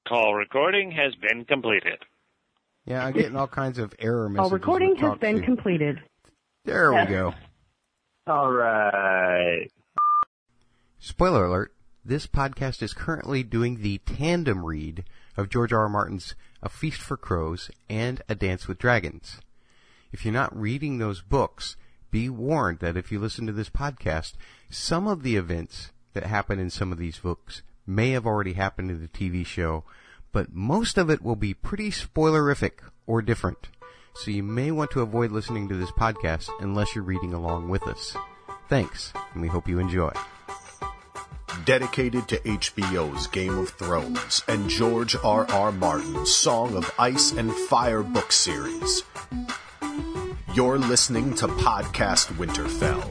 Call recording has been completed. Yeah, I'm getting all kinds of error messages. Call recording has been completed. There we go. All right. Spoiler alert, this podcast is currently doing the tandem read of George R. R. Martin's A Feast for Crows and A Dance with Dragons. If you're not reading those books, be warned that if you listen to this podcast, some of the events that happen in some of these books may have already happened in the TV show, but most of it will be pretty spoilerific or different. So you may want to avoid listening to this podcast unless you're reading along with us. Thanks, and we hope you enjoy. Dedicated to HBO's Game of Thrones and George R. R. Martin's Song of Ice and Fire book series. You're listening to Podcast Winterfell.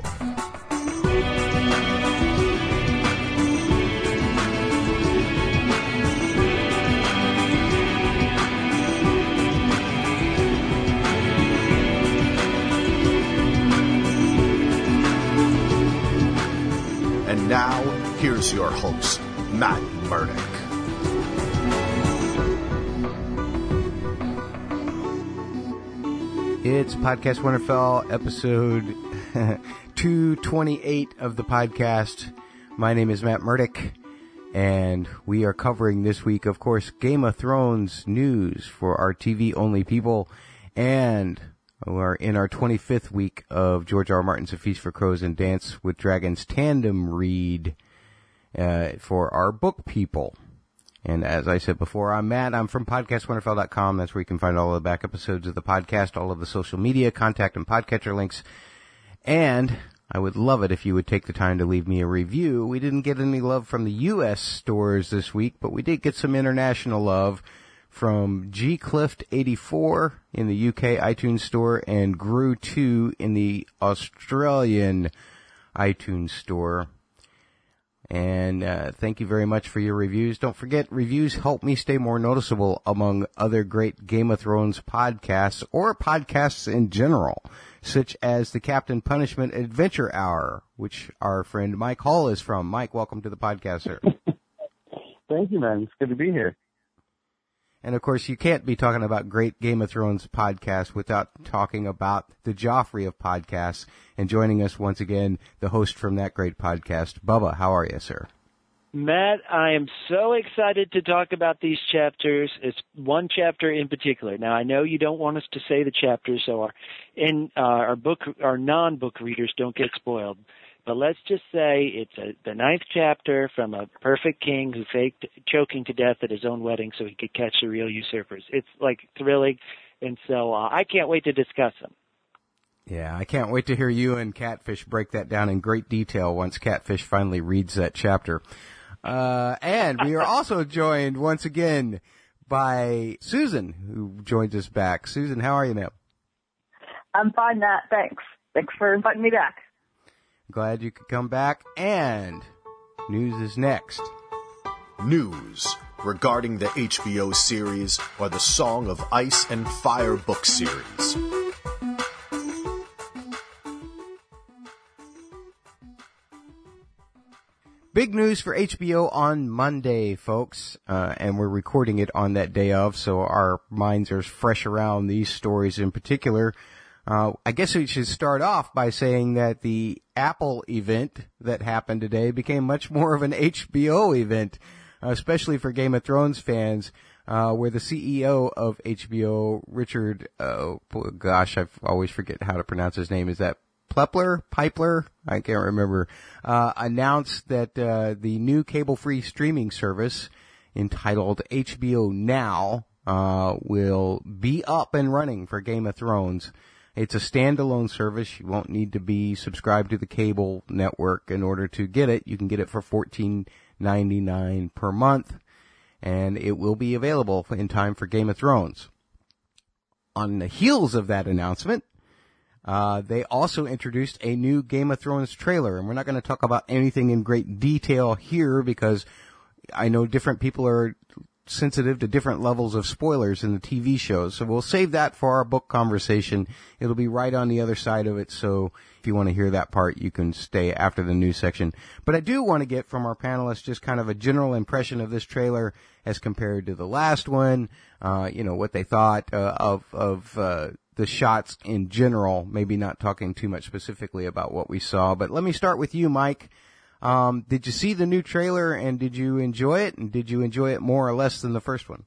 And now, here's your host, Matt Murdock. It's Podcast Winterfell, episode 228 of the podcast. My name is Matt Murdock, and we are covering this week, of course, Game of Thrones news for our TV-only people, and we're in our 25th week of George R. R. Martin's A Feast for Crows and Dance with Dragons tandem read for our book people. And as I said before, I'm Matt. I'm from podcastwinterfell.com. That's where you can find all of the back episodes of the podcast, all of the social media, contact and podcatcher links. And I would love it if you would take the time to leave me a review. We didn't get any love from the U.S. stores this week, but we did get some international love from GClift84 in the UK iTunes store and Gru2 in the Australian iTunes store. And thank you very much for your reviews. Don't forget, reviews help me stay more noticeable among other great Game of Thrones podcasts or podcasts in general, such as the Captain Punishment Adventure Hour, which our friend Mike Hall is from. Mike, welcome to the podcast, sir. Thank you, man. It's good to be here. And, of course, you can't be talking about great Game of Thrones podcasts without talking about the Joffrey of podcasts. And joining us once again, the host from that great podcast, Bubba. How are you, sir? Matt, I am so excited to talk about these chapters. It's one chapter in particular. Now, I know you don't want us to say the chapters, so our non-book readers don't get spoiled. But let's just say it's the ninth chapter from a perfect king who faked choking to death at his own wedding so he could catch the real usurpers. It's, thrilling, and so I can't wait to discuss them. Yeah, I can't wait to hear you and Catfish break that down in great detail once Catfish finally reads that chapter. And we are also joined once again by Susan, who joins us back. Susan, how are you, ma'am? I'm fine, Matt. Thanks. Thanks for inviting me back. Glad you could come back, and news is next. News regarding the HBO series or the Song of Ice and Fire book series. Big news for HBO on Monday, folks, and we're recording it on that day of, so our minds are fresh around these stories in particular. I guess we should start off by saying that the Apple event that happened today became much more of an HBO event, especially for Game of Thrones fans, where the CEO of HBO, Richard, I always forget how to pronounce his name. Is that Pipler? I can't remember. Announced that the new cable-free streaming service entitled HBO Now will be up and running for Game of Thrones. It's a standalone service. You won't need to be subscribed to the cable network in order to get it. You can get it for $14.99 per month, and it will be available in time for Game of Thrones. On the heels of that announcement, they also introduced a new Game of Thrones trailer, and we're not going to talk about anything in great detail here because I know different people are sensitive to different levels of spoilers in the TV shows. So we'll save that for our book conversation. It'll be right on the other side of it. So if you want to hear that part, you can stay after the news section. But I do want to get from our panelists just kind of a general impression of this trailer as compared to the last one. What they thought of the shots in general. Maybe not talking too much specifically about what we saw. But let me start with you, Mike. Did you see the new trailer, and did you enjoy it? And did you enjoy it more or less than the first one?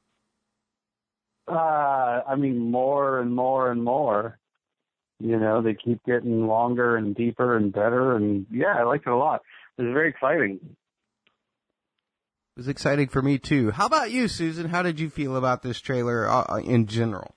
More and more and more. They keep getting longer and deeper and better, and yeah, I liked it a lot. It was very exciting. It was exciting for me, too. How about you, Susan? How did you feel about this trailer in general?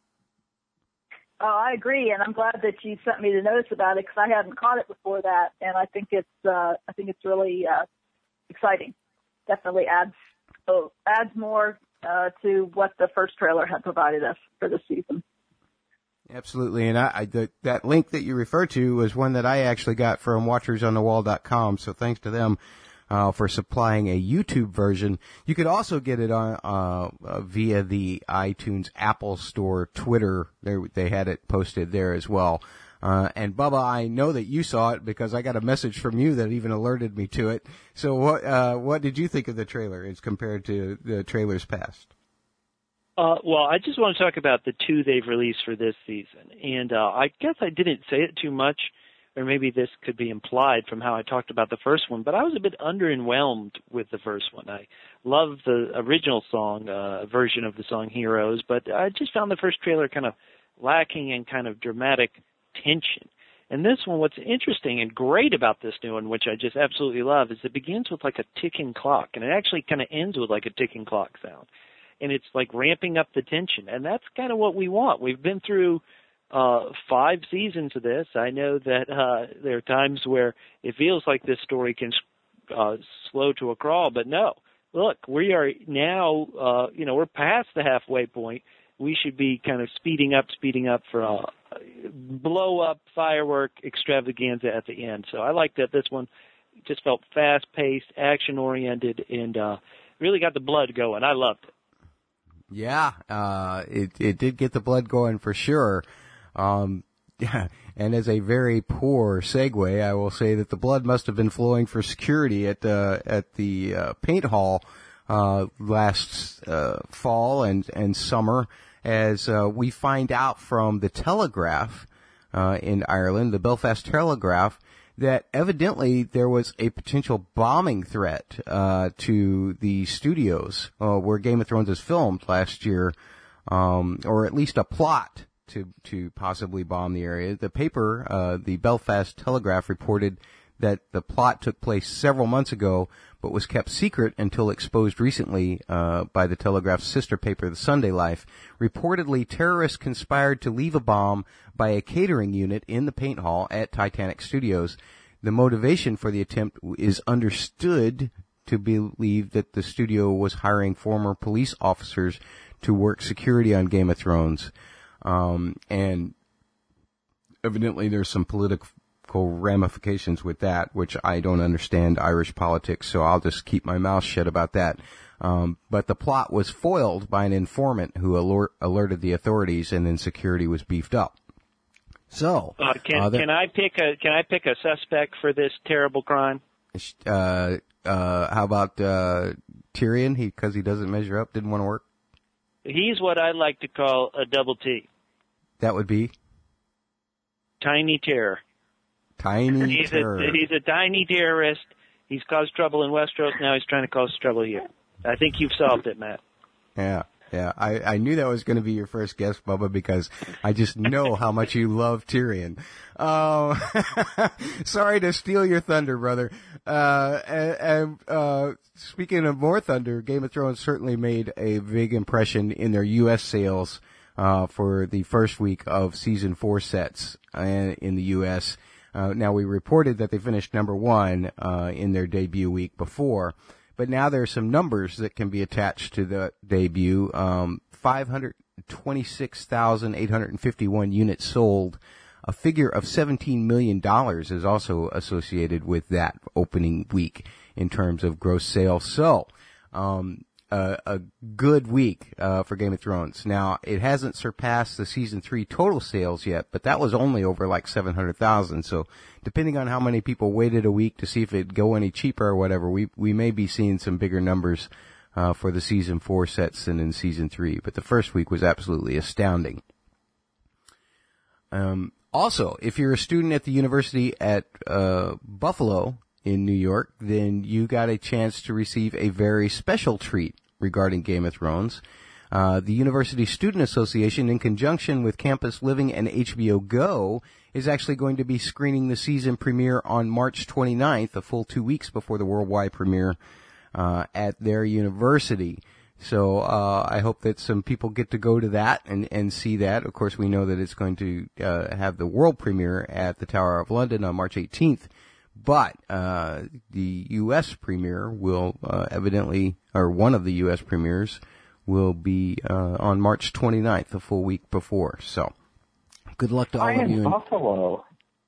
Oh, I agree, and I'm glad that you sent me the notice about it because I hadn't caught it before that, and I think it's really exciting. Definitely adds more to what the first trailer had provided us for this season. Absolutely, and that link that you refer to was one that I actually got from WatchersOnTheWall.com, so thanks to them for supplying a YouTube version. You could also get it on via the iTunes Apple Store Twitter. They had it posted there as well. And Bubba, I know that you saw it because I got a message from you that even alerted me to it. So what did you think of the trailer as compared to the trailers past? Well, I just want to talk about the two they've released for this season. And I guess I didn't say it too much, or maybe this could be implied from how I talked about the first one, but I was a bit underwhelmed with the first one. I love the original song, version of the song Heroes, but I just found the first trailer kind of lacking in kind of dramatic tension. And this one, what's interesting and great about this new one, which I just absolutely love, is it begins with like a ticking clock, and it actually kind of ends with like a ticking clock sound. And it's like ramping up the tension, and that's kind of what we want. We've been through 5 seasons of this. I know that there are times where it feels like this story can slow to a crawl, but no. Look, we are now, we're past the halfway point. We should be kind of speeding up for a blow-up firework extravaganza at the end. So I like that this one just felt fast-paced, action-oriented, and really got the blood going. I loved it. Yeah, it did get the blood going for sure. Yeah, and as a very poor segue, I will say that the blood must have been flowing for security at the paint hall last fall and summer, as we find out from the Telegraph in Ireland, the Belfast Telegraph, that evidently there was a potential bombing threat to the studios where Game of Thrones is filmed last year, or at least a plot to possibly bomb the area. The paper, the Belfast Telegraph, reported that the plot took place several months ago, but was kept secret until exposed recently by the Telegraph's sister paper, The Sunday Life. Reportedly, terrorists conspired to leave a bomb by a catering unit in the paint hall at Titanic Studios. The motivation for the attempt is understood to believe that the studio was hiring former police officers to work security on Game of Thrones. And evidently there's some political ramifications with that, which I don't understand Irish politics, so I'll just keep my mouth shut about that. But the plot was foiled by an informant who alerted the authorities, and then security was beefed up. So, can I pick a suspect for this terrible crime? How about Tyrion? Because he doesn't measure up, didn't want to work. He's what I like to call a double T. That would be Tiny Terror. Tiny Terror. He's a tiny terrorist. He's caused trouble in Westeros. Now he's trying to cause trouble here. I think you've solved it, Matt. Yeah. I knew that was going to be your first guess, Bubba, because I just know how much you love Tyrion. Sorry to steal your thunder, brother. Speaking of more thunder, Game of Thrones certainly made a big impression in their U.S. sales for the first week of season 4 sets in the U.S. Now, we reported that they finished number 1 in their debut week before, but now there are some numbers that can be attached to the debut. 526,851 units sold. A figure of $17 million is also associated with that opening week in terms of gross sales. So, a good week for Game of Thrones. Now, it hasn't surpassed the season 3 total sales yet, but that was only over like 700,000. So, depending on how many people waited a week to see if it'd go any cheaper or whatever, we may be seeing some bigger numbers for the season 4 sets than in season 3. But the first week was absolutely astounding. Also, if you're a student at the University at Buffalo in New York, then you got a chance to receive a very special treat regarding Game of Thrones. The University Student Association, in conjunction with Campus Living and HBO Go, is actually going to be screening the season premiere on March 29th, a full 2 weeks before the worldwide premiere at their university. So I hope that some people get to go to that and see that. Of course, we know that it's going to have the world premiere at the Tower of London on March 18th. But the U.S. premiere will evidently, or one of the U.S. premieres, will be on March 29th, a full week before. So, good luck to all of you. In Buffalo.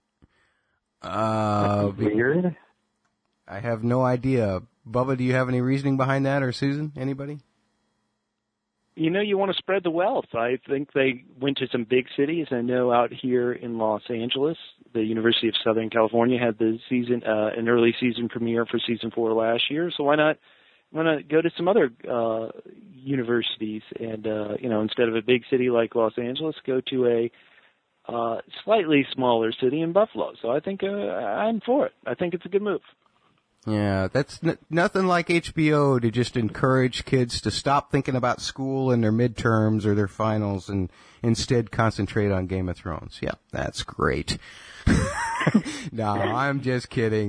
Weird. I have no idea. Bubba, do you have any reasoning behind that, or Susan? Anybody? You know, you want to spread the wealth. I think they went to some big cities. I know out here in Los Angeles, the University of Southern California had the season, an early season premiere for season 4 last year. So why not go to some other universities and, instead of a big city like Los Angeles, go to a slightly smaller city in Buffalo. So I think I'm for it. I think it's a good move. Yeah, that's nothing like HBO to just encourage kids to stop thinking about school and their midterms or their finals and instead concentrate on Game of Thrones. Yeah, that's great. No, I'm just kidding.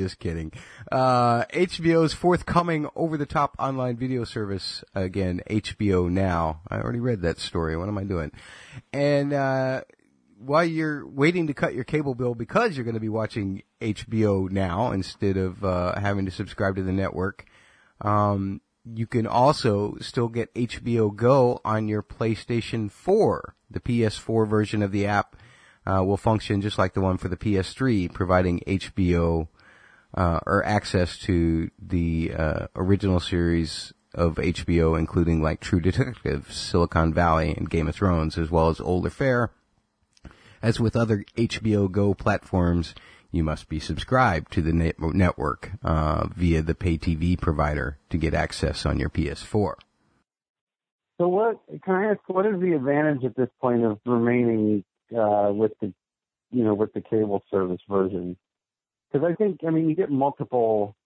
HBO's forthcoming over-the-top online video service, again, HBO Now. I already read that story. What am I doing? And while you're waiting to cut your cable bill because you're going to be watching HBO Now instead of having to subscribe to the network, you can also still get HBO Go on your PlayStation 4. The PS4 version of the app will function just like the one for the PS3, providing HBO or access to the original series of HBO, including like True Detective, Silicon Valley, and Game of Thrones, as well as older fare. As with other HBO Go platforms, you must be subscribed to the network via the pay TV provider to get access on your PS4. So can I ask, what is the advantage at this point of remaining with the cable service version? Because I think, you get multiple,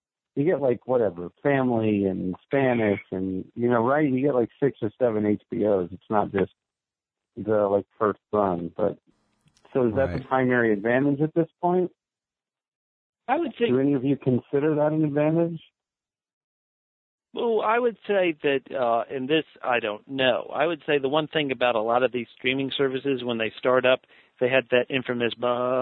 family and Spanish and, right? You get like 6 or 7 HBOs. It's not just the first run, but so is that the primary advantage at this point? I would say. Do any of you consider that an advantage? Well, I would say that, and this I don't know. I would say the one thing about a lot of these streaming services when they start up, they had that infamous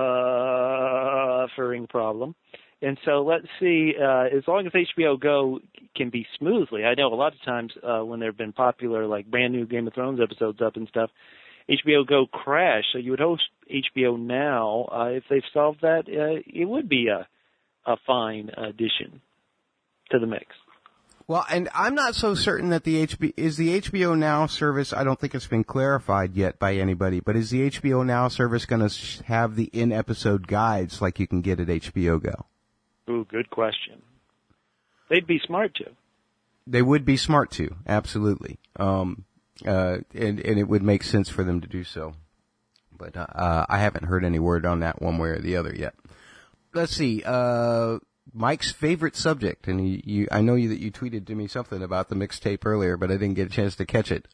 buffering problem. And so let's see, as long as HBO Go can be smoothly, I know a lot of times when there have been popular, brand new Game of Thrones episodes up and stuff, HBO Go crashed. So you would host HBO Now. If they've solved that, it would be a fine addition to the mix. Well, and I'm not so certain that the HBO Now service, I don't think it's been clarified yet by anybody, but is the HBO Now service going to have the in-episode guides like you can get at HBO Go? Ooh, good question. They'd be smart to. They would be smart to, absolutely. And it would make sense for them to do so. But I haven't heard any word on that one way or the other yet. Let's see. Mike's favorite subject, and I know that you tweeted to me something about the mixtape earlier, but I didn't get a chance to catch it.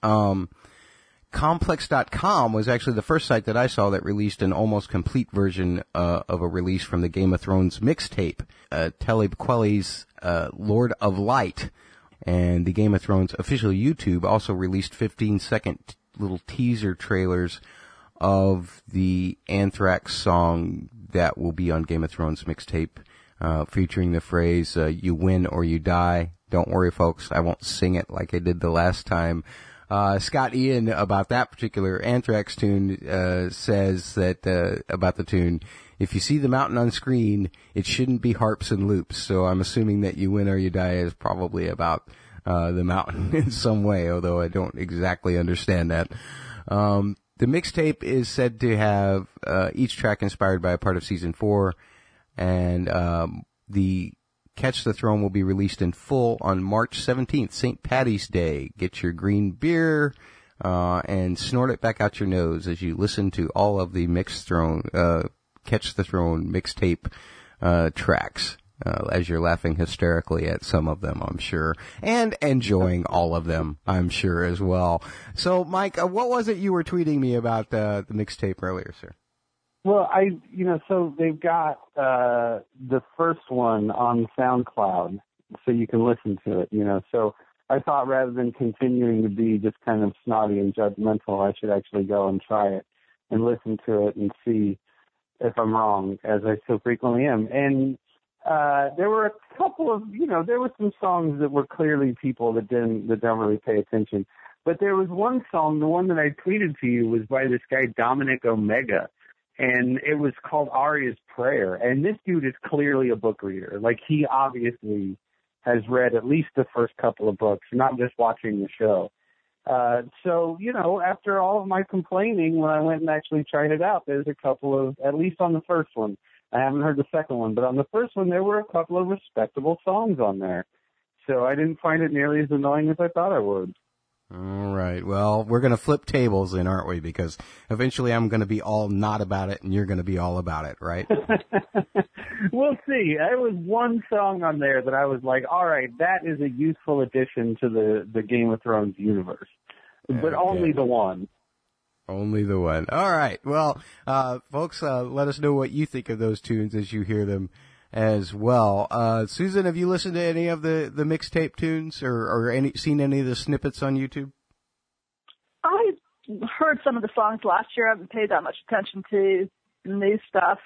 Complex.com was actually the first site that I saw that released an almost complete version of a release from the Game of Thrones mixtape, Talib Kweli's Lord of Light. And the Game of Thrones official YouTube also released 15-second little teaser trailers of the Anthrax song that will be on Game of Thrones mixtape, featuring the phrase, you win or you die. Don't worry, folks, I won't sing it like I did the last time. Scott Ian, about that particular Anthrax tune, says that, about the tune, if you see the mountain on screen, it shouldn't be harps and loops. So I'm assuming that you win or you die is probably about them out in some way, although I don't exactly understand that. The mixtape is said to have each track inspired by a part of season 4, and the Catch the Throne will be released in full on March 17th, St. Paddy's Day. Get your green beer and snort it back out your nose as you listen to all of the Catch the Throne mixtape tracks. As you're laughing hysterically at some of them, I'm sure, and enjoying all of them, I'm sure, as well. So, Mike, what was it you were tweeting me about the mixtape earlier, sir? Well, so they've got the first one on SoundCloud, so you can listen to it, So I thought rather than continuing to be just kind of snotty and judgmental, I should actually go and try it and listen to it and see if I'm wrong, as I so frequently am. And there were a couple of, there were some songs that were clearly people that don't really pay attention. But there was one song, the one that I tweeted to you, was by this guy, Dominic Omega. And it was called Aria's Prayer. And this dude is clearly a book reader. Like, he obviously has read at least the first couple of books, not just watching the show. So, after all of my complaining, when I went and actually tried it out, there's a couple of, at least on the first one, I haven't heard the second one, but on the first one, there were a couple of respectable songs on there. So I didn't find it nearly as annoying as I thought I would. All right. Well, we're going to flip tables then, aren't we? Because eventually I'm going to be all not about it and you're going to be all about it, right? We'll see. There was one song on there that I was like, all right, that is a useful addition to the Game of Thrones universe. But only the one. Only the one. All right. Well, folks, let us know what you think of those tunes as you hear them as well. Susan, have you listened to any of the mixtape tunes or seen any of the snippets on YouTube? I heard some of the songs last year. I haven't paid that much attention to new stuff.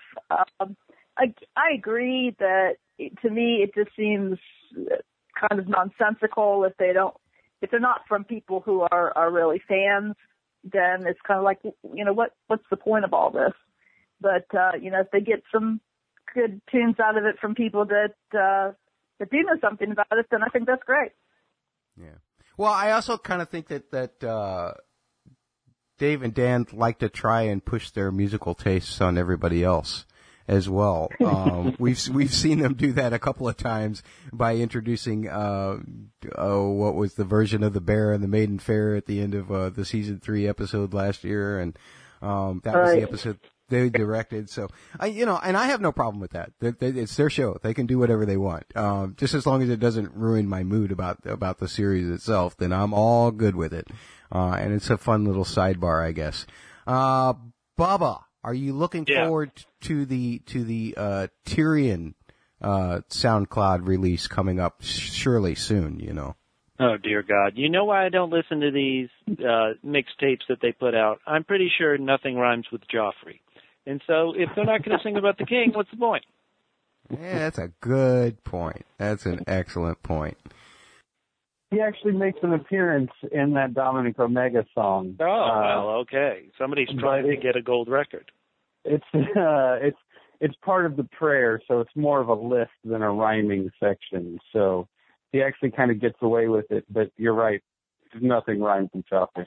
I agree that to me it just seems kind of nonsensical if they're not from people who are really fans. Then it's kind of like, what's the point of all this? But, if they get some good tunes out of it from people that do know something about it, then I think that's great. Yeah. Well, I also kind of think that Dave and Dan like to try and push their musical tastes on everybody else as well. We've seen them do that a couple of times by introducing what was the version of The Bear and the Maiden Fair at the end of the season 3 episode last year, and that was the episode they directed. So and I have no problem with that. It's their show; they can do whatever they want, just as long as it doesn't ruin my mood about the series itself. Then I'm all good with it, and it's a fun little sidebar, I guess. Bubba, are you looking forward to the Tyrion SoundCloud release coming up surely soon, Oh, dear God. You know why I don't listen to these mixtapes that they put out? I'm pretty sure nothing rhymes with Joffrey. And so if they're not going to sing about the king, what's the point? Yeah, that's a good point. That's an excellent point. He actually makes an appearance in that Dominic Omega song. Oh, well, okay. Somebody's trying to get a gold record. It's part of the prayer, so it's more of a list than a rhyming section. So he actually kind of gets away with it, but you're right. Nothing rhymes with Joffrey.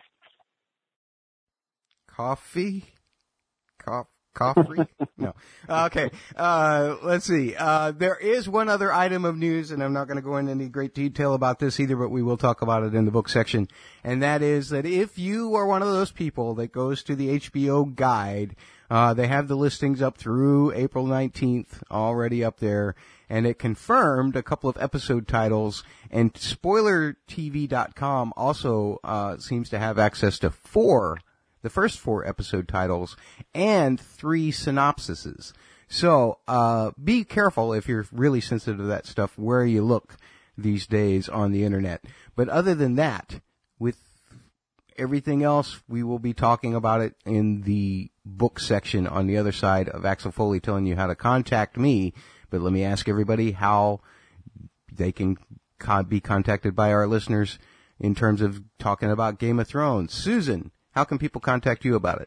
Coffee? Coffee? No. Okay. Let's see. There is one other item of news, and I'm not going to go into any great detail about this either, but we will talk about it in the book section. And that is that if you are one of those people that goes to the HBO guide, they have the listings up through April 19th already up there, and it confirmed a couple of episode titles, and SpoilerTV.com also seems to have access to the first 4 episode titles and 3 synopsises. So, be careful if you're really sensitive to that stuff where you look these days on the internet. But other than that, with everything else, we will be talking about it in the book section on the other side of Axel Foley telling you how to contact me. But let me ask everybody how they can be contacted by our listeners in terms of talking about Game of Thrones. Susan, how can people contact you about it?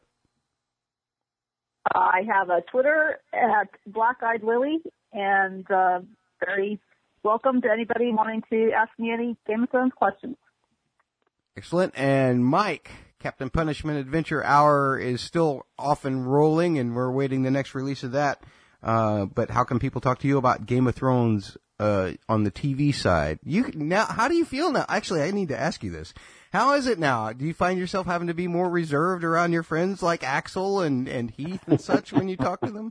I have a Twitter at Black Eyed Lily, and very welcome to anybody wanting to ask me any Game of Thrones questions. Excellent. And Mike, Captain Punishment Adventure Hour is still off and rolling, and we're awaiting the next release of that. But how can people talk to you about Game of Thrones on the TV side? Now, how do you feel now? Actually, I need to ask you this. How is it now? Do you find yourself having to be more reserved around your friends like Axel and Heath and such when you talk to them?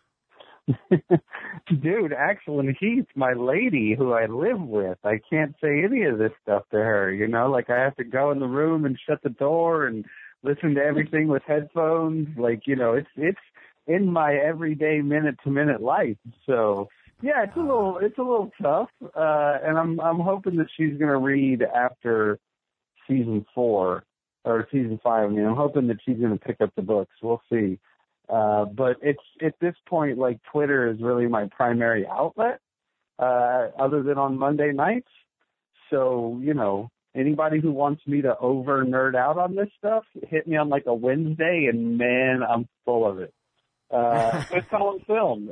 Dude, Axel and Heath, my lady who I live with, I can't say any of this stuff to her, you know, like I have to go in the room and shut the door and listen to everything with headphones. Like, you know, it's in my everyday minute to minute life. So yeah, it's a little tough. And I'm hoping that she's going to read after season 4 or season 5. I mean, I'm hoping that she's going to pick up the books. We'll see. But it's at this point, like, Twitter is really my primary outlet, other than on Monday nights. So, you know, anybody who wants me to over nerd out on this stuff, hit me on like a Wednesday and man, I'm full of it. Fifth Column Film,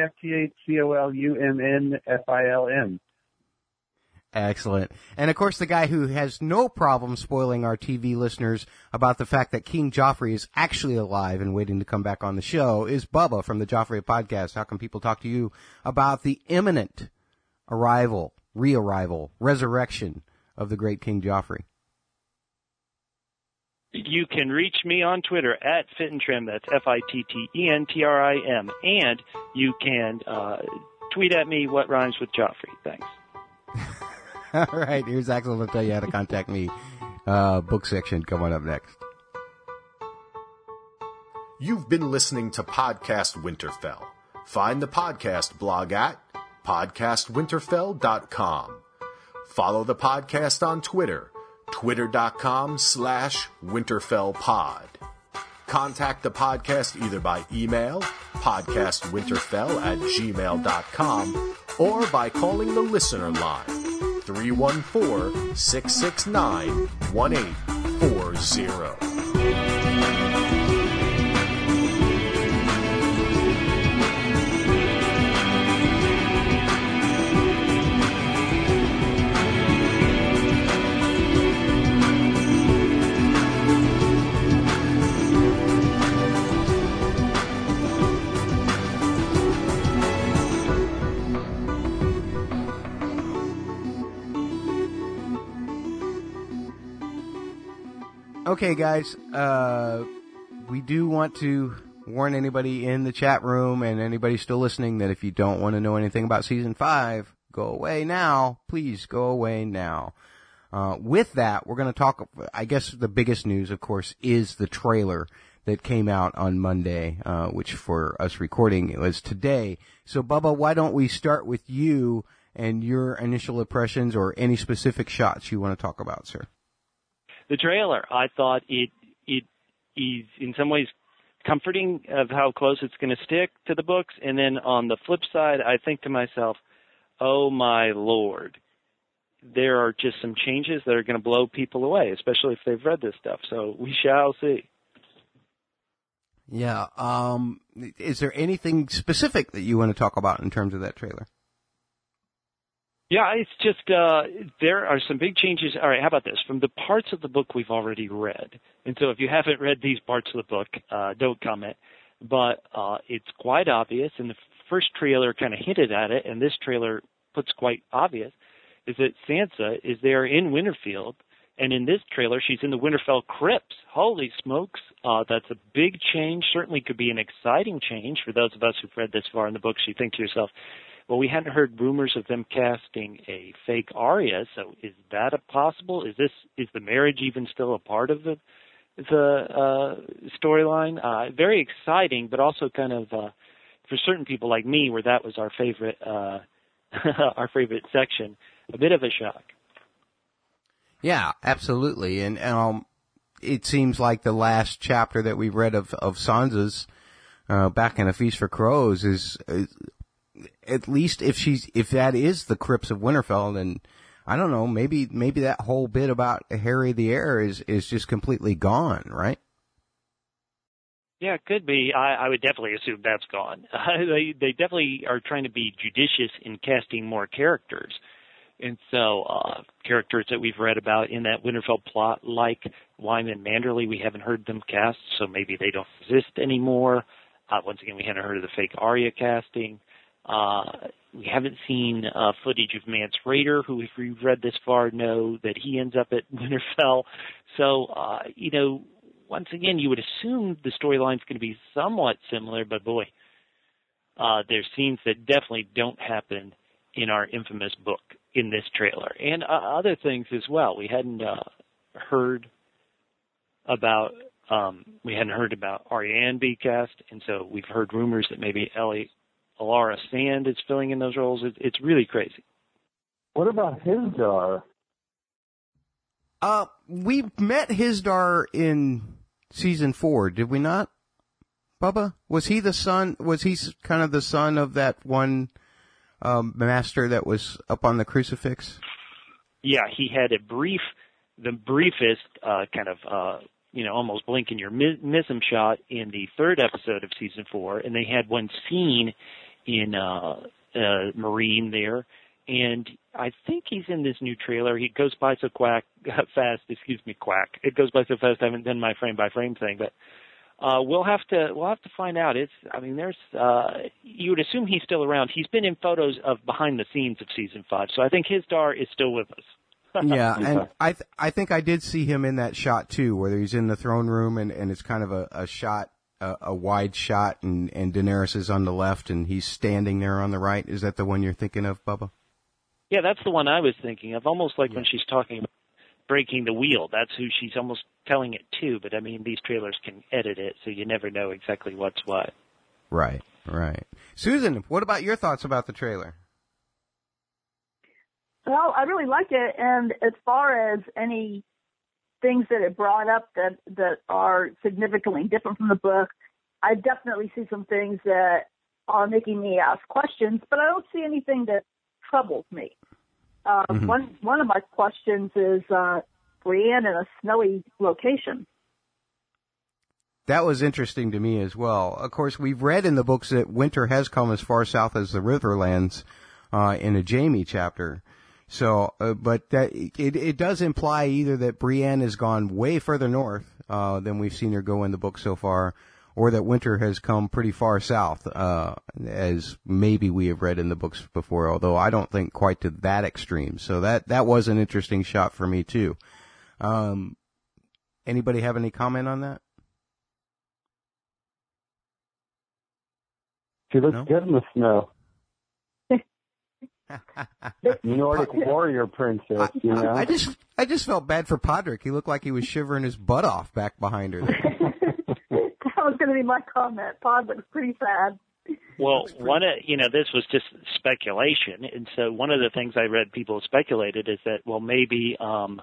FIFTHCOLUMNFILM. Excellent. And of course, the guy who has no problem spoiling our TV listeners about the fact that King Joffrey is actually alive and waiting to come back on the show is Bubba from the Joffrey Podcast. How can people talk to you about the imminent resurrection of the great King Joffrey? You can reach me on Twitter at FitandTrim. That's FITTENTRIM. And you can tweet at me what rhymes with Joffrey. Thanks. All right, here's Axel to tell you how to contact me. Book section coming up next. You've been listening to Podcast Winterfell. Find the podcast blog at podcastwinterfell.com. Follow the podcast on Twitter, twitter.com/winterfellpod. Contact the podcast either by email, podcastwinterfell@gmail.com, or by calling the listener line, 314-669-1840. Okay, guys, we do want to warn anybody in the chat room and anybody still listening that if you don't want to know anything about Season 5, go away now. Please go away now. With that, we're going to talk, I guess the biggest news, of course, is the trailer that came out on Monday, which for us recording it was today. So, Bubba, why don't we start with you and your initial impressions or any specific shots you want to talk about, sir? The trailer, I thought it is in some ways comforting of how close it's going to stick to the books. And then on the flip side, I think to myself, oh my Lord, there are just some changes that are going to blow people away, especially if they've read this stuff. So we shall see. Yeah. Is there anything specific that you want to talk about in terms of that trailer? Yeah, it's just there are some big changes. All right, how about this? From the parts of the book we've already read. And so if you haven't read these parts of the book, don't comment. But it's quite obvious, and the first trailer kind of hinted at it, and this trailer puts quite obvious, is that Sansa is there in Winterfell, and in this trailer she's in the Winterfell crypts. Holy smokes, that's a big change. Certainly could be an exciting change for those of us who've read this far in the books. You think to yourself, well, we hadn't heard rumors of them casting a fake Arya, so is that a possible? Is the marriage even still a part of the storyline? Very exciting, but also kind of for certain people like me, where that was our favorite our favorite section, a bit of a shock. Yeah, absolutely, and it seems like the last chapter that we read of Sansa's back in A Feast for Crows is at least if that is the crypts of Winterfell, then I don't know, maybe that whole bit about Harry the Heir is just completely gone, right? Yeah, it could be. I would definitely assume that's gone. They definitely are trying to be judicious in casting more characters. And so characters that we've read about in that Winterfell plot, like Wyman Manderley, we haven't heard them cast, so maybe they don't exist anymore. Once again, we hadn't heard of the fake Arya casting. We haven't seen footage of Mance Rayder, who, if we've read this far, know that he ends up at Winterfell. So, once again, you would assume the storyline's going to be somewhat similar, but boy, there's scenes that definitely don't happen in our infamous book in this trailer, and other things as well. We hadn't heard about Ariane being cast, and so we've heard rumors that maybe Alara Sand is filling in those roles. It's really crazy. What about Hizdahr? We met Hizdahr in season 4, did we not, Bubba? Was he kind of the son of that one master that was up on the crucifix? Yeah, he had the briefest kind of, almost blink and you miss him shot in the 3rd episode of season 4, and they had one scene in Marine there, and I think he's in this new trailer. He goes by so fast. It goes by so fast I haven't done my frame-by-frame thing, but we'll have to find out. You would assume he's still around. He's been in photos of behind the scenes of season 5, so I think Hizdahr is still with us. Yeah, and I think I did see him in that shot too, where he's in the throne room and it's kind of a shot, a wide shot, and Daenerys is on the left and he's standing there on the right. Is that the one you're thinking of, Bubba? Yeah, that's the one I was thinking of. Almost like when she's talking about breaking the wheel. That's who she's almost telling it to. But I mean, these trailers can edit it, so you never know exactly what's what. Right. Susan, what about your thoughts about the trailer? Well, I really like it, and as far as any things that it brought up that are significantly different from the book, I definitely see some things that are making me ask questions, but I don't see anything that troubles me. One of my questions is Brienne in a snowy location. That was interesting to me as well. Of course, we've read in the books that winter has come as far south as the Riverlands in a Jaime chapter. So, but that it does imply either that Brienne has gone way further north than we've seen her go in the book so far, or that winter has come pretty far south, as maybe we have read in the books before, although I don't think quite to that extreme. So that was an interesting shot for me too. Anybody have any comment on that? She looks good in the snow. Nordic warrior princess, you know. I just felt bad for Podrick. He looked like he was shivering his butt off back behind her there. That was going to be my comment. Podrick's pretty sad. Well, this was just speculation, and so one of the things I read people speculated is that, well, maybe,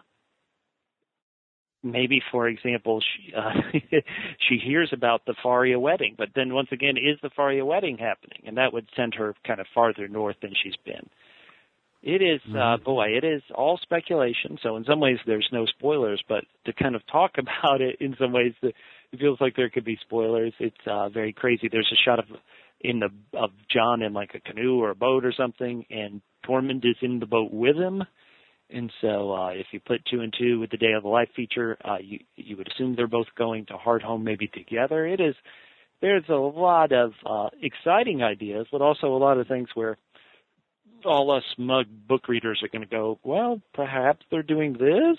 for example, she hears about the Faria wedding, but then once again, is the Faria wedding happening? And that would send her kind of farther north than she's been. It is, it is all speculation. So in some ways, there's no spoilers, but to kind of talk about it in some ways, it feels like there could be spoilers. It's very crazy. There's a shot of Jon in like a canoe or a boat or something, and Tormund is in the boat with him. And so if you put 2 and 2 with the Day of the Life feature, you would assume they're both going to Hardhome maybe together. There's a lot of exciting ideas, but also a lot of things where all us smug book readers are going to go, well, perhaps they're doing this?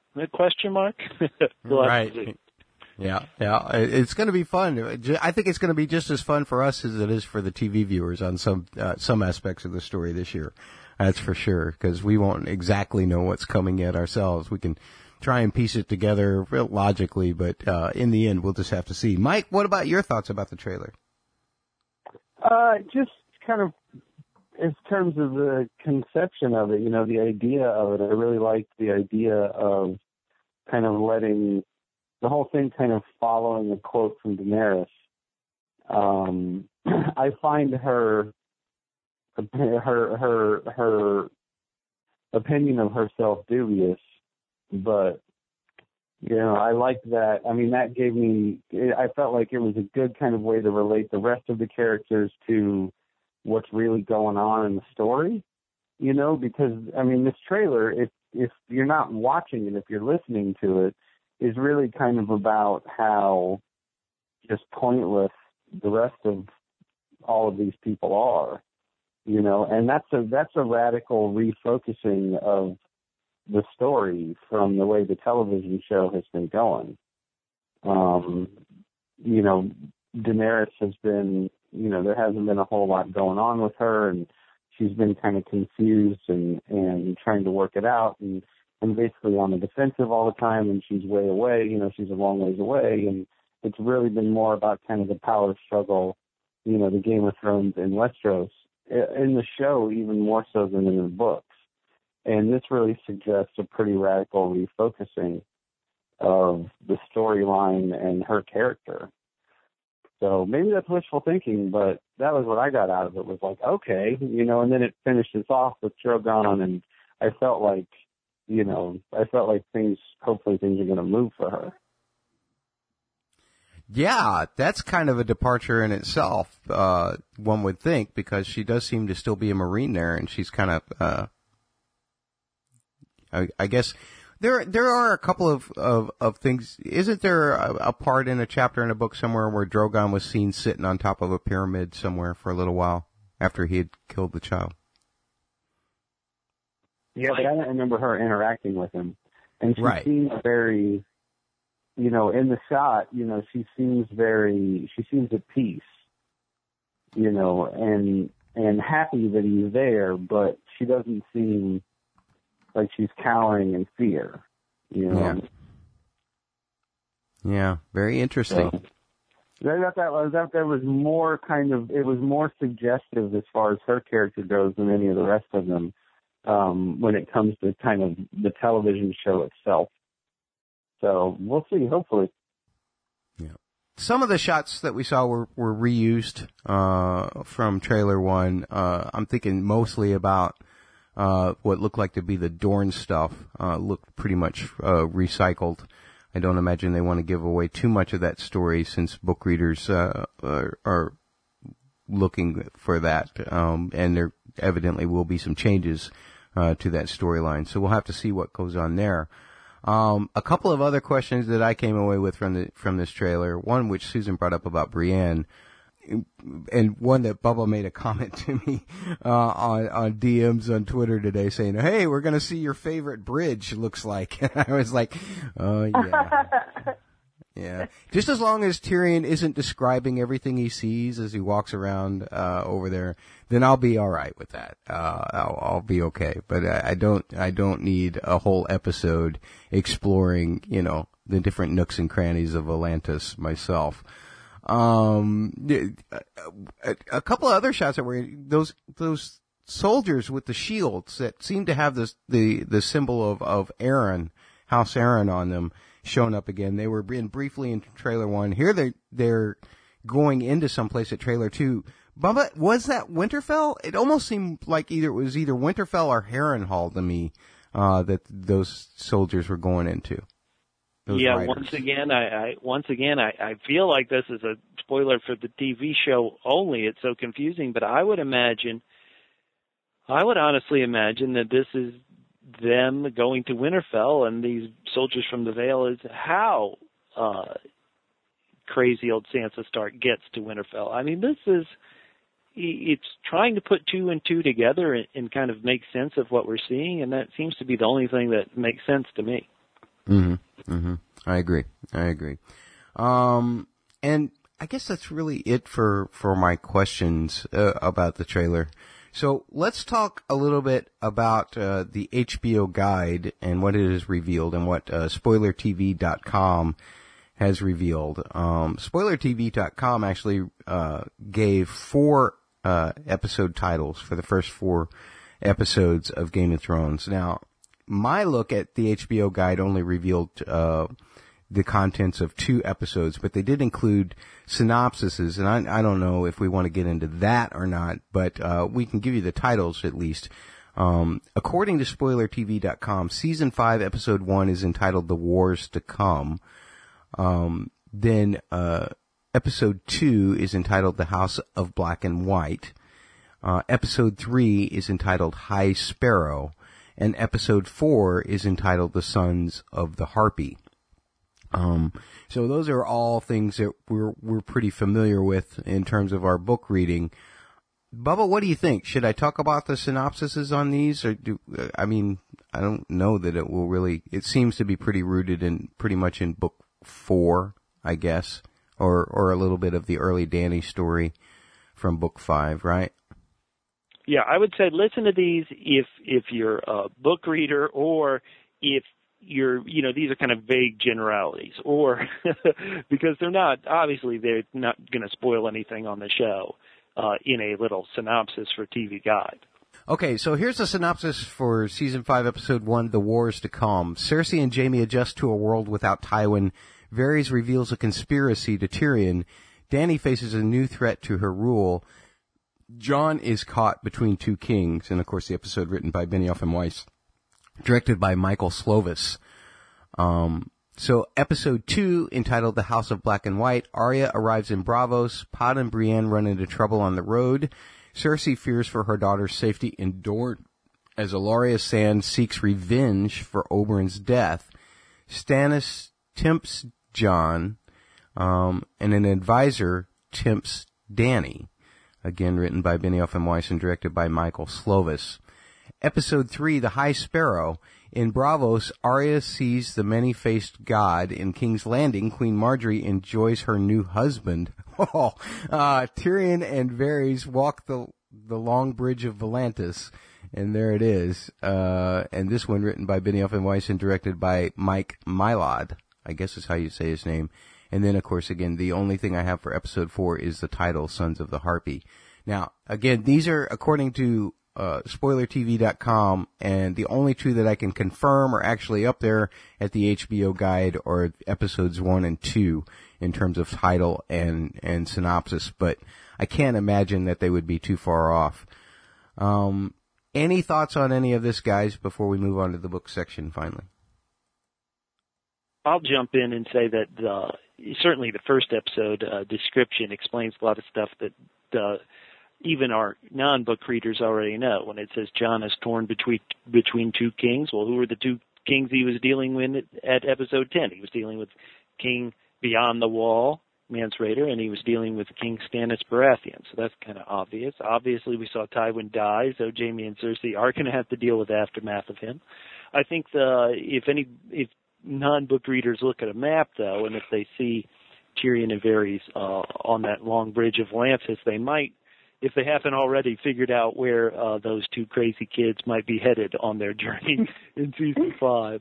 We'll right. Yeah. It's going to be fun. I think it's going to be just as fun for us as it is for the TV viewers on some aspects of the story this year. That's for sure, because we won't exactly know what's coming yet ourselves. We can try and piece it together real logically, but in the end, we'll just have to see. Mike, what about your thoughts about the trailer? Just kind of in terms of the conception of it, the idea of it. I really liked the idea of kind of letting the whole thing kind of following a quote from Daenerys. I find her opinion of herself dubious, but You know, I liked that. I mean, that gave me, I felt like it was a good kind of way to relate the rest of the characters to what's really going on in the story, you know, because, I mean, this trailer, if you're not watching it, if you're listening to it, is really kind of about how just pointless the rest of all of these people are, you know, and that's a radical refocusing of the story from the way the television show has been going. You know, Daenerys has been, you know, there hasn't been a whole lot going on with her, and she's been kind of confused and trying to work it out and basically on the defensive all the time, and she's way away, you know, she's a long ways away, and it's really been more about kind of the power struggle, you know, the Game of Thrones in Westeros, in the show even more so than in the books. And this really suggests a pretty radical refocusing of the storyline and her character. So maybe that's wishful thinking, but that was what I got out of it, was like, okay, you know, and then it finishes off with Drogon, and I felt like hopefully things are going to move for her. Yeah, that's kind of a departure in itself, one would think, because she does seem to still be a Marine there, and she's kind of, I guess there are a couple of things. Isn't there a part in a chapter in a book somewhere where Drogon was seen sitting on top of a pyramid somewhere for a little while after he had killed the child? Yeah, but I don't remember her interacting with him. And she right. seems very, you know, in the shot, you know, she seems at peace, you know, and happy that he's there, but she doesn't seem like she's cowering in fear, you know. Yeah, very interesting. So, I thought that was more kind of, it was more suggestive as far as her character goes than any of the rest of them, when it comes to kind of the television show itself. So we'll see, hopefully. Yeah. Some of the shots that we saw were reused from trailer one. I'm thinking mostly about what looked like to be the Dorne stuff. Looked pretty much recycled. I don't imagine they want to give away too much of that story, since book readers are looking for that, and there evidently will be some changes to that storyline. So we'll have to see what goes on there. A couple of other questions that I came away with from this trailer. One which Susan brought up about Brienne, and one that Bubba made a comment to me on DMs on Twitter today, saying, "Hey, we're going to see your favorite bridge, looks like." And I was like, "Oh yeah." Yeah. Just as long as Tyrion isn't describing everything he sees as he walks around over there, then I'll be all right with that. I'll be okay. But I don't need a whole episode exploring, you know, the different nooks and crannies of Atlantis myself. A couple of other shots that were those soldiers with the shields that seem to have the symbol of Aaron, House Aaron on them, shown up again. They were briefly in trailer one. Here they're going into someplace at trailer two. Bubba, was that Winterfell? It almost seemed like it was either Winterfell or Harrenhal to me, that those soldiers were going into. Yeah, riders. once again, I feel like this is a spoiler for the TV show only. It's so confusing, but I would honestly imagine that this is them going to Winterfell, and these soldiers from the Vale is how crazy old Sansa Stark gets to Winterfell. I mean, it's trying to put two and two together and kind of make sense of what we're seeing, and that seems to be the only thing that makes sense to me. Mm-hmm. Mm-hmm. I agree. And I guess that's really it for my questions about the trailer. So let's talk a little bit about the HBO guide and what it has revealed and what SpoilerTV.com has revealed. SpoilerTV.com actually gave 4 episode titles for the first 4 episodes of Game of Thrones. Now, my look at the HBO guide only revealed the contents of 2 episodes, but they did include synopsises, and I don't know if we want to get into that or not, but we can give you the titles at least. According to SpoilerTV.com, Season 5, Episode 1 is entitled The Wars to Come. Then Episode 2 is entitled The House of Black and White. Episode 3 is entitled High Sparrow. And Episode 4 is entitled The Sons of the Harpy. So those are all things that we're pretty familiar with in terms of our book reading. Bubba, what do you think? Should I talk about the synopsises on these, or I don't know that it will really. It seems to be pretty rooted in pretty much in book 4, I guess, or a little bit of the early Danny story from book 5, right? Yeah, I would say listen to these if you're a book reader, or if these are kind of vague generalities, or because they're not going to spoil anything on the show in a little synopsis for TV Guide. Okay, so here's a synopsis for Season 5, Episode 1, The Wars to Come. Cersei and Jaime adjust to a world without Tywin. Varys reveals a conspiracy to Tyrion. Dany faces a new threat to her rule. Jon is caught between two kings, and of course the episode written by Benioff and Weiss, directed by Michael Slovis. So episode 2, entitled The House of Black and White, Arya arrives in Braavos. Pod and Brienne run into trouble on the road. Cersei fears for her daughter's safety in Dorne as Ellaria Sand seeks revenge for Oberyn's death. Stannis tempts Jon, and an advisor tempts Dany. Again, written by Benioff and Weiss and directed by Michael Slovis. Episode 3, The High Sparrow. In Braavos, Arya sees the many-faced god. In King's Landing, Queen Marjorie enjoys her new husband. Tyrion and Varys walk the long bridge of Volantis, and there it is. And this one written by Benioff and Weiss and directed by Mike Mylod, I guess is how you say his name. And then, of course, again, the only thing I have for episode 4 is the title, Sons of the Harpy. Now, again, these are according to SpoilerTV.com, and the only two that I can confirm are actually up there at the HBO Guide, or episodes 1 and 2 in terms of title and synopsis, but I can't imagine that they would be too far off. Any thoughts on any of this, guys, before we move on to the book section finally? I'll jump in and say that certainly the first episode description explains a lot of stuff that even our non-book readers already know. When it says Jon is torn between two kings, well, who were the two kings he was dealing with at episode 10? He was dealing with King Beyond the Wall, Mance Rayder, and he was dealing with King Stannis Baratheon. So that's kind of obvious. Obviously, we saw Tywin die, so Jaime and Cersei are going to have to deal with the aftermath of him. I think if non-book readers look at a map, though, and if they see Tyrion and Varys on that long bridge of Volantis, they might, if they haven't already figured out where those two crazy kids might be headed on their journey in Season 5.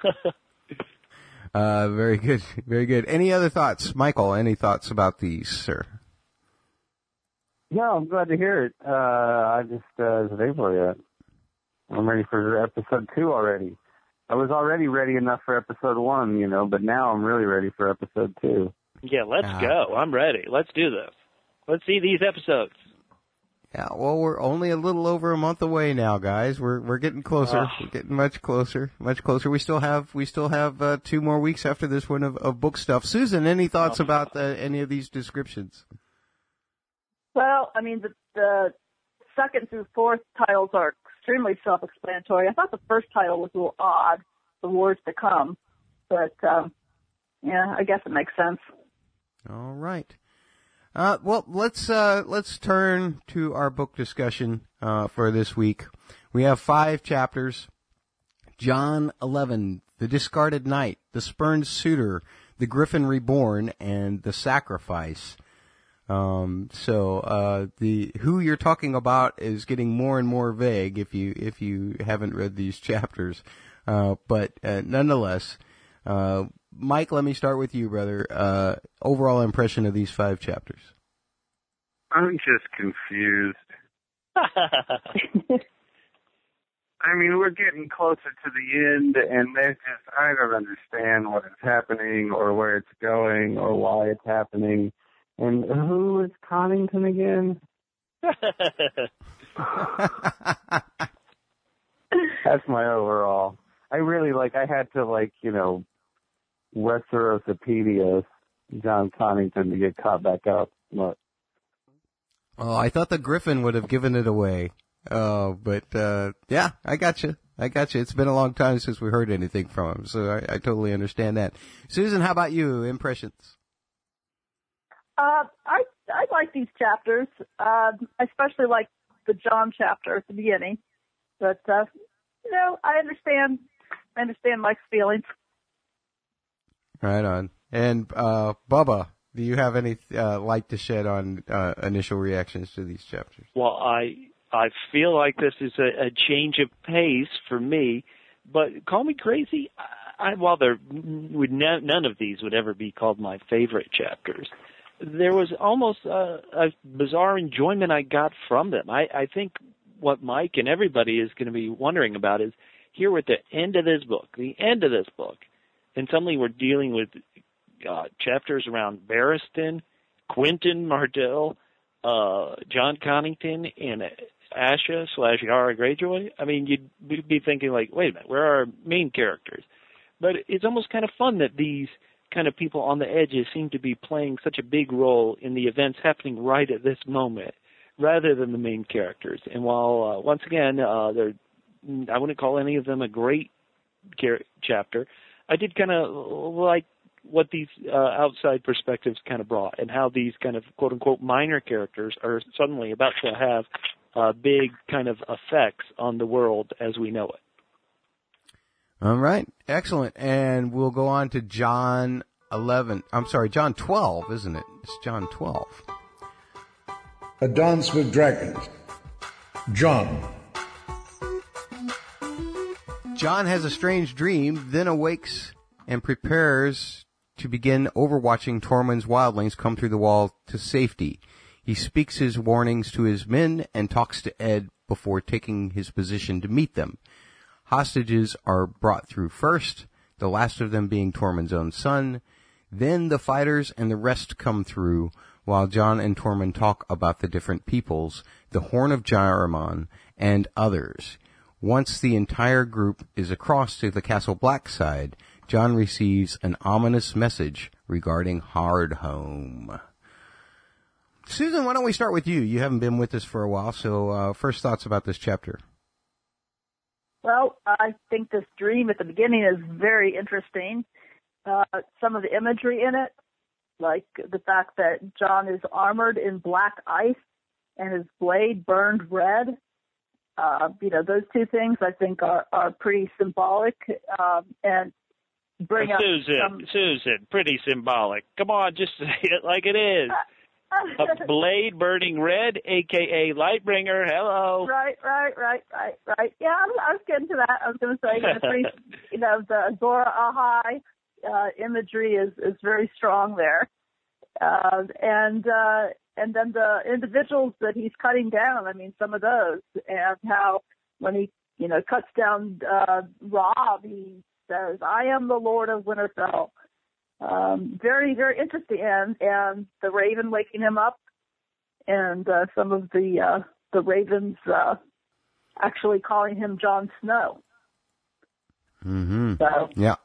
Very good. Very good. Any other thoughts? Michael, any thoughts about these, sir? Yeah, I'm glad to hear it. I just, is it April yet? I'm ready for episode 2 already. I was already ready enough for episode 1, but now I'm really ready for episode 2. Yeah, let's go. I'm ready. Let's do this. Let's see these episodes. Yeah, well, we're only a little over a month away now, guys. We're getting closer. We're getting much closer. We still have 2 more weeks after this one of book stuff. Susan, any thoughts about any of these descriptions? Well, I mean, the second through fourth titles are extremely self-explanatory. I thought the first title was a little odd, The Wars to Come, but yeah, I guess it makes sense. All right. Well, let's turn to our book discussion for this week. We have 5 chapters. Jon 11, The Discarded Knight, The Spurned Suitor, The Griffin Reborn, and The Sacrifice. So the who you're talking about is getting more and more vague if you haven't read these chapters. But nonetheless, Mike, let me start with you, brother. Overall impression of these 5 chapters. I'm just confused. I mean, we're getting closer to the end, and I don't understand what is happening or where it's going or why it's happening. And who is Connington again? That's my overall. I really I had to Westerosopedia John Connington to get caught back up. But Oh, I thought the Griffin would have given it away. But yeah, I got you. It's been a long time since we heard anything from him, so I totally understand that. Susan, how about you? Impressions? I like these chapters. I especially like the John chapter at the beginning. But I understand Mike's feelings. Right on. And Bubba, do you have any light to shed on initial reactions to these chapters? Well, I feel like this is a change of pace for me, but call me crazy. While none of these would ever be called my favorite chapters, there was almost a bizarre enjoyment I got from them. I think what Mike and everybody is going to be wondering about is here we're at the end of this book, and suddenly we're dealing with chapters around Barristan, Quentin Martell, John Connington, and Asha/Yara Greyjoy. I mean, you'd be thinking wait a minute, where are our main characters? But it's almost kind of fun that these kind of people on the edges seem to be playing such a big role in the events happening right at this moment, rather than the main characters. And while once again, I wouldn't call any of them a great chapter, I did kind of like what these outside perspectives kind of brought, and how these kind of quote-unquote minor characters are suddenly about to have big kind of effects on the world as we know it. All right. Excellent. And we'll go on to John 12, isn't it? It's John 12. A Dance with Dragons. John. John has a strange dream, then awakes and prepares to begin overwatching Tormund's wildlings come through the wall to safety. He speaks his warnings to his men and talks to Ed before taking his position to meet them. Hostages are brought through first, the last of them being Tormund's own son. Then the fighters and the rest come through, while John and Tormund talk about the different peoples, the Horn of Jaruman, and others. Once the entire group is across to the Castle Black side, John receives an ominous message regarding Hardhome. Susan, why don't we start with you? You haven't been with us for a while, so first thoughts about this chapter. Well, I think this dream at the beginning is very interesting. Some of the imagery in it, like the fact that John is armored in black ice and his blade burned red. Those two things I think are pretty symbolic and bring up Susan, pretty symbolic. Come on, just say it like it is. A blade burning red, a.k.a. Lightbringer. Hello. Right. Yeah, I was getting to that. I was going to say, the Azor Ahai imagery is very strong there. And then the individuals that he's cutting down, I mean, some of those, and how when he, cuts down Robb, he says, "I am the Lord of Winterfell." Very, very interesting, and the Raven waking him up, and some of the Ravens actually calling him Jon Snow. Mm-hmm. So, yeah.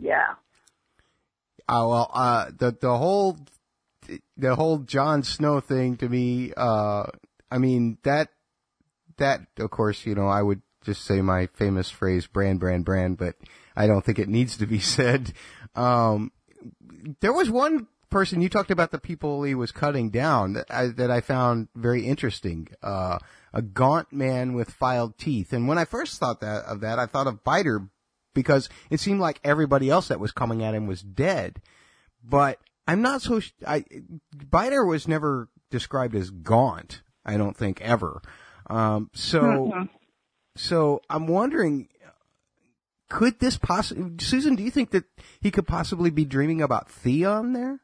The whole Jon Snow thing to me, I mean, that, of course, I would just say my famous phrase, brand, but I don't think it needs to be said. There was one person, you talked about the people he was cutting down, that I found very interesting. A gaunt man with filed teeth. And when I first thought of that, I thought of Biter, because it seemed like everybody else that was coming at him was dead. But I'm not so, Biter was never described as gaunt, I don't think, ever. So I'm wondering, could this possibly, Susan, do you think that he could possibly be dreaming about Theon there?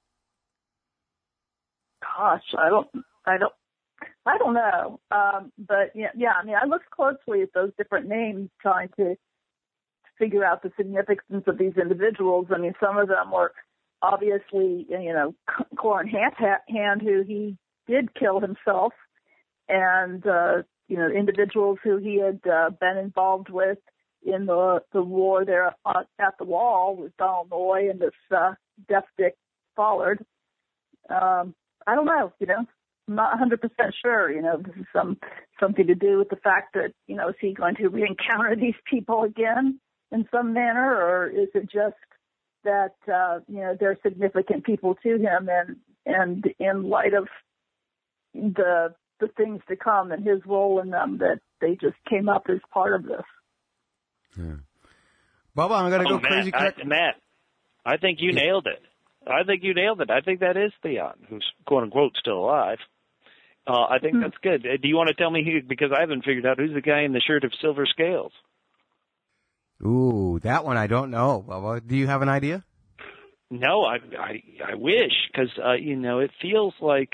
Gosh, I don't know. But yeah, I mean, I looked closely at those different names trying to figure out the significance of these individuals. I mean, some of them were obviously, Qhorin Hand, who he did kill himself, and individuals who he had been involved with in the war there at the Wall with Donald Noye and this Deaf Dick Pollard. I don't know, I'm not 100% sure, this is something to do with the fact that, is he going to re-encounter these people again in some manner, or is it just that, they're significant people to him and in light of the things to come and his role in them, that they just came up as part of this. Yeah. Bubba, I'm going to go crazy. Matt, I think you nailed it. I think that is Theon, who's quote-unquote still alive. I think that's good. Do you want to tell me who, because I haven't figured out who's the guy in the shirt of silver scales? Ooh, that one I don't know. Bubba, do you have an idea? No, I wish, because, it feels like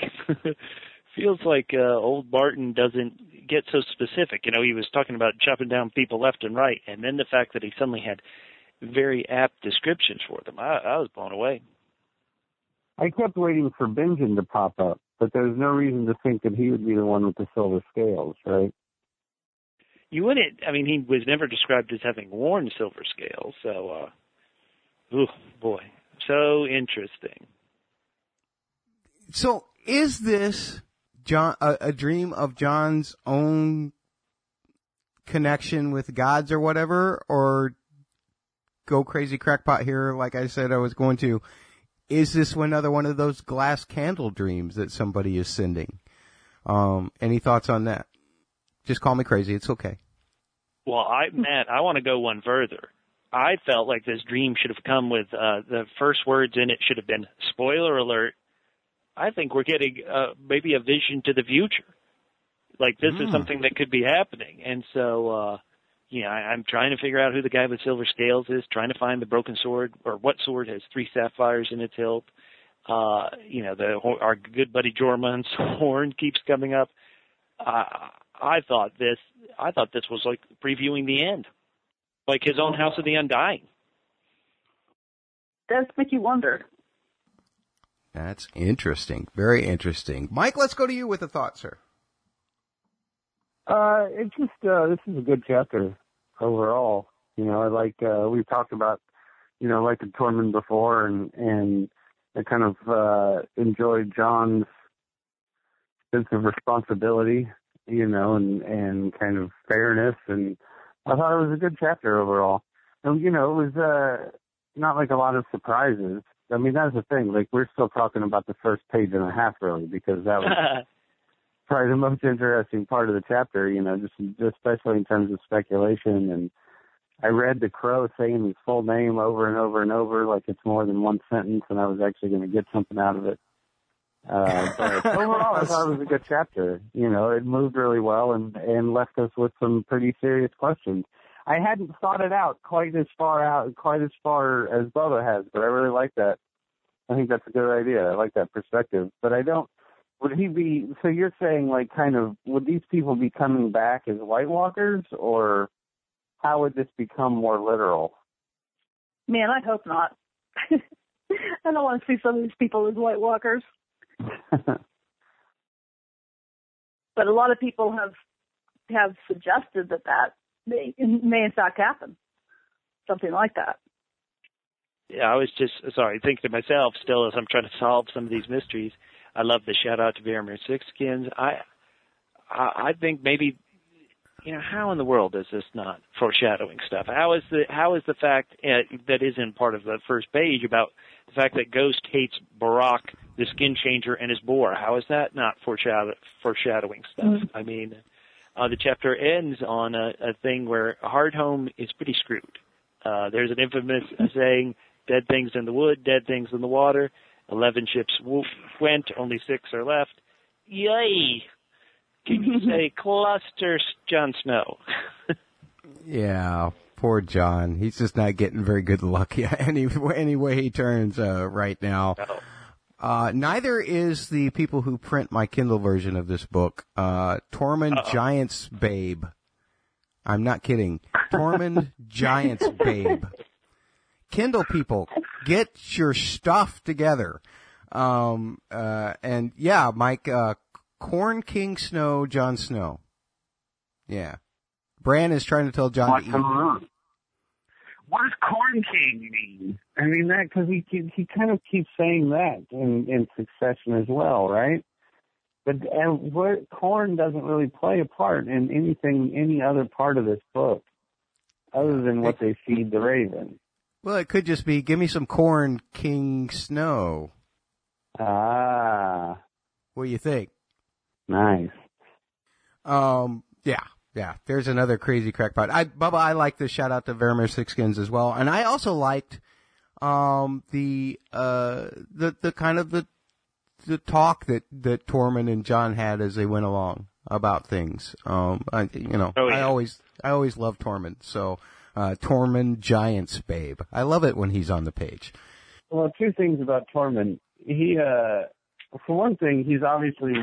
old Martin doesn't get so specific. He was talking about chopping down people left and right, and then the fact that he suddenly had very apt descriptions for them. I was blown away. I kept waiting for Benjen to pop up, but there's no reason to think that he would be the one with the silver scales, right? You wouldn't. I mean, he was never described as having worn silver scales, so, boy, so interesting. So, is this John a dream of John's own connection with gods or whatever, or go crazy crackpot here, like I said I was going to? Is this another one of those glass candle dreams that somebody is sending? Any thoughts on that? Just call me crazy. It's okay. Well, Matt, I want to go one further. I felt like this dream should have come with the first words in it should have been, spoiler alert, I think we're getting maybe a vision to the future. Like this is something that could be happening. And so, I'm trying to figure out who the guy with silver scales is, trying to find the broken sword, or what sword has 3 sapphires in its hilt. Our good buddy Jormung's horn keeps coming up. I thought this was like previewing the end, like his own House of the Undying. Does make you wonder. That's interesting. Very interesting. Mike, let's go to you with a thought, sir. It's just, this is a good chapter overall. I like, we've talked about, like the Tormund before, and I kind of, enjoyed John's sense of responsibility, and kind of fairness, and I thought it was a good chapter overall. And, it was, not like a lot of surprises. I mean, that's the thing. Like, we're still talking about the first page and a half, really, because that was probably the most interesting part of the chapter, just especially in terms of speculation. And I read the Crow saying his full name over and over and over, like it's more than one sentence, and I was actually going to get something out of it. But overall, I thought it was a good chapter. It moved really well and left us with some pretty serious questions. I hadn't thought it out quite as far as Bubba has, but I really like that. I think that's a good idea. I like that perspective. But so you're saying, like, kind of, would these people be coming back as White Walkers, or how would this become more literal? Man, I hope not. I don't want to see some of these people as White Walkers. But a lot of people have suggested that may in fact happen. Something like that. Yeah, I was just, thinking to myself still as I'm trying to solve some of these mysteries. I love the shout out to Varamir Sixskins. I think maybe, how in the world is this not foreshadowing stuff? How is the fact that isn't part of the first page about the fact that Ghost hates Barak, the skin changer, and his boar? How is that not foreshadowing stuff? Mm-hmm. I mean, the chapter ends on a thing where Hardhome is pretty screwed. There's an infamous saying, dead things in the wood, dead things in the water. 11 ships went, only 6 are left. Yay! Can you say cluster Jon Snow? Yeah, poor Jon. He's just not getting very good luck any way he turns right now. No. Neither is the people who print my Kindle version of this book. Tormund Giant's Babe. I'm not kidding. Tormund Giant's Babe. Kindle people, get your stuff together. And yeah, Mike, Corn King Snow, Jon Snow. Yeah. Bran is trying to tell Jon What's to going eat. on? What does Corn King mean? I mean, that, because he kind of keeps saying that in succession as well, right? But what corn doesn't really play a part in any other part of this book, other than what they feed the raven. Well, it could just be, give me some corn, King Snow. Ah. What do you think? Nice. Yeah. There's another crazy crackpot. Bubba, I like the shout out to Vermeer Sixskins as well, and I also liked the kind of the talk that Tormund and Jon had as they went along about things. I always love Tormund. So Tormund Giants Babe. I love it when he's on the page. Well, two things about Tormund. He, for one thing, he's obviously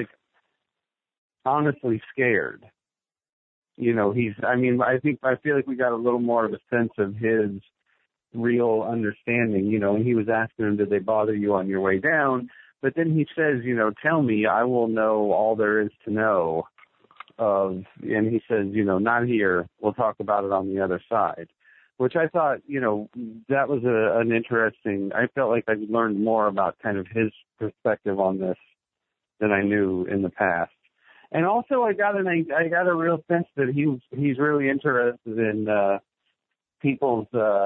honestly scared. You know, I feel like we got a little more of a sense of his real understanding, you know, and he was asking him, did they bother you on your way down? But then he says, you know, tell me, I will know all there is to know and he says, you know, not here. We'll talk about it on the other side, which I thought, you know, that was an interesting, I felt like I learned more about kind of his perspective on this than I knew in the past. And also I got a real sense that he's really interested in, people's,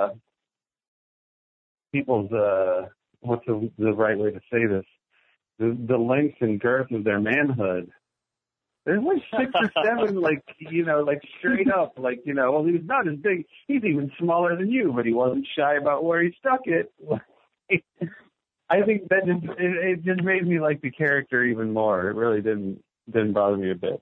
what's the right way to say this? The length and girth of their manhood. There's like 6 or 7, straight up, well, he's not as big. He's even smaller than you, but he wasn't shy about where he stuck it. I think that it just made me like the character even more. It really didn't bother me a bit.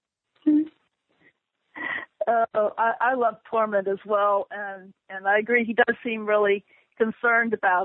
I love Tormund as well, and I agree. He does seem really concerned about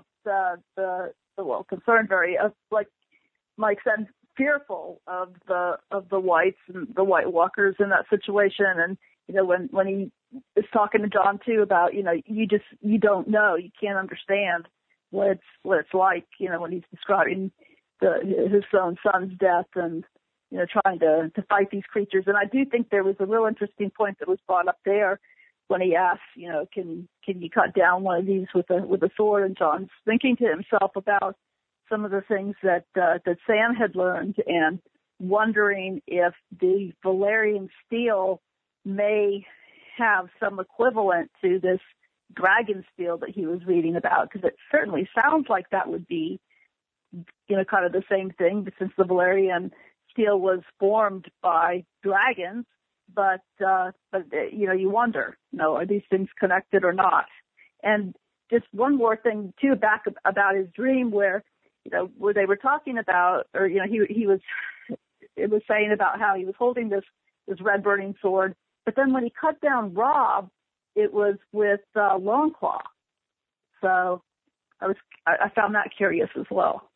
like Mike said, fearful of the whites and the White Walkers in that situation. And you know, when he is talking to Jon too about, you know, you don't know, you can't understand what it's like, you know, when he's describing his own son's death and, you know, trying to fight these creatures. And I do think there was a real interesting point that was brought up there when he asked, you know, can you cut down one of these with a sword? And Jon's thinking to himself about some of the things that Sam had learned and wondering if the Valyrian steel may have some equivalent to this dragon steel that he was reading about, because it certainly sounds like that would be, you know, kind of the same thing, but since the Valyrian steel was formed by dragons, but you know, you wonder, you know, are these things connected or not? And just one more thing too, back about his dream, where, you know, where they were talking about, or, you know, it was saying about how he was holding this red burning sword, but then when he cut down Robb, it was with Longclaw. So I found that curious as well.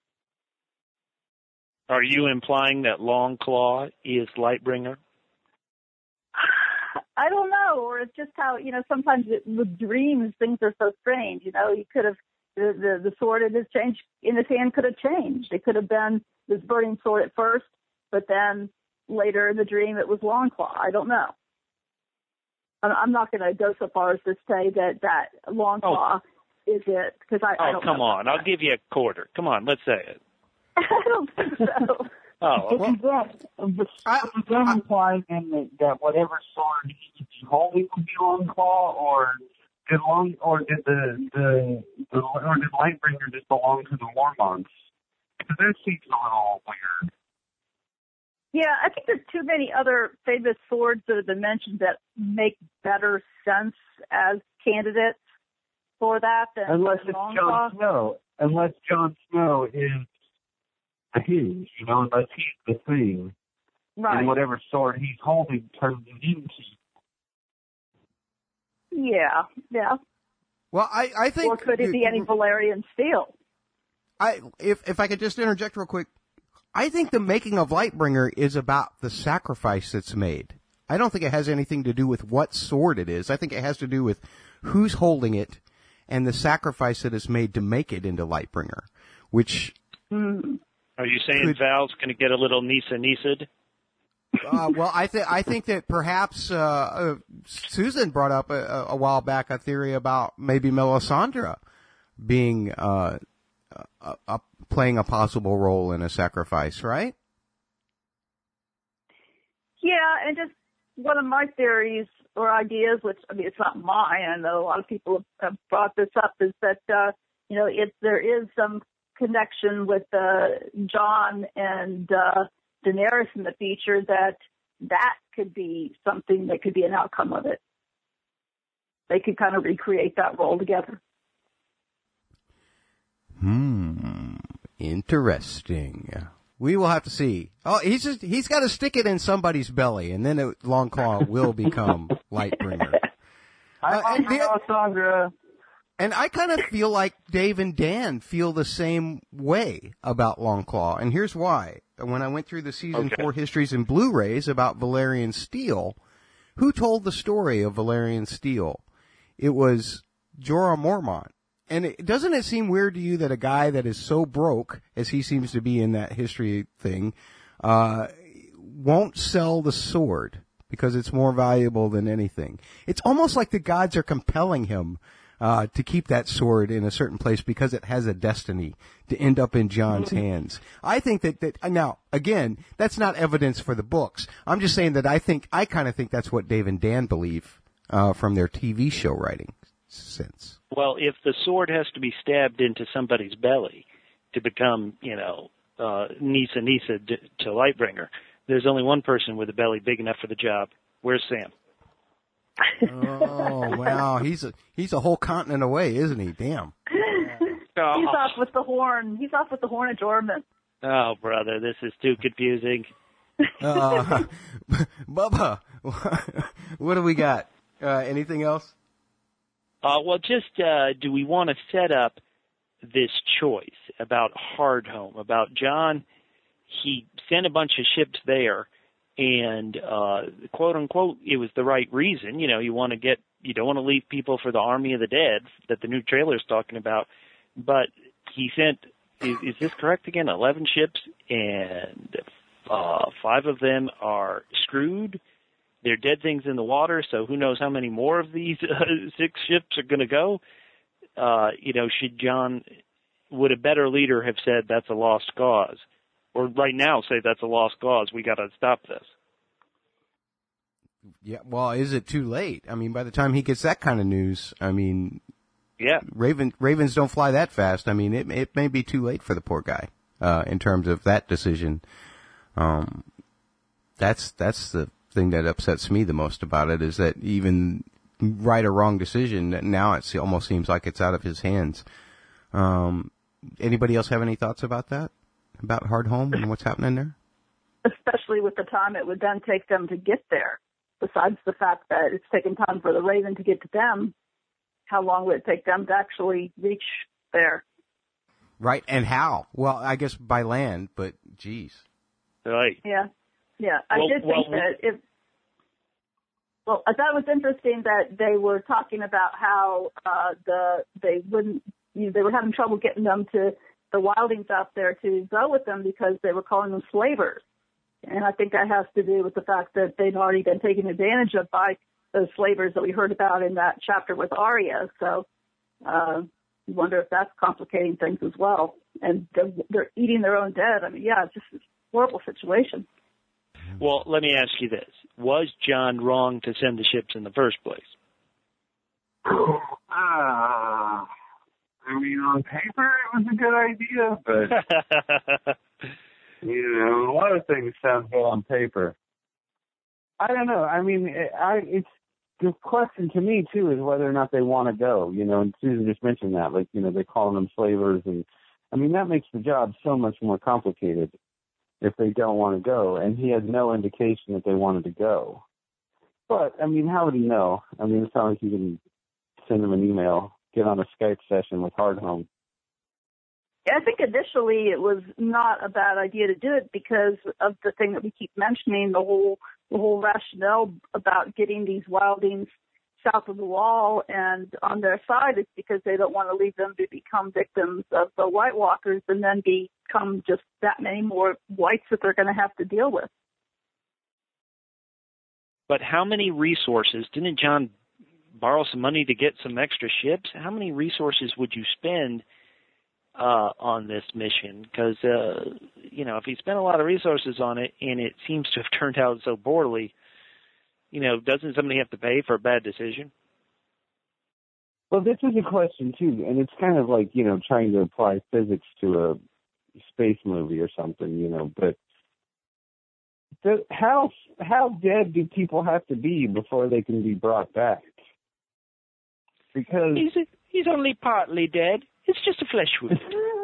Are you implying that Longclaw is Lightbringer? I don't know, or it's just how, you know, sometimes with dreams things are so strange. You know, he could have the sword in his hand could have changed. It could have been this burning sword at first, but then later in the dream it was Longclaw. I don't know. I'm not going to go so far as to say that Longclaw is it, because I don't come know. on, I'll give you a quarter. Come on, let's say it. I don't think so. Does that imply then that whatever sword he's holding would be Longclaw, or did Lightbringer just belong to the Warmonths? Because that seems a little weird. Yeah, I think there's too many other famous swords that have been mentioned that make better sense as candidates for that than unless it's Jon Snow. Unless Jon Snow is the hinge, you know, unless he's the thing. Right. And whatever sword he's holding turns it into. Yeah. Well, I think... Or could it be any Valyrian steel? If I could just interject real quick, I think the making of Lightbringer is about the sacrifice that's made. I don't think it has anything to do with what sword it is. I think it has to do with who's holding it and the sacrifice that is made to make it into Lightbringer, which... Are you saying Val's going to get a little Nisa-Nisa'd? Well, I think that perhaps Susan brought up a while back a theory about maybe Melisandre being playing a possible role in a sacrifice, right? Yeah, and just one of my theories or ideas, which, I mean, it's not mine, I know a lot of people have brought this up, is that, if there is some connection with Jon and Daenerys in the future, that could be something that could be an outcome of it. They could kind of recreate that role together. Interesting. We will have to see. Oh, he's got to stick it in somebody's belly, and then Longclaw will become Lightbringer. Melisandre. And I kind of feel like Dave and Dan feel the same way about Longclaw, and here's why. When I went through the season 4 histories and Blu-rays about Valyrian Steel, who told the story of Valyrian Steel? It was Jorah Mormont. And doesn't it seem weird to you that a guy that is so broke, as he seems to be in that history thing, won't sell the sword because it's more valuable than anything? It's almost like the gods are compelling him to keep that sword in a certain place because it has a destiny to end up in Jon's hands. I think that now, again, that's not evidence for the books. I'm just saying that I kind of think that's what Dave and Dan believe from their TV show writing sense. Well, if the sword has to be stabbed into somebody's belly to become, Nisa to Lightbringer, there's only one person with a belly big enough for the job. Where's Sam? Oh, wow. He's a whole continent away, isn't he? Damn. He's off with the horn. He's off with the horn of Jormungandr. Oh, brother, this is too confusing. Bubba, what do we got? Anything else? Do we want to set up this choice about Hardhome, about Jon? He sent a bunch of ships there, and quote unquote, it was the right reason. You don't want to leave people for the army of the dead that the new trailer is talking about. But he sent, is this correct again? 11 ships, and 5 of them are screwed. They're dead things in the water, so who knows how many more of these 6 ships are going to go. Would a better leader have said that's a lost cause? Or right now say that's a lost cause, we got to stop this? Yeah, well, is it too late? I mean, by the time he gets that kind of news, yeah, Ravens don't fly that fast. I mean, it may be too late for the poor guy, in terms of that decision. That's the thing that upsets me the most about it, is that even right or wrong decision, now it almost seems like it's out of his hands. Anybody else have any thoughts about that? About Hardhome and what's happening there? Especially with the time it would then take them to get there. Besides the fact that it's taken time for the Raven to get to them, how long would it take them to actually reach there? Right, and how? Well, I guess by land, but geez. Right. Yeah. I did think that I thought it was interesting that they were talking about how they were having trouble getting them to the wildlings out there to go with them because they were calling them slavers. And I think that has to do with the fact that they'd already been taken advantage of by those slavers that we heard about in that chapter with Arya. So you wonder if that's complicating things as well. And they're eating their own dead. I mean, yeah, it's just a horrible situation. Well, let me ask you this. Was Jon wrong to send the ships in the first place? On paper, it was a good idea, but, a lot of things sound good on paper. I don't know. I mean, it's the question to me, too, is whether or not they want to go, and Susan just mentioned that, they're calling them slavers, and, that makes the job so much more complicated if they don't want to go, and he had no indication that they wanted to go. But, how would he know? It's not like you can send him an email, get on a Skype session with Hardhome. Yeah, I think initially it was not a bad idea to do it because of the thing that we keep mentioning, the whole rationale about getting these wildlings south of the wall and on their side is because they don't want to leave them to become victims of the White Walkers and then become just that many more whites that they're going to have to deal with. But how many resources, didn't John borrow some money to get some extra ships? How many resources would you spend on this mission? Because, if he spent a lot of resources on it and it seems to have turned out so poorly, doesn't somebody have to pay for a bad decision? Well, this is a question, too, and it's kind of like, trying to apply physics to a space movie or something, but how dead do people have to be before they can be brought back? Because he's only partly dead. It's just a flesh wound.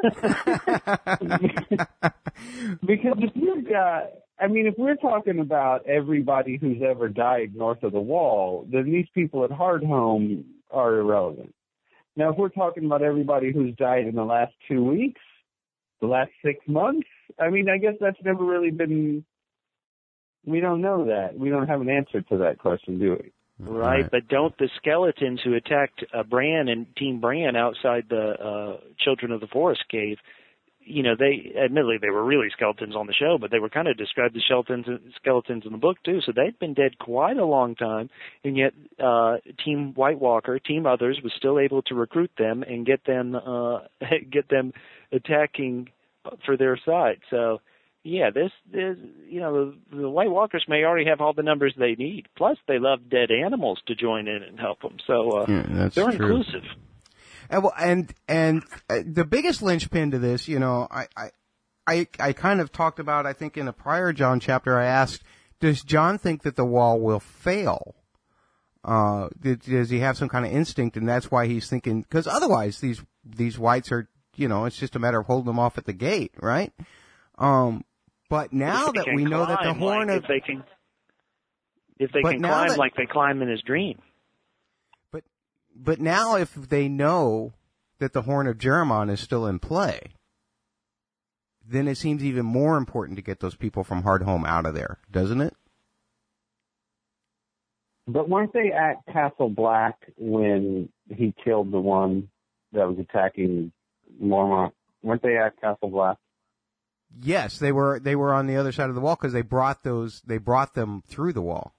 Because if we're talking about everybody who's ever died north of the wall, then these people at Hardhome are irrelevant. Now, if we're talking about everybody who's died in the last 2 weeks, the last 6 months, I guess that's never really been. We don't know that. We don't have an answer to that question, do we? Right, but don't the skeletons who attacked Bran and Team Bran outside the Children of the Forest cave, they admittedly they were really skeletons on the show, but they were kind of described as skeletons in the book too. So they'd been dead quite a long time, and yet Team White Walker, Team Others, was still able to recruit them and get them attacking for their side. So. Yeah, the White Walkers may already have all the numbers they need. Plus, they love dead animals to join in and help them. So they're true. inclusive. And the biggest linchpin to this, I kind of talked about. I think in a prior John chapter, I asked, does John think that the wall will fail? Does he have some kind of instinct, and that's why he's thinking? Because otherwise, these whites are, it's just a matter of holding them off at the gate, right? But now that we know that the Horn of... If they can climb like they climb in his dream. But now if they know that the Horn of Jeremon is still in play, then it seems even more important to get those people from Hardhome out of there, doesn't it? But weren't they at Castle Black when he killed the one that was attacking Mormont? Weren't they at Castle Black? Yes, they were on the other side of the wall because they brought them through the wall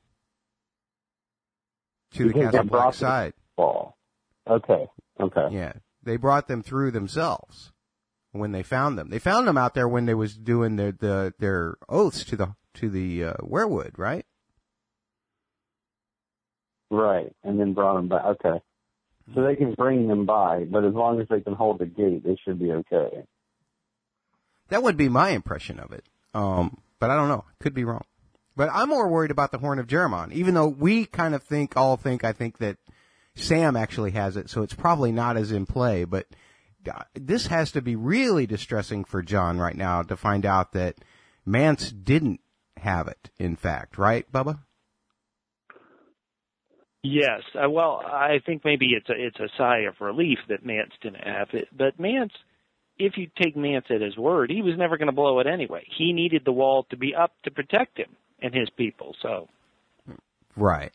to the Castle Black side. Wall. Okay. Yeah, they brought them through themselves when they found them. They found them out there when they was doing their oaths to the werewood, right? Right, and then brought them back. Okay, so they can bring them by, but as long as they can hold the gate, they should be okay. That would be my impression of it. But I don't know. Could be wrong. But I'm more worried about the Horn of Jeremon, even though we kind of think that Sam actually has it, so it's probably not as in play. But this has to be really distressing for John right now to find out that Mance didn't have it, in fact. Right, Bubba? Yes. Well, I think maybe it's a sigh of relief that Mance didn't have it. But Mance... If you take Mance at his word, he was never going to blow it anyway. He needed the wall to be up to protect him and his people. So, right.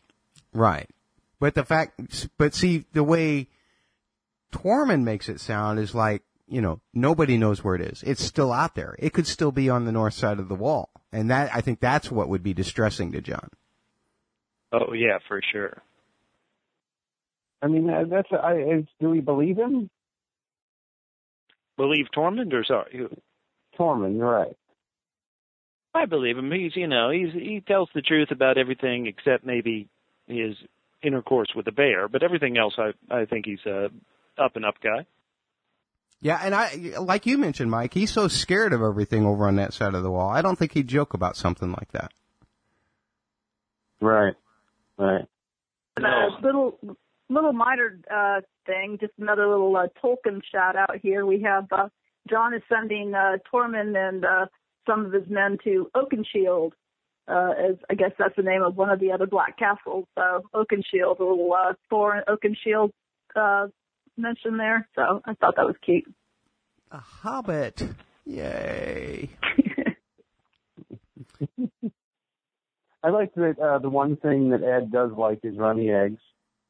But see, the way Tormund makes it sound is like, nobody knows where it is. It's still out there. It could still be on the north side of the wall, and I think that's what would be distressing to John. Oh yeah, for sure. Do we believe him? Believe Tormund or sorry? Who? Tormund, right. I believe him. He tells the truth about everything except maybe his intercourse with the bear, but everything else I think he's a up and up guy. Yeah, and like you mentioned, Mike, he's so scared of everything over on that side of the wall. I don't think he'd joke about something like that. Right. Little minor thing, just another little Tolkien shout out here. We have John is sending Tormund and some of his men to Oakenshield, as I guess that's the name of one of the other Black Castles. Oakenshield, a little Thorin Oakenshield mentioned there. So I thought that was cute. A hobbit, yay! I like that the one thing that Ed does like is runny eggs.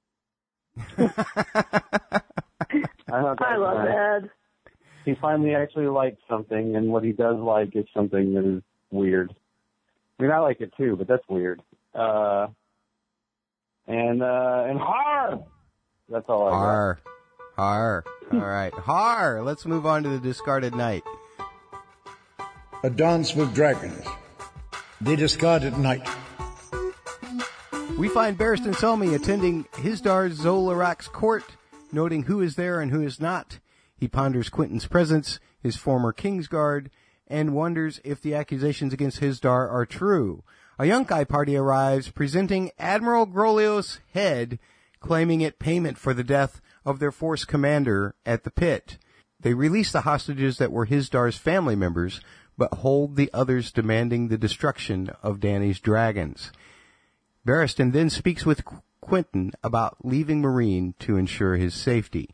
I love Ed. He finally actually likes something, and what he does like is something that is weird. I mean, I like it too, but that's weird. And har! That's all I got. Har. Har. All right. Har! Let's move on to the discarded knight. A Dance with Dragons. The Discarded Knight. We find Barristan Selmy attending Hisdar Zolarak's court, noting who is there and who is not. He ponders Quentin's presence, his former Kingsguard, and wonders if the accusations against Hisdar are true. A Yunkai party arrives, presenting Admiral Grolios' head, claiming it payment for the death of their force commander at the pit. They release the hostages that were Hisdar's family members, but hold the others, demanding the destruction of Dany's dragons. Barristan then speaks with Quentin about leaving Meereen to ensure his safety.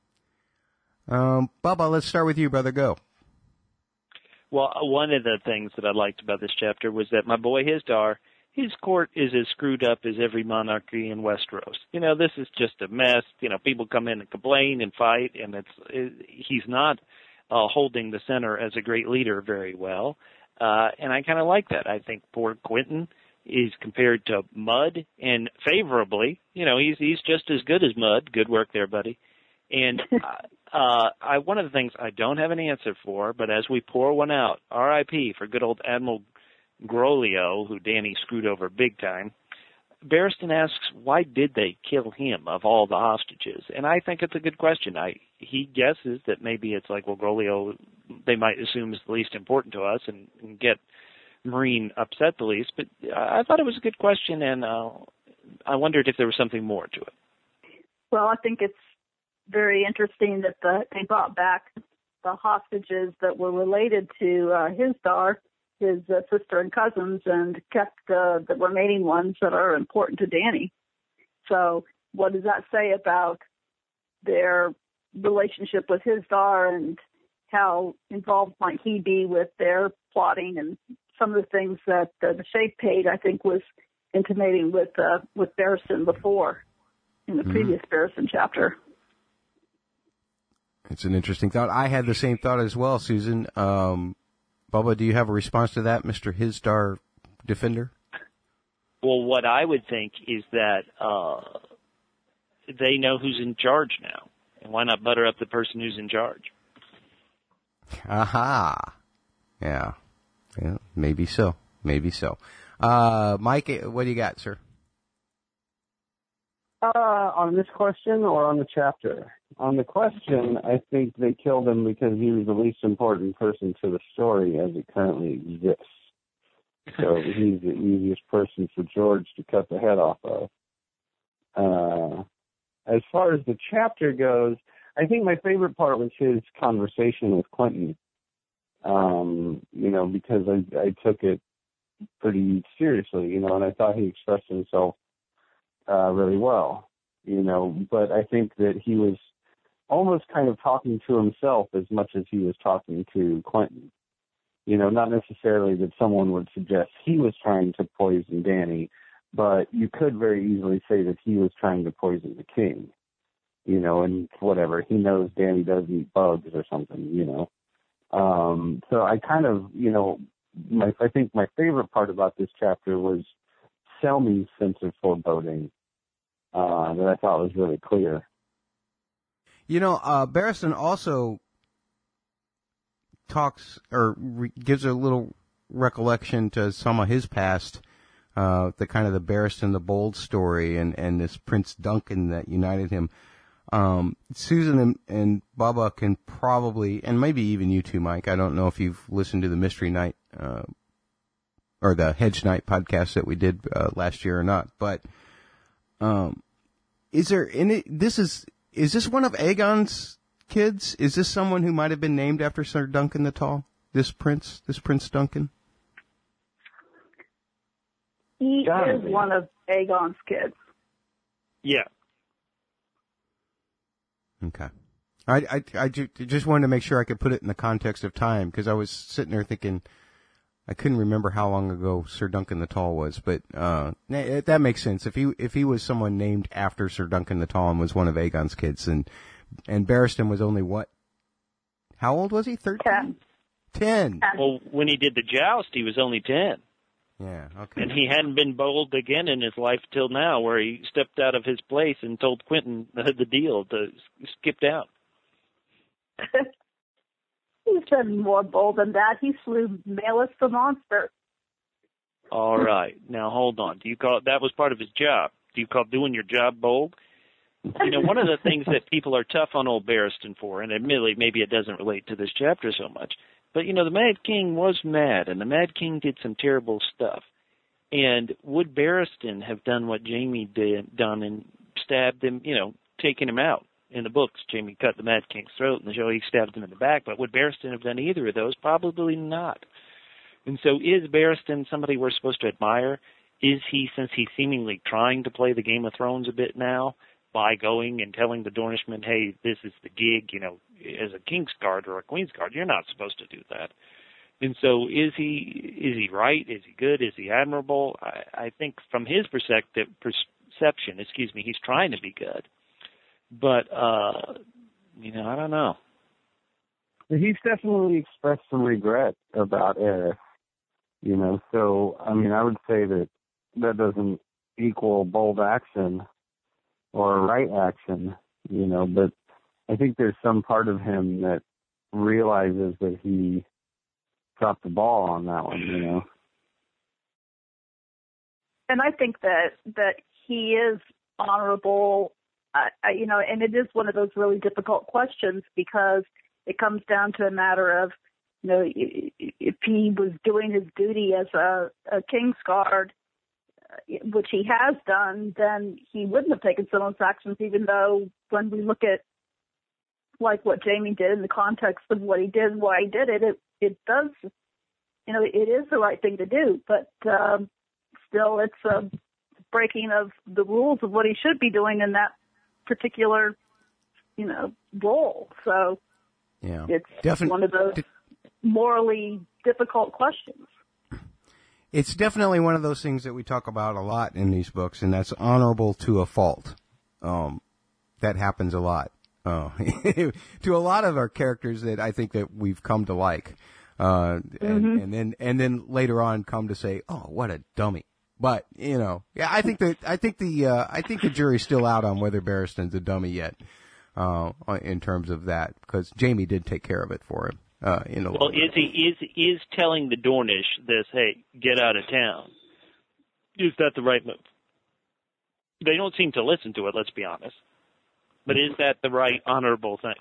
Bubba, let's start with you, brother. Go. Well, one of the things that I liked about this chapter was that my boy Hisdar, his court is as screwed up as every monarchy in Westeros. You know, this is just a mess. You know, people come in and complain and fight, and he's not holding the center as a great leader very well. And I kind of like that. I think poor Quentin is compared to Mud, and favorably, you know, he's just as good as Mud. Good work there, buddy. And one of the things I don't have an answer for, but as we pour one out, R.I.P. for good old Admiral Grolio, who Dany screwed over big time. Barristan asks, why did they kill him of all the hostages? And I think it's a good question. He guesses that maybe it's like, well, Grolio, they might assume is the least important to us and get Meereen upset the least. But I thought it was a good question, and I wondered if there was something more to it. Well, I think it's very interesting that they brought back the hostages that were related to Hisdar, his sister and cousins, and kept the remaining ones that are important to Dany. So what does that say about their relationship with Hisdar, and how involved might he be with their plotting? And some of the things that the Shape Page, I think, was intimating with Barristan before in the previous Barristan chapter. It's an interesting thought. I had the same thought as well, Susan. Bubba, do you have a response to that, Mr. Hisdar defender? Well, what I would think is that they know who's in charge now. And why not butter up the person who's in charge? Aha. Yeah, maybe so. Maybe so. Mike, what do you got, sir? On this question or on the chapter? On the question, I think they killed him because he was the least important person to the story as it currently exists. So he's the easiest person for George to cut the head off of. As far as the chapter goes, I think my favorite part was his conversation with Quentin. Because I took it pretty seriously, and I thought he expressed himself really well, but I think that he was almost kind of talking to himself as much as he was talking to Quentin. Not necessarily that someone would suggest he was trying to poison Dany, but you could very easily say that he was trying to poison the king, and whatever. He knows Dany does eat bugs or something, So I kind of, I think my favorite part about this chapter was Selmy's sense of foreboding that I thought was really clear. Barristan also talks or gives a little recollection to some of his past, the kind of the Barristan the Bold story and this Prince Duncan that united him. Susan and Bubba can probably, and maybe even you too, Mike, I don't know if you've listened to the Mystery Night, or the Hedge Night podcast that we did last year or not, but is there any, is this one of Aegon's kids? Is this someone who might have been named after Sir Duncan the Tall? This Prince Duncan? He is one of Aegon's kids. Yeah. Okay. I just wanted to make sure I could put it in the context of time, because I was sitting there thinking I couldn't remember how long ago Sir Duncan the Tall was, but that makes sense. If he was someone named after Sir Duncan the Tall and was one of Aegon's kids, and Barristan was only what? How old was he? 13? 10. Well, when he did the joust, he was only 10. Yeah, okay. And he hadn't been bold again in his life till now, where he stepped out of his place and told Quentin the deal to skip out. He's been more bold than that. He slew Malus the monster. All right. Now, hold on. Do you call that was part of his job? Do you call doing your job bold? You know, one of the things that people are tough on old Barristan for, and admittedly, maybe it doesn't relate to this chapter so much, but, you know, the Mad King was mad, and the Mad King did some terrible stuff. And would Barristan have done what Jaime done and stabbed him, you know, taken him out? In the books, Jaime cut the Mad King's throat. In the show, he stabbed him in the back. But would Barristan have done either of those? Probably not. And so is Barristan somebody we're supposed to admire? Is he, since he's seemingly trying to play the Game of Thrones a bit now, by going and telling the Dornishmen, hey, this is the gig, you know, as a King's Guard or a Queen's Guard, you're not supposed to do that. And so is he right? Is he good? Is he admirable? I think from his perception, he's trying to be good. But, you know, I don't know. He's definitely expressed some regret about Aerys, you know, so, I mean, I would say that doesn't equal bold action or right action, you know, but I think there's some part of him that realizes that he dropped the ball on that one, you know. And I think that he is honorable, you know, and it is one of those really difficult questions because it comes down to a matter of, you know, if he was doing his duty as a King's Guard, which he has done, then he wouldn't have taken some of those actions, even though when we look at, like, what Jaime did in the context of what he did and why he did it, it does, you know, it is the right thing to do. But still, it's a breaking of the rules of what he should be doing in that particular, you know, role. So yeah, it's one of those morally difficult questions. It's definitely one of those things that we talk about a lot in these books, and that's honorable to a fault. That happens a lot. To a lot of our characters that I think that we've come to like. And then later on come to say, oh, what a dummy. But, you know, yeah, I think the jury's still out on whether Barristan's a dummy yet, in terms of that, because Jaime did take care of it for him. Well, is telling the Dornish this, hey, get out of town, is that the right move? They don't seem to listen to it, let's be honest. But is that the right, honorable thing?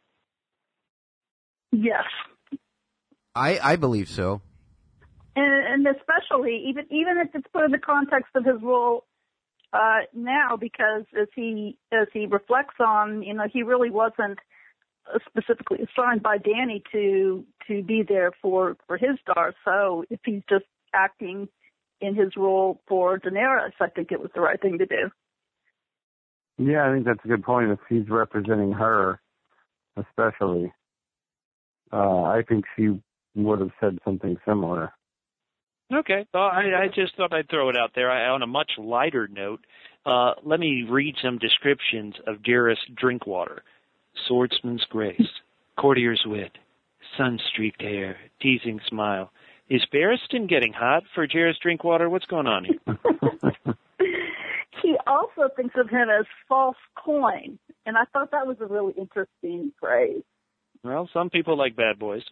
Yes. I believe so. And especially, even if it's put in the context of his role now, because as he reflects on, you know, he really wasn't specifically assigned by Dany to be there for his Dar. So if he's just acting in his role for Daenerys, I think it was the right thing to do. Yeah, I think that's a good point. If he's representing her, especially, I think she would have said something similar. Okay. Well, I just thought I'd throw it out there. On a much lighter note, let me read some descriptions of Jairus Drinkwater. Swordsman's grace, courtier's wit, sun-streaked hair, teasing smile. Is Barristan getting hot for Jairus Drinkwater? What's going on here? He also thinks of him as false coin, and I thought that was a really interesting phrase. Well, some people like bad boys.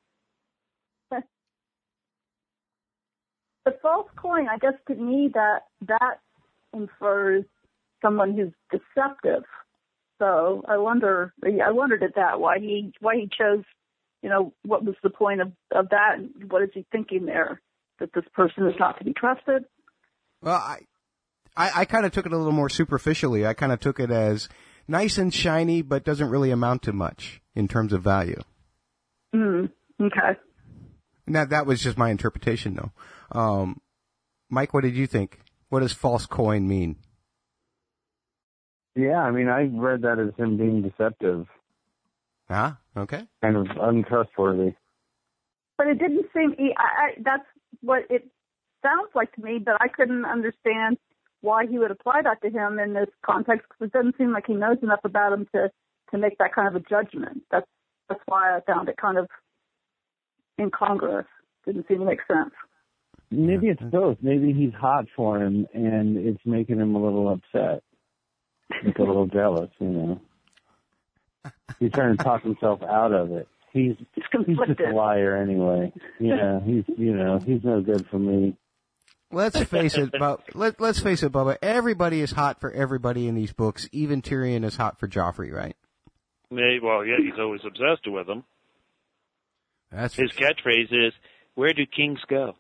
The false coin, I guess to me that infers someone who's deceptive. So I wondered at that, why he chose, you know, what was the point of that, and what is he thinking there, that this person is not to be trusted? Well, I kind of took it a little more superficially. I kind of took it as nice and shiny, but doesn't really amount to much in terms of value. Okay. Now, that was just my interpretation, though. Mike, what did you think? What does false coin mean? Yeah, I mean, I read that as him being deceptive. Ah, okay. Kind of untrustworthy. But it didn't seem, that's what it sounds like to me, but I couldn't understand why he would apply that to him in this context, because it doesn't seem like he knows enough about him to make that kind of a judgment. That's why I found it kind of incongruous. Didn't seem to make sense. Maybe it's both. Maybe he's hot for him, and it's making him a little upset. Like a little jealous, you know. He's trying to talk himself out of it. He's just a liar anyway. Yeah, he's no good for me. Let's face it, let's face it, Bubba. Everybody is hot for everybody in these books. Even Tyrion is hot for Joffrey, right? Well, yeah, he's always obsessed with him. His catchphrase is, "Where do kings go?"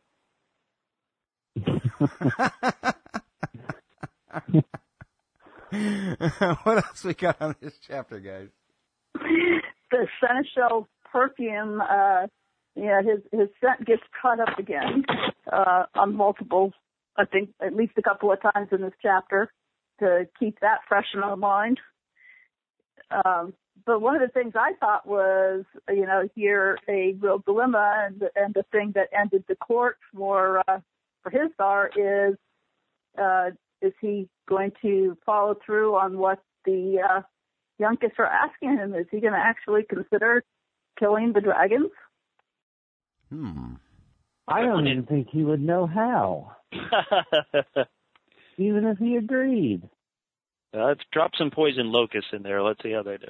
What else we got on this chapter, guys? The seneschal's perfume, his scent gets caught up again on multiple, I think at least a couple of times in this chapter to keep that fresh in our mind. But one of the things I thought was, here a real dilemma, and the thing that ended the court for his Tsar is he going to follow through on what the Younkists are asking him? Is he going to actually consider killing the dragons? I don't even think he would know how. Even if he agreed. Let's drop some poison locusts in there. Let's see how they do.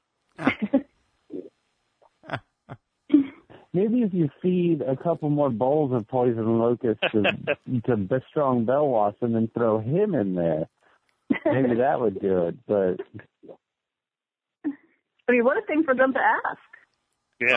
Maybe if you feed a couple more bowls of poison locusts to Bestrong Belwas and then throw him in there, maybe that would do it. But I mean, what a thing for them to ask. Yeah.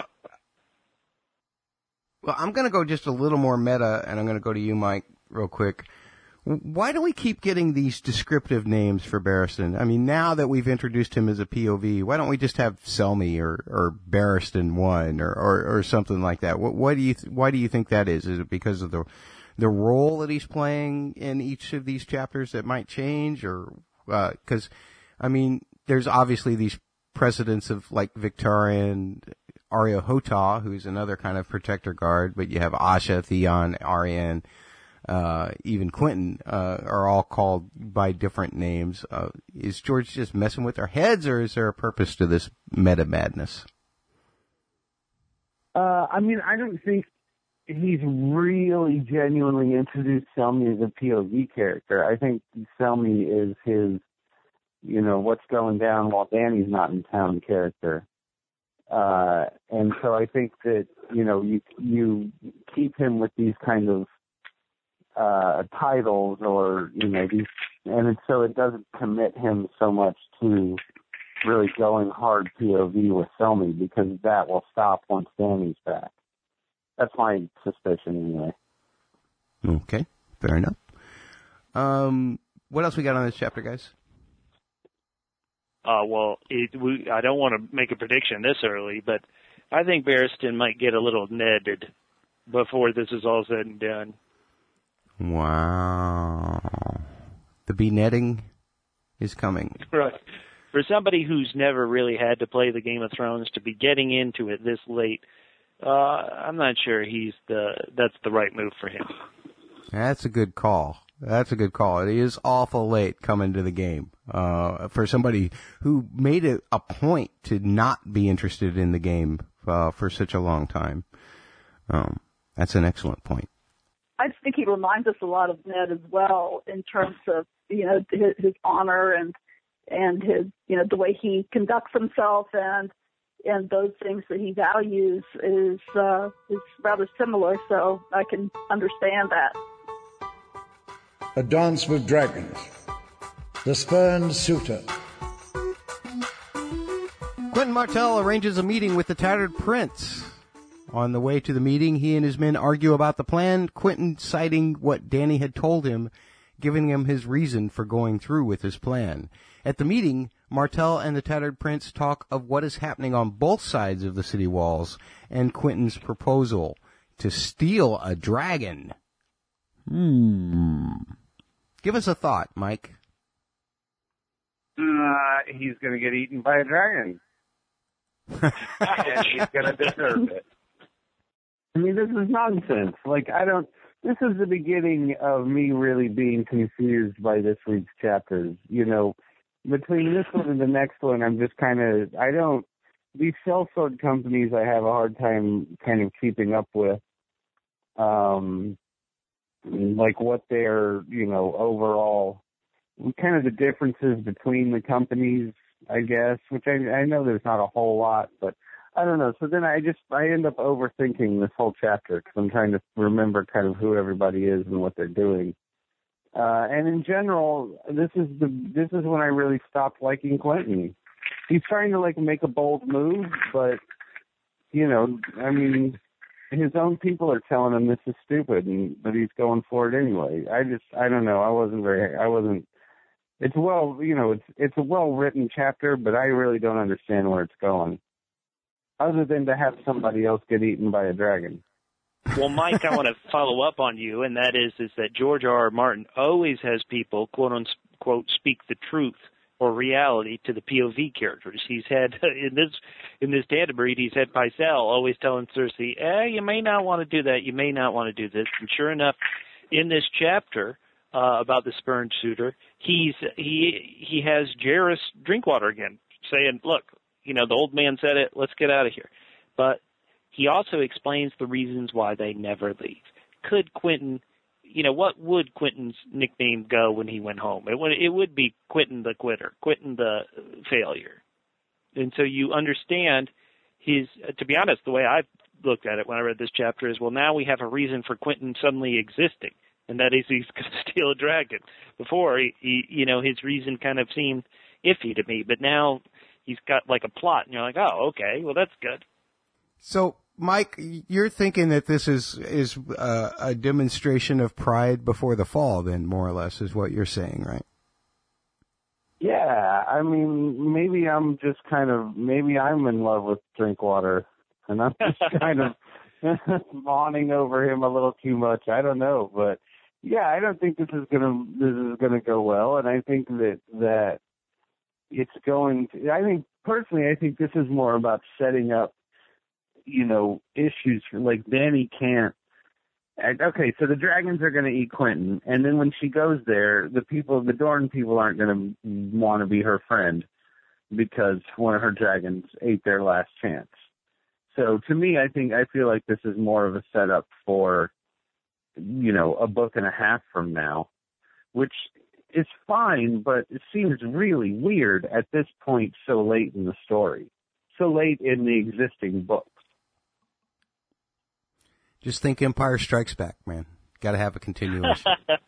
Well, I'm going to go just a little more meta, and I'm going to go to you, Mike, real quick. Why do we keep getting these descriptive names for Barristan? I mean, now that we've introduced him as a POV, why don't we just have Selmy or Barristan 1 or something like that? Why do you think that is? Is it because of the role that he's playing in each of these chapters that might change, or because I mean, there's obviously these precedents of like Victarion, Arya Hotah, who's another kind of protector guard, but you have Asha, Theon, Arianne. Even Quentin, are all called by different names. Is George just messing with our heads, or is there a purpose to this meta madness? I mean, I don't think he's really genuinely introduced Selmy as a POV character. I think Selmy is his, what's going down while Dany's not in town character. And so I think that, you keep him with these kind of titles, or these, and so it doesn't commit him so much to really going hard POV with Selmy, because that will stop once Dany's back. That's my suspicion anyway. Okay, fair enough. What else we got on this chapter, guys? I don't want to make a prediction this early, but I think Barristan might get a little netted before this is all said and done. Wow. The benetting is coming. Right. For somebody who's never really had to play the Game of Thrones, to be getting into it this late, I'm not sure that's the right move for him. That's a good call. It is awful late coming to the game. For somebody who made it a point to not be interested in the game for such a long time. That's an excellent point. I just think he reminds us a lot of Ned as well, in terms of his honor and his the way he conducts himself and those things that he values is rather similar. So I can understand that. A Dance with Dragons. The Spurned Suitor. Quentin Martell arranges a meeting with the Tattered Prince. On the way to the meeting, he and his men argue about the plan, Quentin citing what Dany had told him, giving him his reason for going through with his plan. At the meeting, Martell and the Tattered Prince talk of what is happening on both sides of the city walls and Quentin's proposal to steal a dragon. Give us a thought, Mike. He's going to get eaten by a dragon. And he's going to deserve it. I mean, this is nonsense. This is the beginning of me really being confused by this week's chapters. Between this one and the next one, I'm just these sellsword companies I have a hard time kind of keeping up with. like what their, overall, kind of the differences between the companies, I guess, which I know there's not a whole lot, but I don't know. So then I end up overthinking this whole chapter because I'm trying to remember kind of who everybody is and what they're doing. And in general, this is when I really stopped liking Quentin. He's trying to make a bold move, but his own people are telling him this is stupid, but he's going for it anyway. I don't know. It's it's a well-written chapter, but I really don't understand where it's going, other than to have somebody else get eaten by a dragon. Well, Mike, I want to follow up on you, and that is that George R.R. Martin always has people, quote unquote, speak the truth or reality to the POV characters. He's had in this Data Breed, he's had Pycelle always telling Cersei, you may not want to do that, you may not want to do this. And sure enough, in this chapter about the spurned suitor, he has Jaehaerys Drinkwater again, saying, look, the old man said it, let's get out of here. But he also explains the reasons why they never leave. Could Quentin, what would Quentin's nickname go when he went home? It would be Quentin the Quitter, Quentin the Failure. And so you understand to be honest, the way I looked at it when I read this chapter is, well, now we have a reason for Quentin suddenly existing, and that is he's going to steal a dragon. Before, his reason kind of seemed iffy to me, but now he's got a plot, and you're like, oh, okay, well, that's good. So, Mike, you're thinking that this is a demonstration of pride before the fall, then, more or less, is what you're saying, right? Yeah, maybe I'm in love with Drinkwater, and I'm just kind of fawning over him a little too much. I don't know, but yeah, I don't think this is gonna go well, and I think that it's going to. I think this is more about setting up, issues for, Dany can't. Okay, so the dragons are going to eat Quentin, and then when she goes there, the Dorne people aren't going to want to be her friend because one of her dragons ate their last chance. So to me, I feel like this is more of a setup for, a book and a half from now, which is fine, but it seems really weird at this point so late in the story, so late in the existing books. Just think Empire Strikes Back, man. Got to have a continuation.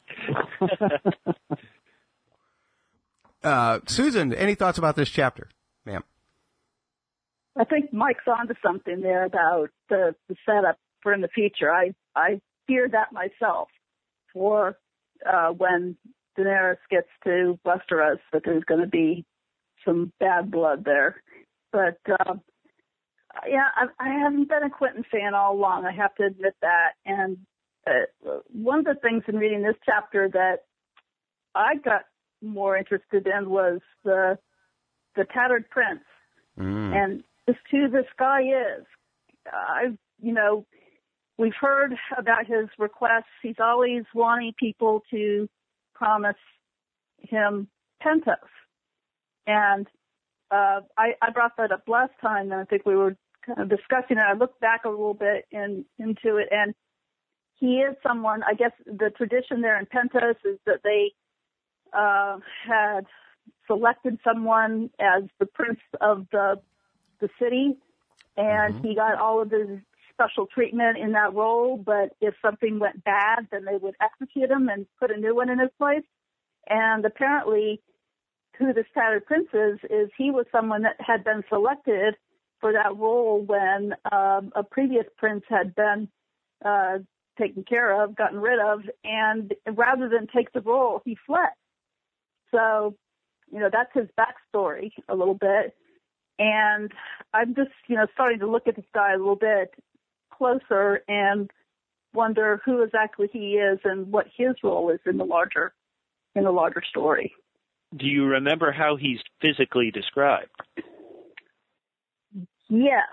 Susan, any thoughts about this chapter, ma'am? I think Mike's onto something there about the setup for in the future. I fear that myself for when Daenerys gets to Westeros, that there's going to be some bad blood there. But yeah, I haven't been a Quentin fan all along. I have to admit that. And one of the things in reading this chapter that I got more interested in was the Tattered Prince, and just who this guy is. We've heard about his requests. He's always wanting people to promise him Pentos, and I brought that up last time, and I think we were kind of discussing it. I looked back a little bit into it, and he is someone, I guess the tradition there in Pentos is that they had selected someone as the prince of the city, and he got all of his special treatment in that role, but if something went bad, then they would execute him and put a new one in his place. And apparently who this Tattered Prince is he was someone that had been selected for that role when a previous prince had been taken care of, gotten rid of, and rather than take the role, he fled. So, that's his backstory a little bit. And I'm just, starting to look at this guy a little bit closer and wonder who exactly he is and what his role is in the larger story. Do you remember how he's physically described? Yes.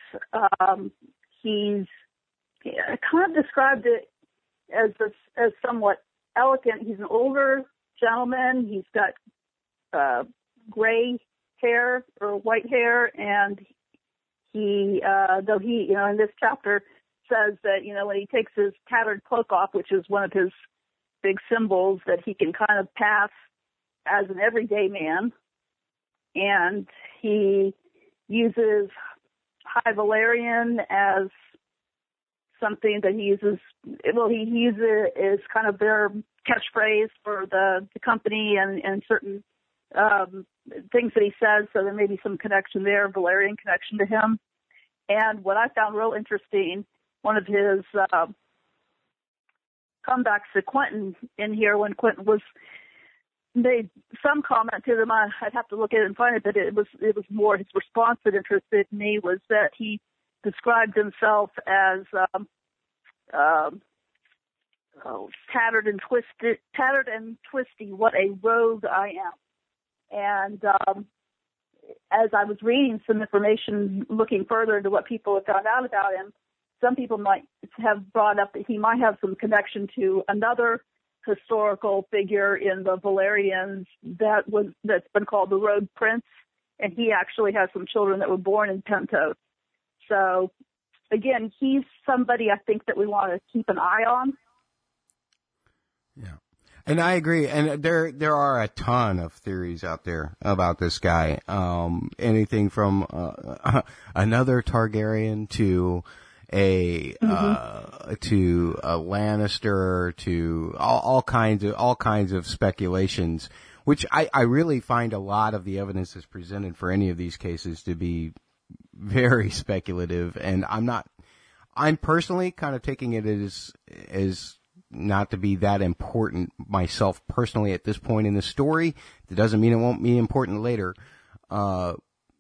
He's kind of described it as somewhat elegant. He's an older gentleman. He's got gray hair or white hair, and he, though he, in this chapter, says that, when he takes his tattered cloak off, which is one of his big symbols, that he can kind of pass as an everyday man, and he uses High Valyrian as something that he uses. Well, he uses it as kind of their catchphrase for the company and certain things that he says. So there may be some connection there, Valyrian connection to him. And what I found real interesting, one of his comebacks to Quentin in here, when Quentin made some comment to them, I'd have to look at it and find it, but it was more his response that interested me, was that he described himself as tattered and twisty, what a rogue I am. And as I was reading some information, looking further into what people have found out about him, some people might have brought up that he might have some connection to another historical figure in the Valyrians that's been called the Rogue Prince, and he actually has some children that were born in Pentos. So, again, he's somebody I think that we want to keep an eye on. Yeah. And I agree. And there are a ton of theories out there about this guy. Anything from another Targaryen to a Lannister to all kinds of speculations, which I really find a lot of the evidence that's presented for any of these cases to be very speculative. And I'm personally kind of taking it as not to be that important myself personally at this point in the story. That doesn't mean it won't be important later. Bubba,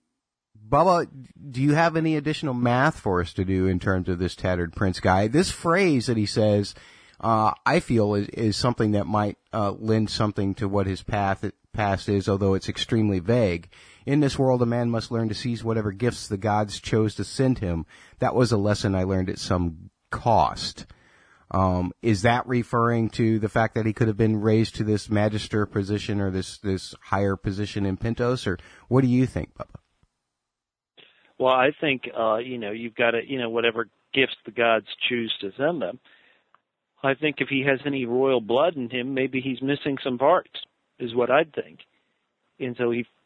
do you have any additional math for us to do in terms of this tattered prince guy? This phrase that he says, I feel is something that might lend something to what his past is, although it's extremely vague. In this world, a man must learn to seize whatever gifts the gods chose to send him. That was a lesson I learned at some cost. Is that referring to the fact that he could have been raised to this magister position or this higher position in Pentos, or what do you think, Bubba? Well, I think, you've got to, whatever gifts the gods choose to send them. I think if he has any royal blood in him, maybe he's missing some parts, is what I'd think. And so he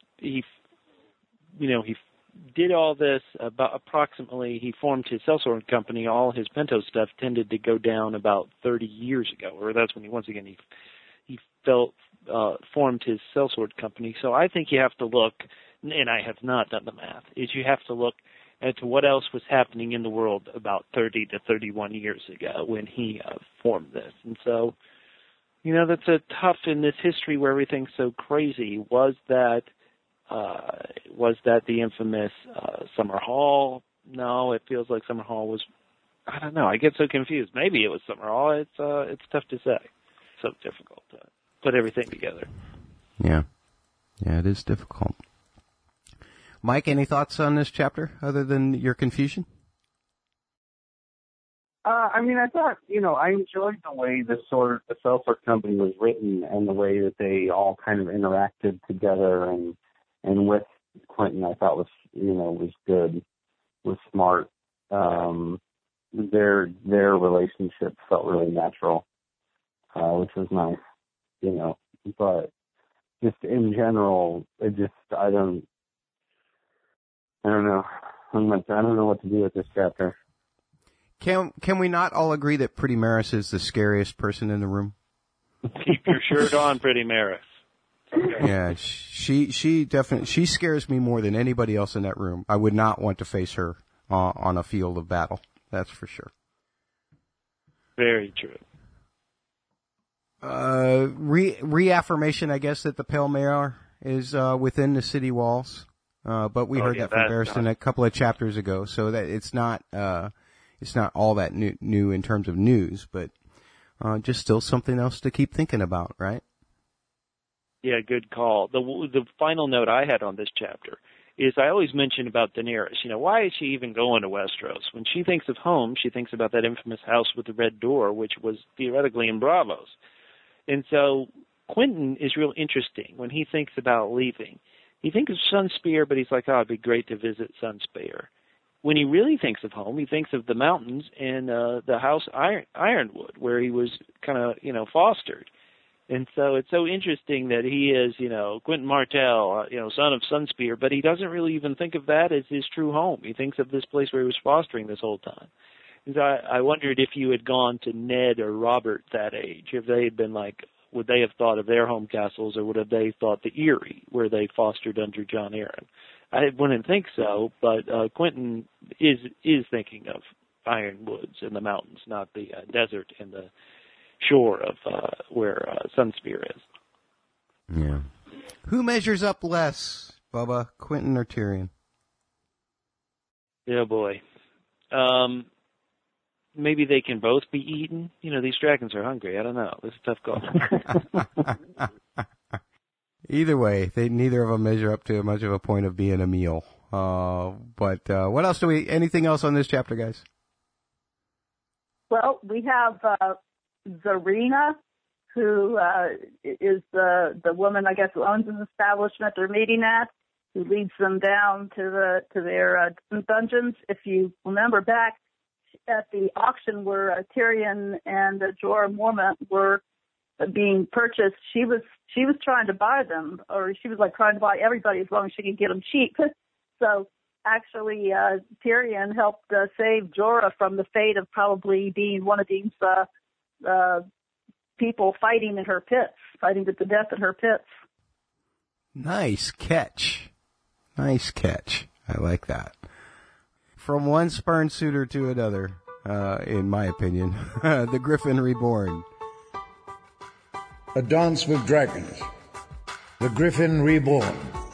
did all this about approximately, he formed his sellsword company. All his Pentos stuff tended to go down about 30 years ago, or that's when he formed his sellsword company. So I think you have to look, and I have not done the math, is you have to look at what else was happening in the world about 30 to 31 years ago when he formed this. And so, that's a tough in this history where everything's so crazy. Was that the infamous Summer Hall? No, it feels like Summer Hall was, I don't know, I get so confused. Maybe it was Summer Hall. It's tough to say. So difficult to put everything together. Yeah, it is difficult. Mike, any thoughts on this chapter other than your confusion? I thought, I enjoyed the way the sellsword company was written and the way that they all kind of interacted together and with Quentin, I thought was good, was smart. Their relationship felt really natural, which was nice, but just in general, I don't know. I don't know what to do with this chapter. Can we not all agree that Pretty Maris is the scariest person in the room? Keep your shirt on, Pretty Maris. Yeah, she definitely, she scares me more than anybody else in that room. I would not want to face her on a field of battle. That's for sure. Very true. Reaffirmation, I guess, that the Pale Mare is within the city walls. But we heard that from Barristan a couple of chapters ago, so that it's not all that new in terms of news, but just still something else to keep thinking about, right? Yeah, good call. The final note I had on this chapter is I always mention about Daenerys. Why is she even going to Westeros? When she thinks of home, she thinks about that infamous house with the red door, which was theoretically in Braavos. And so Quentin is real interesting when he thinks about leaving. He thinks of Sunspear, but he's like, it'd be great to visit Sunspear. when he really thinks of home, he thinks of the mountains and the house Ironwood, where he was kind of, fostered. And so it's so interesting that he is, Quentin Martell, son of Sunspear, but he doesn't really even think of that as his true home. He thinks of this place where he was fostering this whole time. And so I wondered if you had gone to Ned or Robert that age, if they had been like, would they have thought of their home castles, or would have they thought the Eyrie, where they fostered under John Arryn? I wouldn't think so, but Quentin is thinking of Ironwoods and the mountains, not the desert and the shore of where Sunspear is. Yeah. Who measures up less, Bubba, Quentin or Tyrion? Yeah, boy. Maybe they can both be eaten. These dragons are hungry. I don't know. This is a tough call. Either way, neither of them measure up to much of a point of being a meal. But what else anything else on this chapter, guys? Well, we have Zarina, who is the woman, I guess, who owns an establishment they're meeting at, who leads them down to their dungeons. If you remember back at the auction where Tyrion and Jorah Mormont were being purchased, she was trying to buy them, or she was like trying to buy everybody as long as she could get them cheap. So actually, Tyrion helped save Jorah from the fate of probably being one of these people fighting in her pits, fighting to the death in her pits. Nice catch. I like that. From one spurn suitor to another, in my opinion, the Griffin Reborn. A Dance with Dragons. The Griffin Reborn.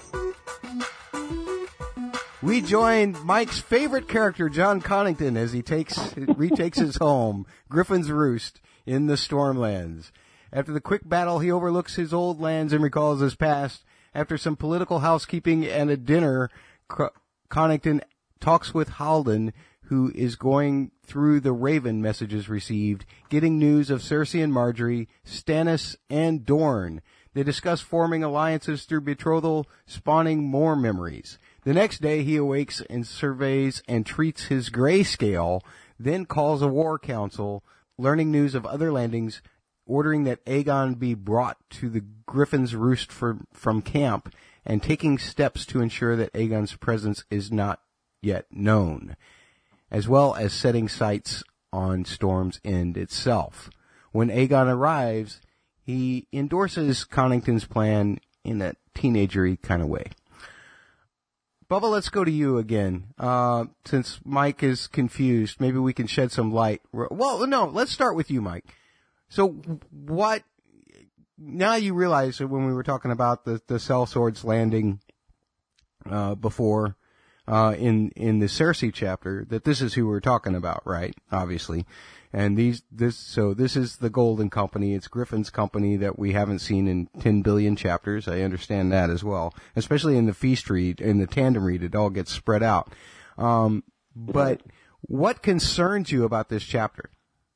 We join Mike's favorite character, John Connington, as he retakes his home, Griffin's Roost, in the Stormlands. After the quick battle, he overlooks his old lands and recalls his past. After some political housekeeping and a dinner, Connington talks with Haldon, who is going through the Raven messages received, getting news of Cersei and Marjorie, Stannis, and Dorne. They discuss forming alliances through betrothal, spawning more memories. The next day, he awakes and surveys and treats his grayscale, then calls a war council, learning news of other landings, ordering that Aegon be brought to the Griffin's Roost from camp, and taking steps to ensure that Aegon's presence is not yet known, as well as setting sights on Storm's End itself. When Aegon arrives, he endorses Connington's plan in a teenagery kind of way. Bubba, let's go to you again. Since Mike is confused, maybe we can shed some light. Well, no, let's start with you, Mike. So now you realize that when we were talking about the Sellswords landing, before, in the Cersei chapter, that this is who we're talking about, right? Obviously. And this is the Golden Company. It's Griffin's company that we haven't seen in 10 billion chapters. I understand that as well. Especially in the feast read, in the tandem read, it all gets spread out. But what concerns you about this chapter?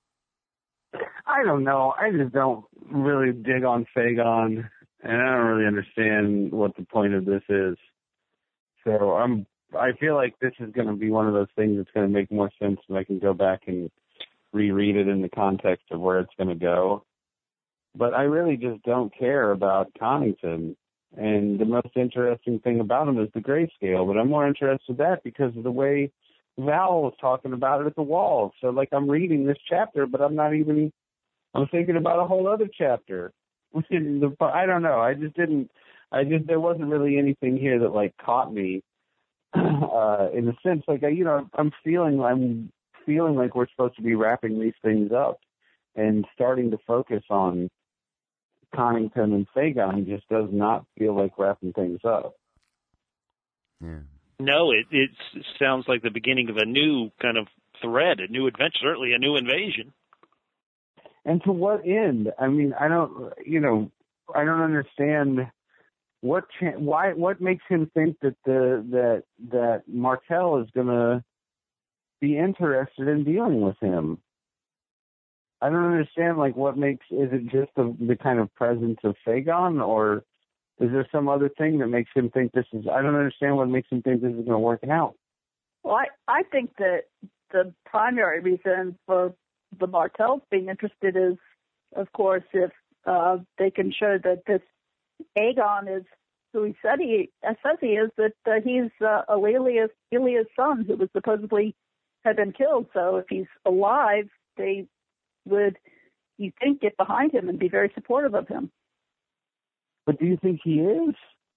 I don't know. I just don't really dig on Fagon, and I don't really understand what the point of this is. So I feel like this is going to be one of those things that's going to make more sense when I can go back and reread it in the context of where it's going to go. But I really just don't care about Connington. And the most interesting thing about him is the grayscale. But I'm more interested in that because of the way Val was talking about it at the wall. So, like, I'm reading this chapter, but I'm thinking about a whole other chapter. I don't know. There wasn't really anything here that, like, caught me in a sense. Like, I'm feeling like we're supposed to be wrapping these things up, and starting to focus on Connington and Fagon just does not feel like wrapping things up. Yeah. No, it sounds like the beginning of a new kind of thread, a new adventure, certainly a new invasion. And to what end? I mean, I don't understand what makes him think that Martell is going to be interested in dealing with him. I don't understand, like, is it just the kind of presence of Fagon, or is there some other thing that makes him think I don't understand what makes him think this is going to work out. Well, I think that the primary reason for the Martells being interested is, of course, if they can show that this Aegon is who he says he is, that he's Ilia's son, who was supposedly had been killed. So if he's alive, they would, you think, get behind him and be very supportive of him. But do you think he is?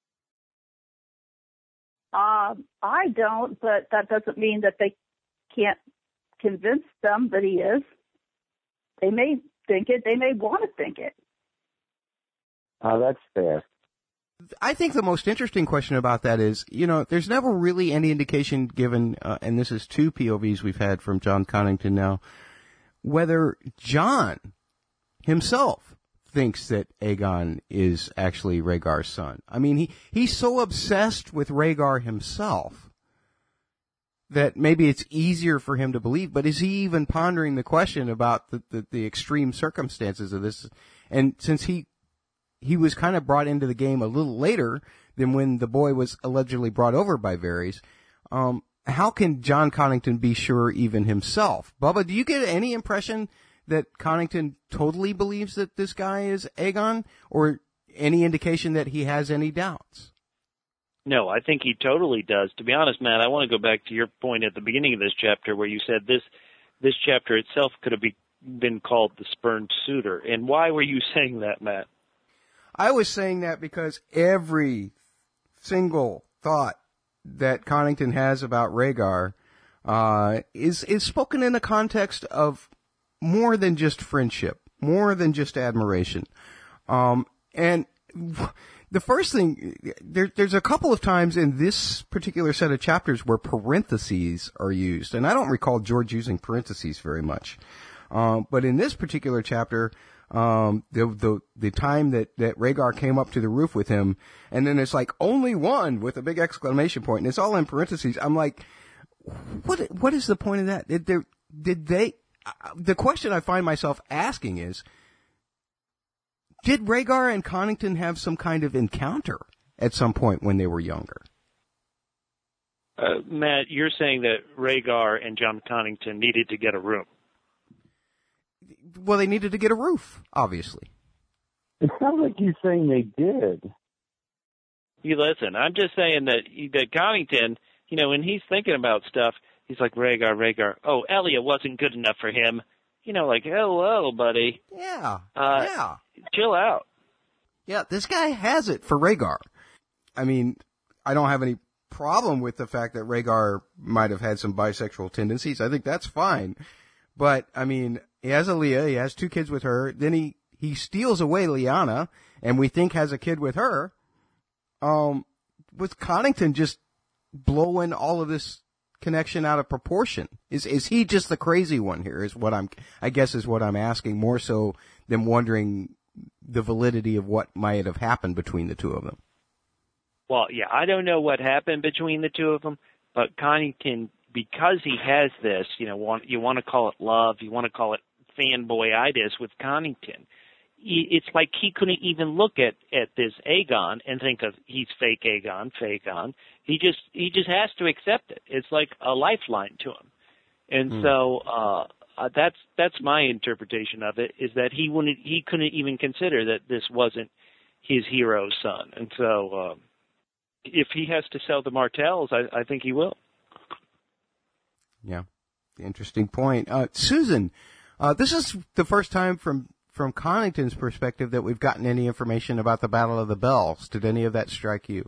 I don't, but that doesn't mean that they can't convince them that he is. They may think it. They may want to think it. That's fair. I think the most interesting question about that is, there's never really any indication given, and this is 2 POVs we've had from John Connington now, whether John himself thinks that Aegon is actually Rhaegar's son. I mean, he's so obsessed with Rhaegar himself that maybe it's easier for him to believe, but is he even pondering the question about the extreme circumstances of this? And since he was kind of brought into the game a little later than when the boy was allegedly brought over by Varys, how can John Connington be sure even himself? Bubba, do you get any impression that Connington totally believes that this guy is Aegon, or any indication that he has any doubts? No, I think he totally does. To be honest, Matt, I want to go back to your point at the beginning of this chapter where you said this chapter itself could have been called The Spurned Suitor. And why were you saying that, Matt? I was saying that because every single thought that Connington has about Rhaegar is spoken in the context of more than just friendship, more than just admiration. And the first thing, there's a couple of times in this particular set of chapters where parentheses are used, and I don't recall George using parentheses very much. But in this particular chapter, the time that Rhaegar came up to the roof with him, and then it's like only one with a big exclamation point, and it's all in parentheses. I'm like, what is the point of that? The question I find myself asking is, did Rhaegar and Connington have some kind of encounter at some point when they were younger? Matt, you're saying that Rhaegar and John Connington needed to get a room. Well, they needed to get a roof, obviously. It sounds like you're saying they did. You listen, I'm just saying that Connington, when he's thinking about stuff, he's like, Rhaegar. Oh, Elia wasn't good enough for him. Like, hello, buddy. Yeah. Chill out. Yeah, this guy has it for Rhaegar. I mean, I don't have any problem with the fact that Rhaegar might have had some bisexual tendencies. I think that's fine. But, I mean, he has Elia, he has 2 kids with her, then he steals away Lyanna, and we think has a kid with her. With Connington just blowing all of this connection out of proportion. Is he just the crazy one here is what I guess is what I'm asking, more so than wondering the validity of what might have happened between the 2 of them. Well, yeah, I don't know what happened between the 2 of them, but Connington, because he has this, you want to call it love, you want to call it fanboyitis with Connington. It's like he couldn't even look at this Aegon and think of he's fake Aegon. He just has to accept it. It's like a lifeline to him, and so that's my interpretation of it. Is that he couldn't even consider that this wasn't his hero's son, and so if he has to sell the Martells, I think he will. Yeah, interesting point, Susan. This is the first time from Connington's perspective that we've gotten any information about the Battle of the Bells. Did any of that strike you?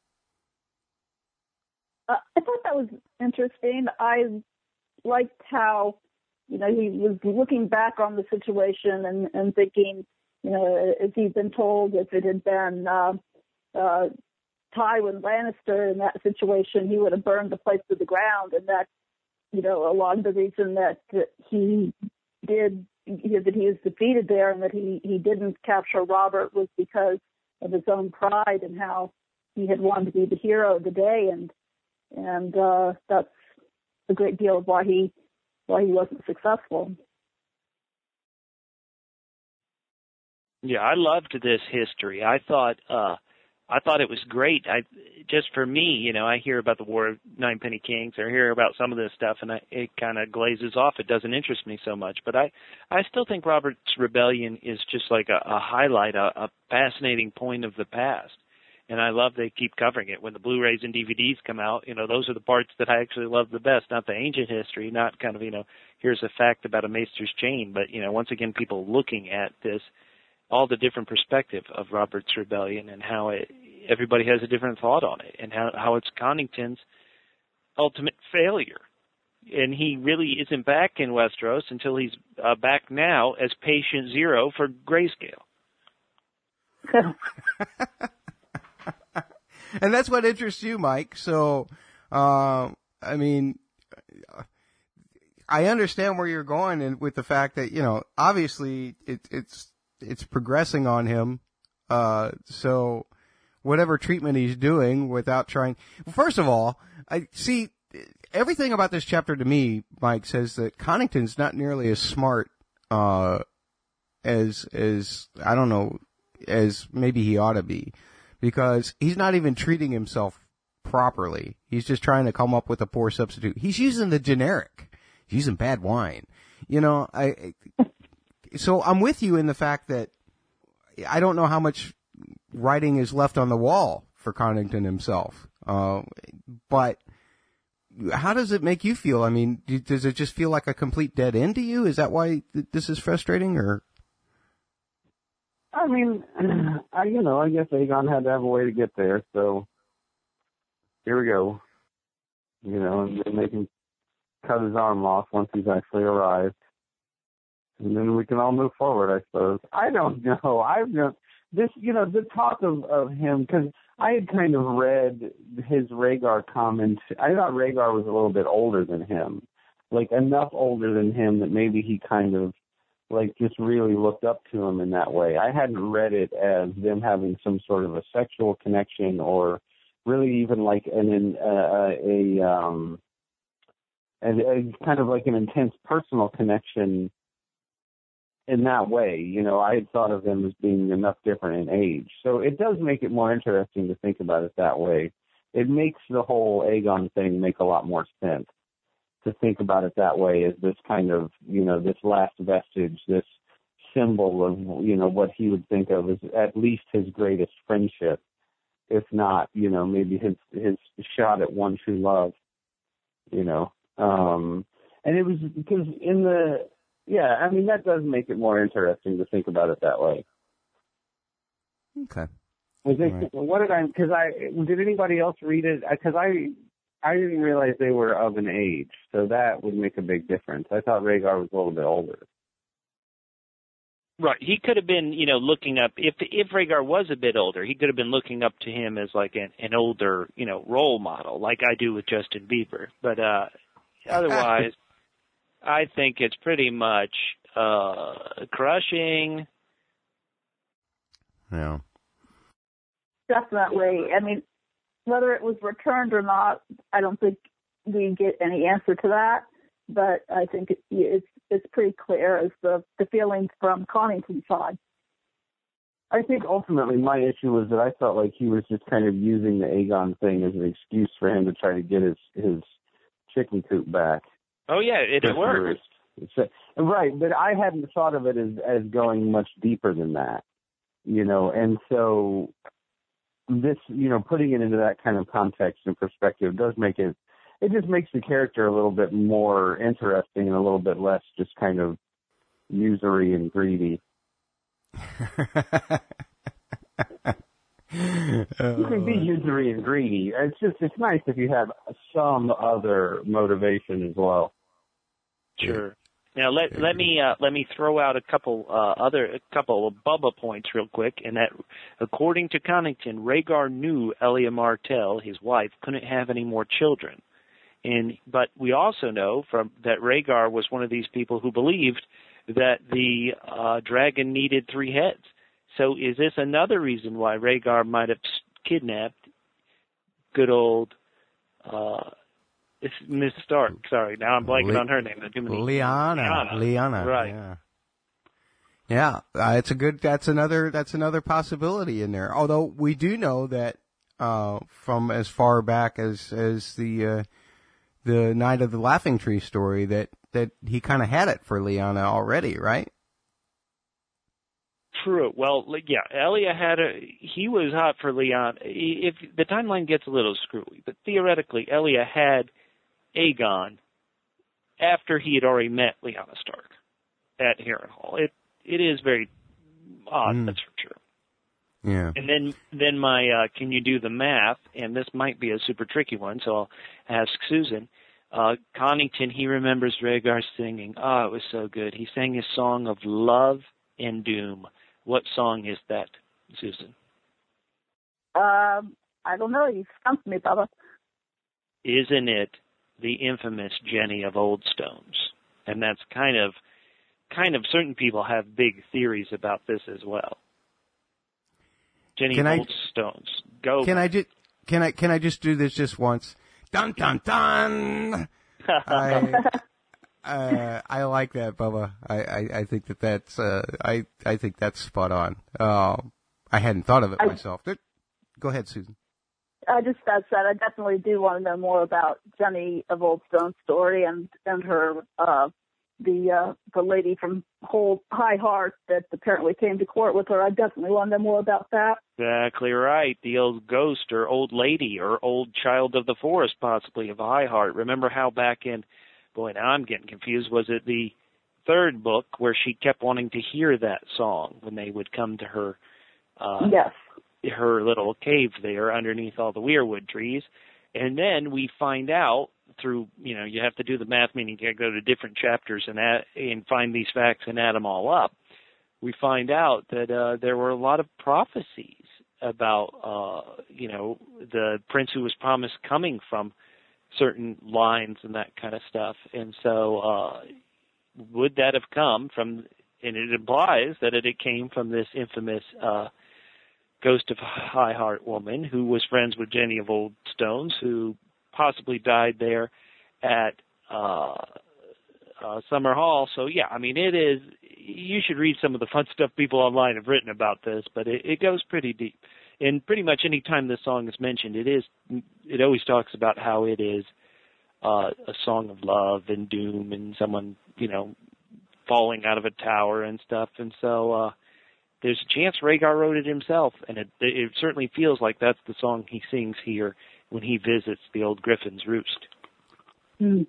I thought that was interesting. I liked how, he was looking back on the situation and thinking, as he'd been told, if it had been Tywin Lannister in that situation, he would have burned the place to the ground, and that, a lot of the reason that he did, that he was defeated there and that he didn't capture Robert was because of his own pride and how he had wanted to be the hero of the day, and that's a great deal of why he wasn't successful. Yeah, I loved this history. I thought I thought it was great. Just for me, I hear about the War of Ninepenny Kings, or hear about some of this stuff, and it kind of glazes off. It doesn't interest me so much. But I still think Robert's Rebellion is just like a highlight, a fascinating point of the past. And I love they keep covering it. When the Blu-rays and DVDs come out, those are the parts that I actually love the best, not the ancient history, not kind of, here's a fact about a maester's chain, but, once again, people looking at this, all the different perspective of Robert's Rebellion and how everybody has a different thought on it, and how it's Connington's ultimate failure. And he really isn't back in Westeros until he's back now as Patient Zero for Grayscale. And that's what interests you, Mike. So, I understand where you're going, and with the fact that, obviously it's progressing on him. So whatever treatment he's doing without trying. First of all, I see everything about this chapter to me, Mike, says that Connington's not nearly as smart, as I don't know, as maybe he ought to be, because he's not even treating himself properly. He's just trying to come up with a poor substitute. He's using the generic. He's using bad wine. So I'm with you in the fact that I don't know how much writing is left on the wall for Connington himself. But how does it make you feel? I mean, does it just feel like a complete dead end to you? Is that why this is frustrating, or? I mean, I guess Aegon had to have a way to get there, so here we go. And then they can cut his arm off once he's actually arrived. And then we can all move forward, I suppose. I don't know. The talk of him, because I had kind of read his Rhaegar comment. I thought Rhaegar was a little bit older than him, like enough older than him that maybe he kind of just really looked up to him in that way. I hadn't read it as them having some sort of a sexual connection, or really even like a kind of like an intense personal connection in that way. I had thought of them as being enough different in age. So it does make it more interesting to think about it that way. It makes the whole Aegon thing make a lot more sense, to think about it that way, as this kind of, this last vestige, this symbol of, what he would think of as at least his greatest friendship, if not, maybe his shot at one true love, and it was because that does make it more interesting to think about it that way. Okay. Did anybody else read it? Because I didn't realize they were of an age, so that would make a big difference. I thought Rhaegar was a little bit older. Right. He could have been, looking up, if Rhaegar was a bit older, he could have been looking up to him as like an older, role model, like I do with Justin Bieber. But otherwise, I think it's pretty much crushing. Yeah. Definitely. I mean, whether it was returned or not, I don't think we get any answer to that. But I think it's pretty clear as the feelings from Connington's side. I think ultimately my issue was that I felt like he was just kind of using the Aegon thing as an excuse for him to try to get his chicken coop back. Oh yeah, it worked. Right, but I hadn't thought of it as going much deeper than that, and so this, putting it into that kind of context and perspective does make it just makes the character a little bit more interesting and a little bit less just kind of usury and greedy. You can be usury and greedy. It's nice if you have some other motivation as well. Sure. Now let me throw out a couple of Bubba points real quick, and that according to Connington, Rhaegar knew Elia Martell, his wife, couldn't have any more children, but we also know that Rhaegar was one of these people who believed that the dragon needed 3 heads. So is this another reason why Rhaegar might have kidnapped good old Miss Stark? Sorry, now I'm blanking on her name. Lyanna. Right. Yeah. Yeah, that's another possibility in there. Although we do know that from as far back as the Night of the Laughing Tree story that he kind of had it for Lyanna already, right? True. Well, yeah, Elia he was hot for Lyanna. If the timeline gets a little screwy, but theoretically, Elia had Aegon after he had already met Lyanna Stark at Harrenhal. It is very odd, that's for sure. Yeah. And then my can you do the math? And this might be a super tricky one, so I'll ask Susan. Connington, he remembers Rhaegar singing. Oh, it was so good. He sang his song of love and doom. What song is that, Susan? I don't know. You stumped me, Bubba. Isn't it the infamous Jenny of Old Stones? And that's kind of certain people have big theories about this as well. Jenny of Old Stones. Go. Can I just do this just once? Dun dun dun. I like that, Bubba. I think that's I think that's spot on. I hadn't thought of it myself. Go ahead, Susan. I just said I definitely do want to know more about Jenny of Old Stone's story and her the lady from High Heart that apparently came to court with her. I definitely want to know more about that. Exactly right. The old ghost or old lady or old child of the forest, possibly, of High Heart. Remember how back in, boy, now I'm getting confused, was it the third book where she kept wanting to hear that song when they would come to her yes. her little cave there underneath all the weirwood trees. And then we find out through, you have to do the math, meaning you go to different chapters and find these facts and add them all up. We find out that there were a lot of prophecies about, the prince who was promised coming from certain lines and that kind of stuff. And so would that have come from, and it implies that it came from this infamous Ghost of High Heart woman who was friends with Jenny of Old Stones, who possibly died there at Summer Hall. So, yeah, I mean, it is, you should read some of the fun stuff people online have written about this, but it goes pretty deep. And pretty much any time this song is mentioned, it always talks about how it is a song of love and doom and someone, falling out of a tower and stuff. And so there's a chance Rhaegar wrote it himself, and it certainly feels like that's the song he sings here when he visits the old Griffin's Roost. Mm.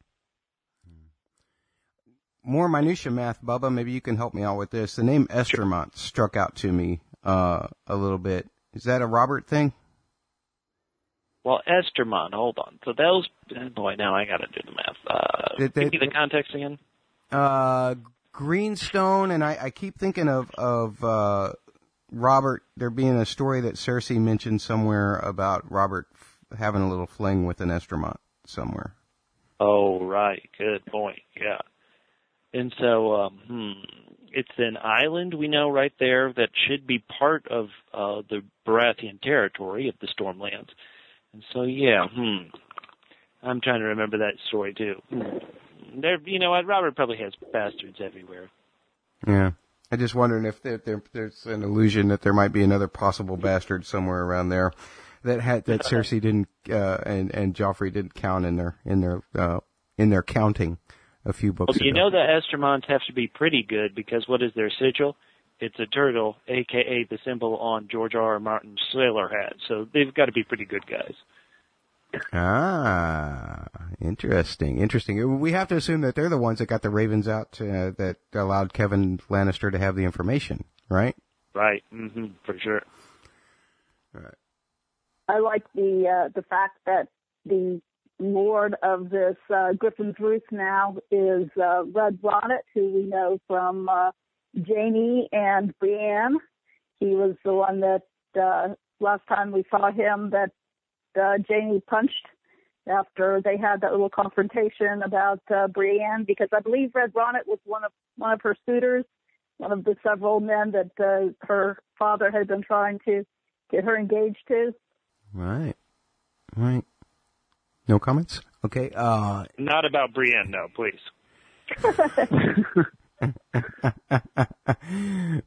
More minutia math, Bubba. Maybe you can help me out with this. The name Estermont struck out to me a little bit. Is that a Robert thing? Well, Estermont, hold on. So those, boy, now I got to do the math. Give me the context again. Greenstone, and I keep thinking of Robert, there being a story that Cersei mentioned somewhere about Robert having a little fling with an Estermont somewhere. Oh, right. Good point. Yeah. And so, it's an island we know right there that should be part of the Baratheon territory of the Stormlands. And so, yeah, I'm trying to remember that story too. There, Robert probably has bastards everywhere. Yeah. I just wondering if there's an illusion that there might be another possible bastard somewhere around there that Cersei didn't and Joffrey didn't count in their counting a few books ago. You know the Estermonts have to be pretty good because what is their sigil? It's a turtle, a.k.a. the symbol on George R.R. Martin's sailor hat. So they've got to be pretty good guys. Ah, interesting. We have to assume that they're the ones that got the Ravens out that allowed Kevin Lannister to have the information, right? Right. For sure. All right. I like the fact that the lord of this Griffin's Roost now is Red Ronnet, who we know from Jaime and Brienne. He was the one that last time we saw him that Jaime punched after they had that little confrontation about Brienne, because I believe Red Ronnet was one of her suitors, one of the several men that her father had been trying to get her engaged to. Right. No comments? Okay. Not about Brienne, no, please.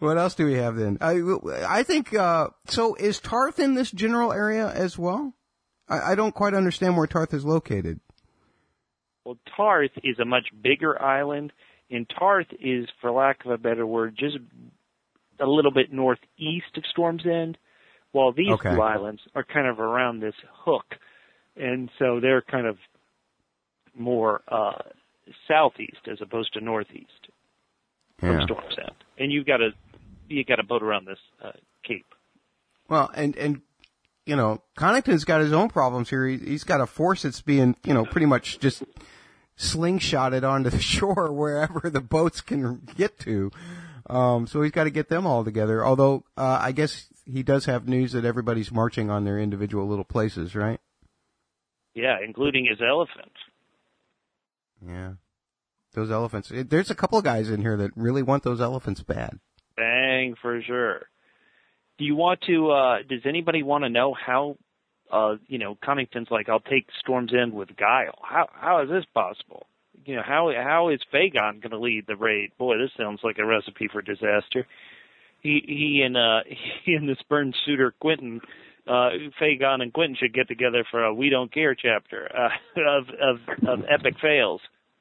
What else do we have then? I think, so is Tarth in this general area as well? I don't quite understand where Tarth is located. Well, Tarth is a much bigger island, and Tarth is, for lack of a better word, just a little bit northeast of Storm's End, while these two islands are kind of around this hook, and so they're kind of more southeast as opposed to northeast from Storm's End. And you got to boat around this cape. Well, and you know, Connington's got his own problems here. He's got a force that's being, you know, pretty much just slingshotted onto the shore wherever the boats can get to. So he's got to get them all together. Although, I guess he does have news that everybody's marching on their individual little places, right? Yeah, including his elephant. Yeah. Those elephants. There's a couple of guys in here that really want those elephants bad. Bang, for sure. Do you want to, does anybody want to know how, you know, Connington's like, I'll take Storm's End with guile. How is this possible? You know, how is Fagon going to lead the raid? Boy, this sounds like a recipe for disaster. He and this burned suitor Quentin, Fagon and Quentin should get together for a We Don't Care chapter of epic fails.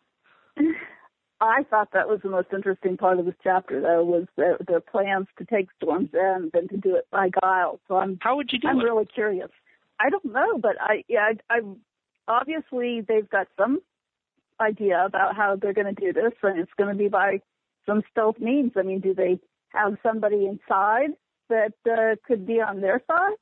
I thought that was the most interesting part of this chapter, though, was their plans to take Storm's End and to do it by guile. So how would you do it? I'm really curious. I don't know, but I obviously they've got some idea about how they're going to do this, and it's going to be by some stealth means. I mean, do they have somebody inside that could be on their side?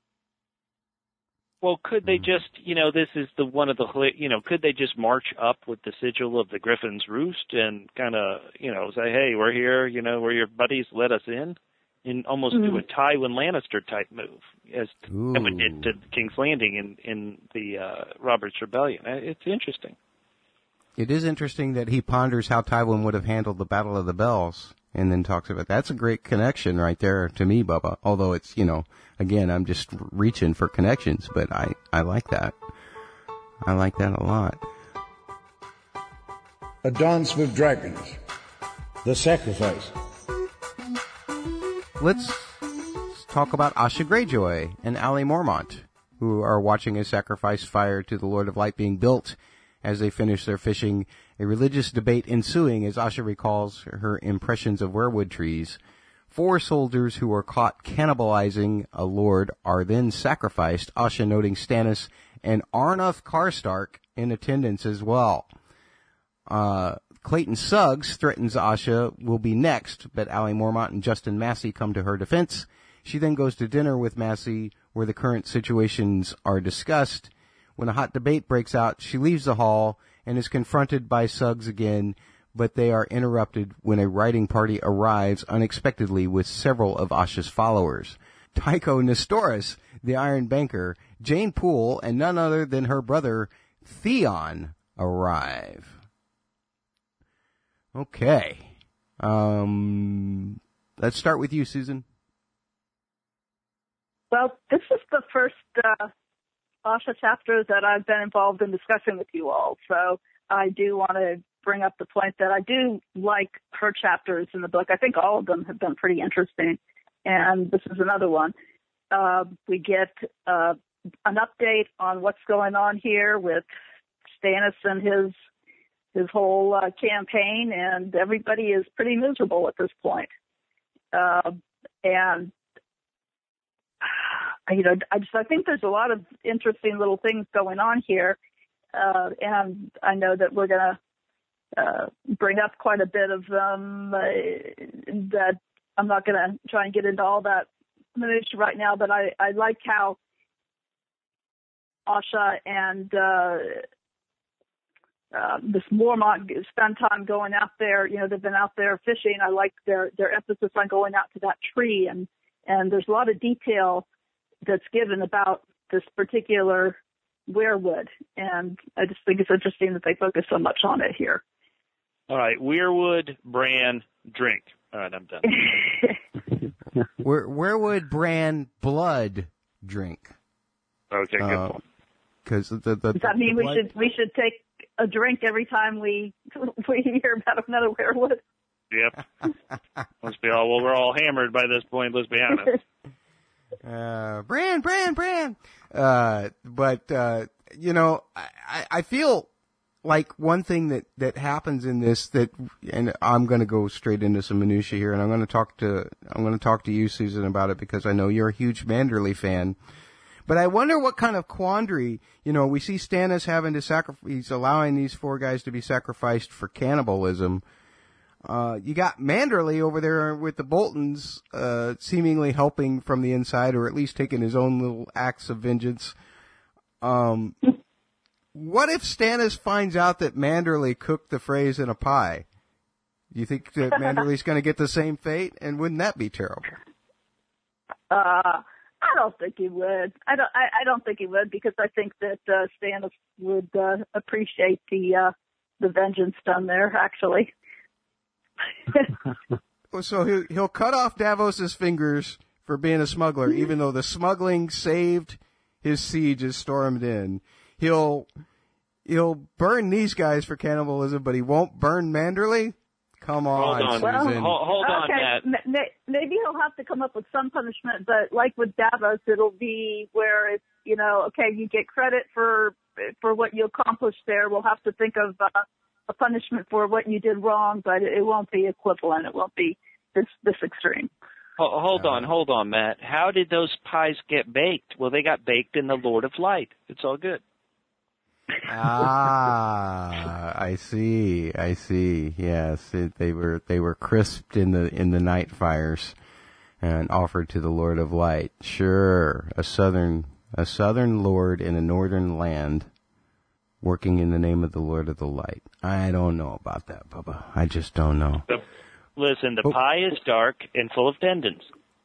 Well, could they just, you know, this is the one of the, you know, could they just march up with the sigil of the Griffin's Roost and kind of, you know, say, hey, we're here, you know, we're your buddies, let us in, and almost do a Tywin Lannister type move, as Tywin did to King's Landing in the Robert's Rebellion. It's interesting. It is interesting that he ponders how Tywin would have handled the Battle of the Bells, and then talks about that's a great connection right there to me, Bubba. Although it's, you know, again, I'm just reaching for connections, but I like that. I like that a lot. A Dance with Dragons. The Sacrifice. Let's talk about Asha Greyjoy and Ali Mormont, who are watching a sacrifice fire to the Lord of Light being built as they finish their fishing, a religious debate ensuing as Asha recalls her impressions of weirwood trees. 4 soldiers who are caught cannibalizing a lord are then sacrificed, Asha noting Stannis and Arnulf Karstark in attendance as well. Clayton Suggs threatens Asha will be next, but Ali Mormont and Justin Massey come to her defense. She then goes to dinner with Massey, where the current situations are discussed. When a hot debate breaks out, she leaves the hall and is confronted by Suggs again, but they are interrupted when a writing party arrives unexpectedly with several of Asha's followers. Tycho Nestoris, the Iron Banker, Jane Poole, and none other than her brother Theon arrive. Okay. Let's start with you, Susan. Well, this is the first Asha chapter that I've been involved in discussing with you all, so I do want to bring up the point that I do like her chapters in the book. I think all of them have been pretty interesting, and this is another one. We get an update on what's going on here with Stannis and his whole campaign, and everybody is pretty miserable at this point. And you know, I think there's a lot of interesting little things going on here, and I know that we're going to bring up quite a bit of them that I'm not going to try and get into all that minutia right now, but I like how Asha and this Mormont spend time going out there. You know, they've been out there fishing. I like their emphasis on going out to that tree, and there's a lot of detail that's given about this particular weirwood, and I just think it's interesting that they focus so much on it here. All right, weirwood, Bran, drink. All right, I'm done. Weirwood, Bran, blood, drink. Okay, good point. Because does that mean we should take a drink every time we hear about another weirwood? Yep. Must be all, well, we're all hammered by this point, let's be honest. Bran. I feel like one thing that happens in this and I'm going to go straight into some minutia here, and I'm going to talk to you, Susan, about it, because I know you're a huge Manderley fan. But I wonder what kind of quandary, we see Stannis having to sacrifice, he's allowing these 4 guys to be sacrificed for cannibalism. You got Manderley over there with the Boltons, seemingly helping from the inside, or at least taking his own little acts of vengeance. What if Stannis finds out that Manderley cooked the Freys in a pie? Do you think that Manderley's going to get the same fate? And wouldn't that be terrible? I don't think he would. I don't think he would, because I think that Stannis would appreciate the vengeance done there, actually. So he'll cut off Davos's fingers for being a smuggler, even though the smuggling saved his siege as stormed in. He'll burn these guys for cannibalism, but he won't burn Manderley? Come on, Susan. Hold on, Matt. Maybe he'll have to come up with some punishment, but like with Davos, it'll be where it's, okay, you get credit for what you accomplished there. We'll have to think of a punishment for what you did wrong, but it won't be equivalent. It won't be this extreme. Hold on, Matt. How did those pies get baked? Well, they got baked in the Lord of Light. It's all good. I see. Yes, they were crisped in the night fires and offered to the Lord of Light. Sure, a southern lord in a northern land, working in the name of the Lord of the Light. I don't know about that, Bubba. I just don't know. Listen, the pie is dark and full of tendons.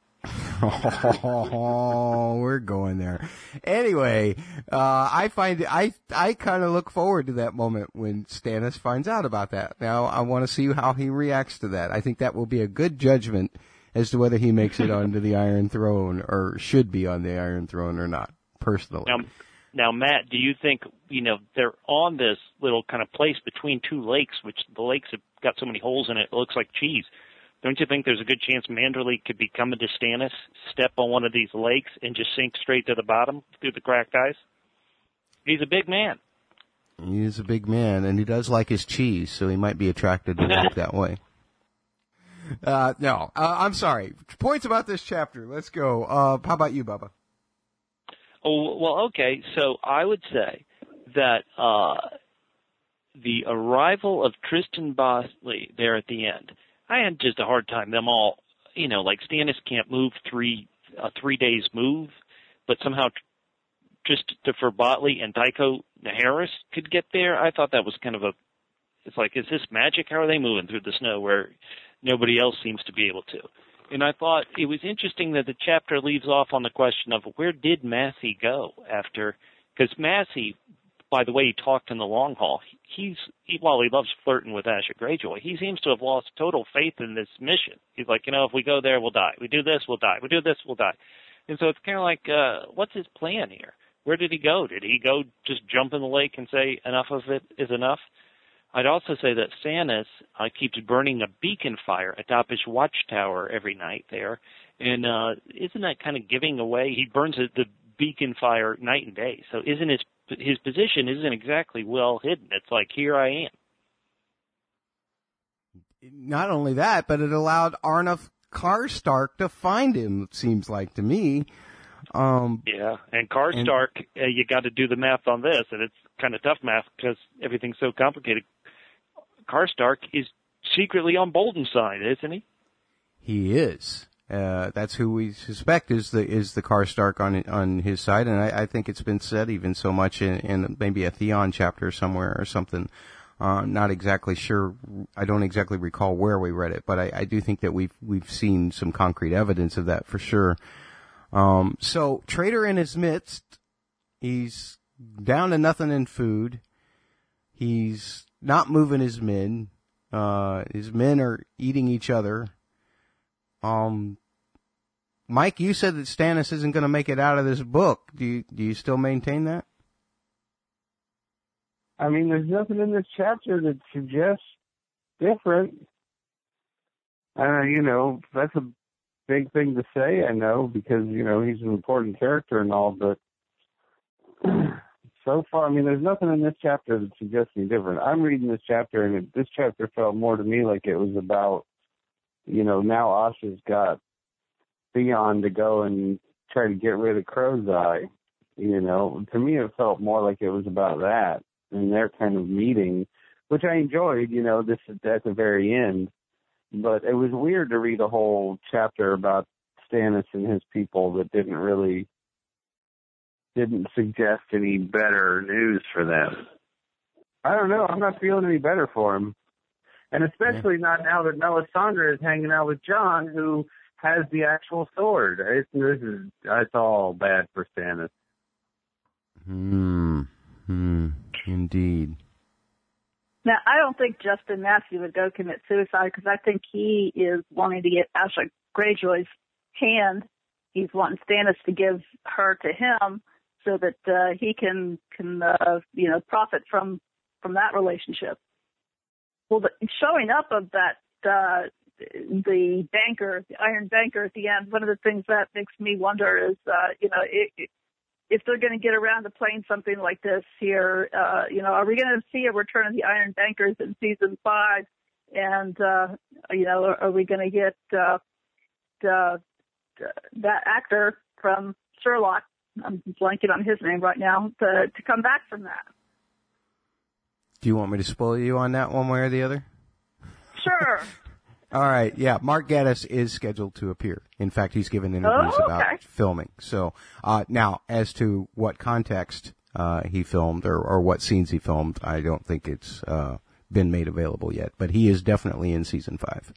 Oh, we're going there. Anyway, I kind of look forward to that moment when Stannis finds out about that. Now, I want to see how he reacts to that. I think that will be a good judgment as to whether he makes it onto the Iron Throne, or should be on the Iron Throne or not, personally. Now, Matt, do you think, they're on this little kind of place between 2 lakes, which the lakes have got so many holes in it, it looks like cheese. Don't you think there's a good chance Manderley could be coming to Stannis, step on one of these lakes, and just sink straight to the bottom through the cracked ice? He's a big man. He is a big man, and he does like his cheese, so he might be attracted to walk that way. No, I'm sorry. Points about this chapter. Let's go. How about you, Bubba? Oh, well, okay. So I would say that the arrival of Tristan Bosley there at the end, I had just a hard time. Them all, like Stannis can't move 3 days move, but somehow Christopher Botley and Tycho Harris could get there. I thought that was kind of it's like, is this magic? How are they moving through the snow where nobody else seems to be able to? And I thought it was interesting that the chapter leaves off on the question of where did Massey go after, because Massey, by the way he talked in the long haul, while he loves flirting with Asha Greyjoy, he seems to have lost total faith in this mission. He's like, if we go there, we'll die. We do this, we'll die. We do this, we'll die. And so it's kind of like, what's his plan here? Where did he go? Did he go just jump in the lake and say enough of it is enough? I'd also say that Stannis keeps burning a beacon fire at Dopish Watchtower every night there. And isn't that kind of giving away? He burns the beacon fire night and day. So isn't his position isn't exactly well hidden. It's like, here I am. Not only that, but it allowed Arnulf Karstark to find him, it seems like to me. Yeah, and Karstark, you got to do the math on this, and it's kind of tough math because everything's so complicated. Karstark is secretly on Bolton's side, isn't he? He is. That's who we suspect is the Karstark on his side, and I think it's been said even so much in maybe a Theon chapter somewhere or something. Not exactly sure. I don't exactly recall where we read it, but I do think that we've seen some concrete evidence of that for sure. So Traitor in his midst, he's down to nothing in food. He's not moving his men. His men are eating each other. Mike, you said that Stannis isn't going to make it out of this book. Do you still maintain that? I mean, there's nothing in this chapter that suggests different. That's a big thing to say, I know, because, he's an important character and all, but so far, there's nothing in this chapter that suggests any different. I'm reading this chapter, and this chapter felt more to me like it was about, now Asha's got Theon to go and try to get rid of Crow's Eye. To me, it felt more like it was about that and their kind of meeting, which I enjoyed, this at the very end. But it was weird to read a whole chapter about Stannis and his people that didn't suggest any better news for them. I don't know. I'm not feeling any better for him. And especially not now that Melisandre is hanging out with Jon, who has the actual sword. It's all bad for Stannis. Indeed. Now, I don't think Justin Massey would go commit suicide because I think he is wanting to get Asha Greyjoy's hand. He's wanting Stannis to give her to him so that he can profit from that relationship. Well, the showing up of that the banker, the Iron Banker at the end, one of the things that makes me wonder is, if they're going to get around to playing something like this here, are we going to see a return of the Iron Bankers in season 5? And, are we going to get that actor from Sherlock, I'm blanking on his name right now, to come back from that? Do you want me to spoil you on that one way or the other? Sure. All right, yeah, Mark Gatiss is scheduled to appear. In fact, he's given interviews about filming. So, now, as to what context he filmed or what scenes he filmed, I don't think it's been made available yet. But he is definitely in season 5.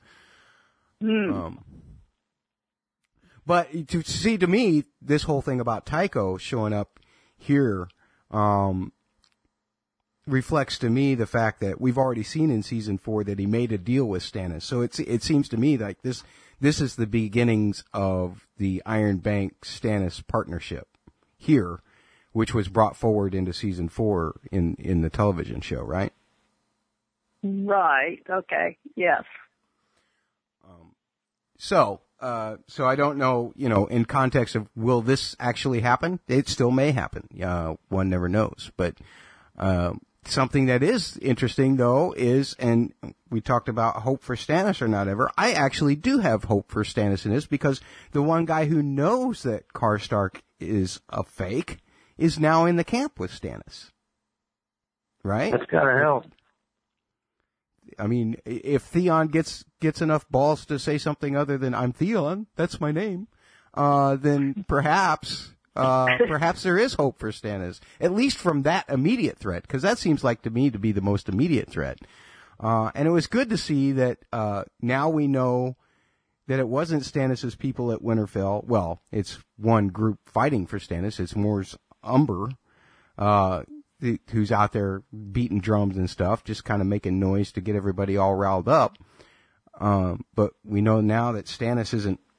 But to me, this whole thing about Tycho showing up here reflects to me the fact that we've already seen in season 4 that he made a deal with Stannis. So it seems to me like this is the beginnings of the Iron Bank Stannis partnership here, which was brought forward into season 4 in the television show, right? Right. Okay. Yes. So I don't know, in context of will this actually happen? It still may happen. One never knows, but something that is interesting, though, is, and we talked about hope for Stannis or not ever, I actually do have hope for Stannis in this because the one guy who knows that Karstark is a fake is now in the camp with Stannis. Right? That's gotta help. I mean, if Theon gets enough balls to say something other than "I'm Theon," that's my name, then perhaps there is hope for Stannis, at least from that immediate threat, because that seems like to me to be the most immediate threat. And it was good to see that now we know that it wasn't Stannis' people at Winterfell. Well, it's one group fighting for Stannis. It's Moore's Umber, who's out there beating drums and stuff, just kind of making noise to get everybody all riled up. But we know now that Stannis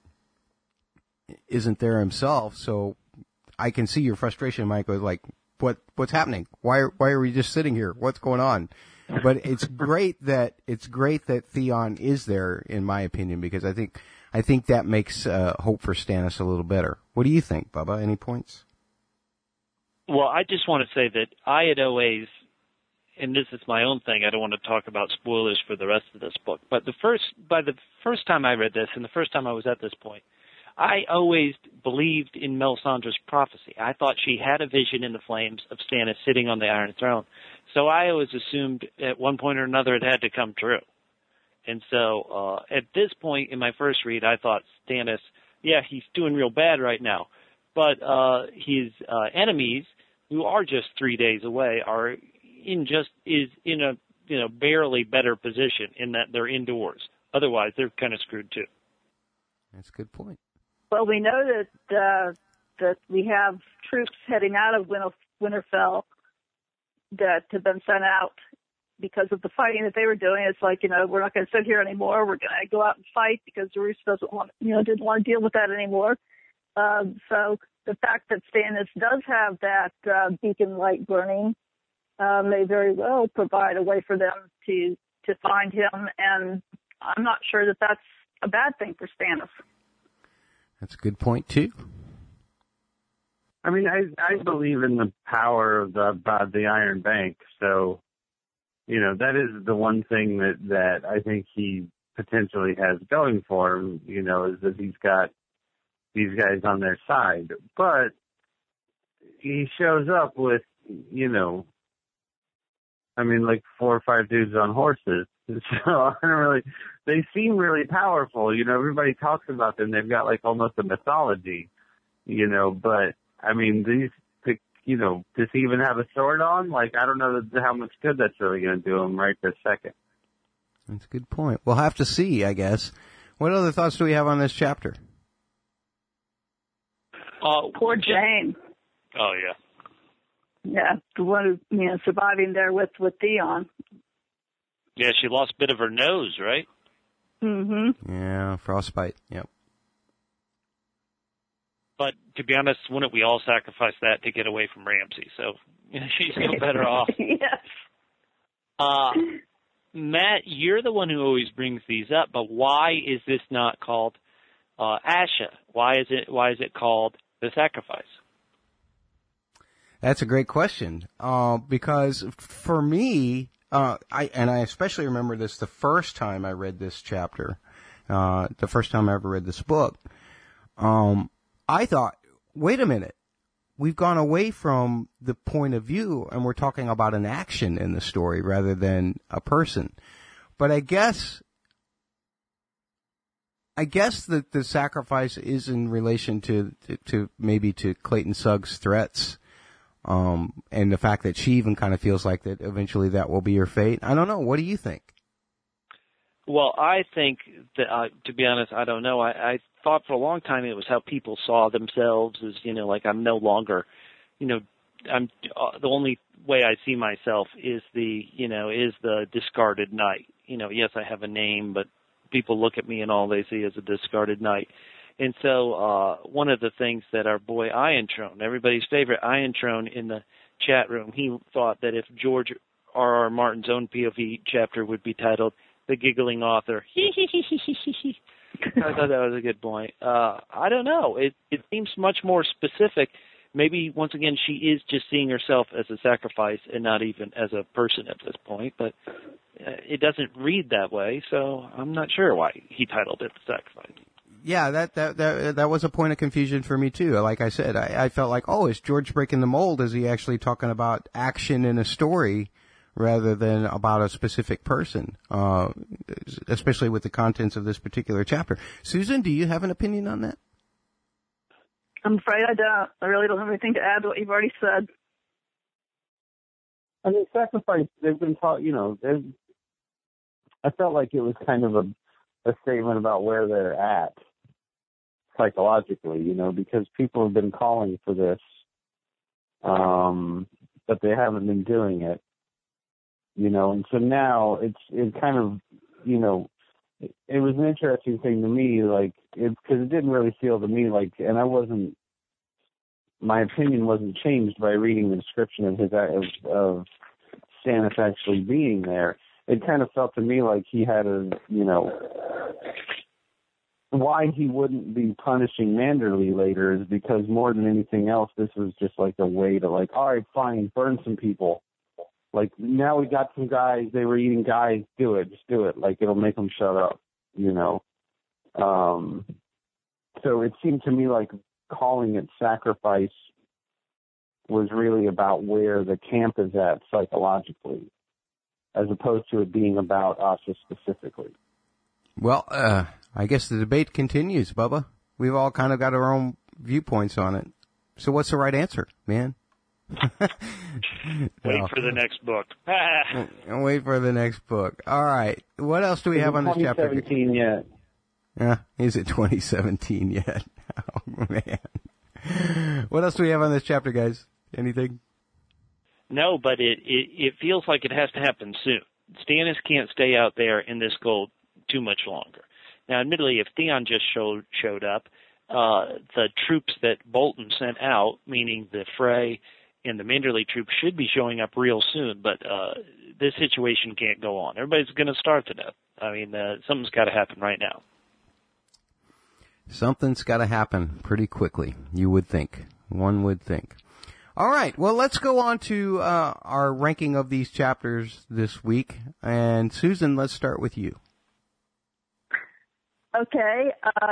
isn't there himself, so I can see your frustration, Michael. Like, what's happening? Why are we just sitting here? What's going on? But it's great that Theon is there, in my opinion, because I think that makes hope for Stannis a little better. What do you think, Bubba? Any points? Well, I just want to say that I had always, and this is my own thing, I don't want to talk about spoilers for the rest of this book, but by the first time I read this and the first time I was at this point, I always believed in Melisandre's prophecy. I thought she had a vision in the flames of Stannis sitting on the Iron Throne. So I always assumed at one point or another it had to come true. And so at this point in my first read, I thought Stannis, yeah, he's doing real bad right now. But his enemies, who are just 3 days away, is in a barely better position in that they're indoors. Otherwise, they're kind of screwed too. That's a good point. Well, we know that we have troops heading out of Winterfell that have been sent out because of the fighting that they were doing. It's like, we're not going to sit here anymore. We're going to go out and fight because Roose didn't want to deal with that anymore. So the fact that Stannis does have that beacon light burning may very well provide a way for them to find him. And I'm not sure that that's a bad thing for Stannis. That's a good point, too. I mean, I believe in the power of the Iron Bank, so, you know, that is the one thing that I think he potentially has going for him, you know, is that he's got these guys on their side. But he shows up with, you know, I mean, like 4 or 5 dudes on horses. So I don't really, they seem really powerful. You know, everybody talks about them. They've got like almost a mythology, you know, but I mean, these, you know, does he even have a sword on? Like, I don't know how much good that's really going to do him right this second. That's a good point. We'll have to see, I guess. What other thoughts do we have on this chapter? Poor Jane. Oh, yeah. Yeah, the one who, you know, surviving there with Theon. Yeah, she lost a bit of her nose, right? Mm-hmm. Yeah, frostbite. Yep. But to be honest, wouldn't we all sacrifice that to get away from Ramsay? So she's no better off. Yes. Matt, you're the one who always brings these up, but why is this not called Asha? Why is it called the sacrifice? That's a great question. Because for me, I especially remember this the first time I read this chapter, the first time I ever read this book. I thought, wait a minute, we've gone away from the point of view and we're talking about an action in the story rather than a person. But I guess that the sacrifice is in relation to maybe to Clayton Suggs' threats. And the fact that she even kind of feels like that eventually that will be her fate. I don't know. What do you think? Well, I think that, to be honest, I don't know. I thought for a long time it was how people saw themselves as, you know, like I'm no longer, you know, I'm the only way I see myself is the discarded knight. You know, yes, I have a name, but people look at me and all they see is a discarded knight. And so one of the things that our boy Ian Trone, everybody's favorite Ian Trone in the chat room, he thought that if George R.R. Martin's own POV chapter would be titled The Giggling Author. I thought that was a good point. I don't know. It seems much more specific. Maybe, once again, she is just seeing herself as a sacrifice and not even as a person at this point. But it doesn't read that way, so I'm not sure why he titled it The Sacrifice. Yeah, that was a point of confusion for me too. Like I said, I felt like, oh, is George breaking the mold? Is he actually talking about action in a story rather than about a specific person? Especially with the contents of this particular chapter. Susan, do you have an opinion on that? I'm afraid I don't. I really don't have anything to add to what you've already said. I mean, sacrifice, they've been taught, you know, I felt like it was kind of a statement about where they're at psychologically, you know, because people have been calling for this, but they haven't been doing it, you know, and so now it kind of, you know, it was an interesting thing to me, like, because it didn't really feel to me like, and my opinion wasn't changed by reading the description of Stannis actually being there. It kind of felt to me like he had why he wouldn't be punishing Manderley later is because more than anything else, this was just like a way to like, all right, fine, burn some people. Like, now we got some guys, they were eating guys, just do it. Like, it'll make them shut up, you know. So it seemed to me like calling it sacrifice was really about where the camp is at psychologically, as opposed to it being about Asha specifically. Well, I guess the debate continues, Bubba. We've all kind of got our own viewpoints on it. So what's the right answer, man? Wait for the next book. Wait for the next book. All right. What else do we have on this chapter? 2017 yet. Yeah, is it 2017 yet? Oh, man. What else do we have on this chapter, guys? Anything? No, but it feels like it has to happen soon. Stannis can't stay out there in this gold too much longer. Now, admittedly, if Theon just showed up, the troops that Bolton sent out, meaning the Frey and the Manderley troops, should be showing up real soon. But this situation can't go on. Everybody's going to starve to death. I mean, something's got to happen right now. Something's got to happen pretty quickly, you would think. One would think. All right, well, let's go on to our ranking of these chapters this week. And Susan, let's start with you. Okay.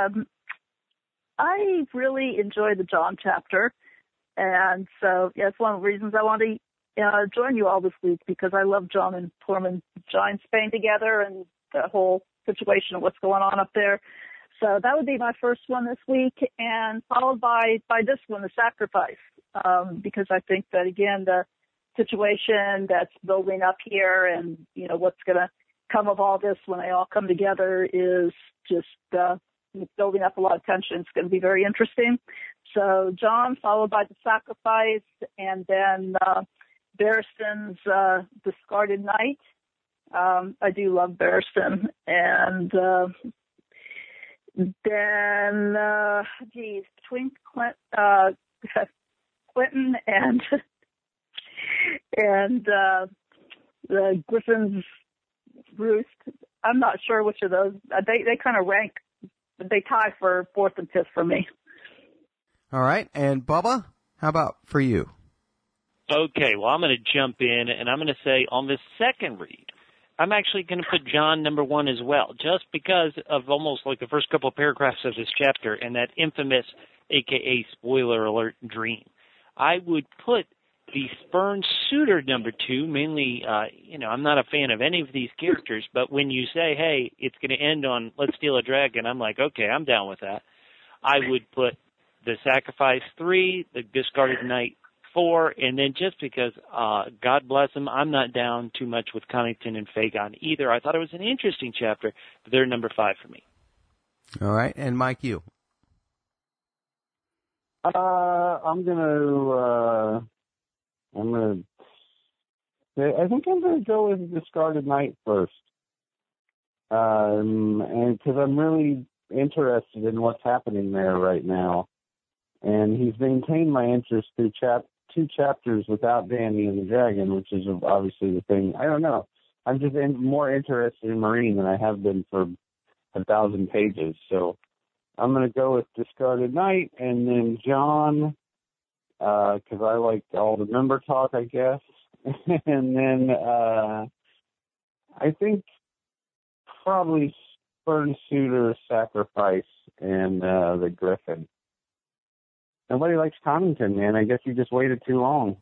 I really enjoyed the John chapter. And so, yeah, it's one of the reasons I want to join you all this week, because I love John and Tormund in Spain together and the whole situation of what's going on up there. So that would be my first one this week, and followed by this one, The Sacrifice, because I think that, again, the situation that's building up here and, you know, what's going to come of all this when they all come together is just building up a lot of tension. It's going to be very interesting. So John, followed by The Sacrifice, and then Barristan's Discarded Knight. I do love Barristan. And then, between Quentin and the Griffin's Roost, I'm not sure which of those. They kind of rank, they tie for fourth and fifth for me. All right, and Bubba, how about for you? Okay, well, I'm going to jump in, and I'm going to say on the second read, I'm actually going to put John number one as well, just because of almost like the first couple of paragraphs of this chapter and that infamous, a.k.a. spoiler alert, dream. I would put the spurned suitor number two, mainly, I'm not a fan of any of these characters, but when you say, hey, it's going to end on Let's Steal a Dragon, I'm like, okay, I'm down with that. I would put The Sacrifice 3, The Discarded Knight 4, and then just because, God bless them, I'm not down too much with Connington and Fagon either. I thought it was an interesting chapter, but they're number 5 for me. All right, and Mike, you? I think I'm going to go with Discarded Knight first. And because I'm really interested in what's happening there right now. And he's maintained my interest through two chapters without Danny and the Dragon, which is obviously the thing. I don't know. I'm just more interested in Marine than I have been for 1,000 pages. So I'm going to go with Discarded Knight, and then John, because I like all the member talk, I guess. And then I think probably Spurned Suitor, Sacrifice, and the Griffin. Nobody likes Connington, man. I guess you just waited too long.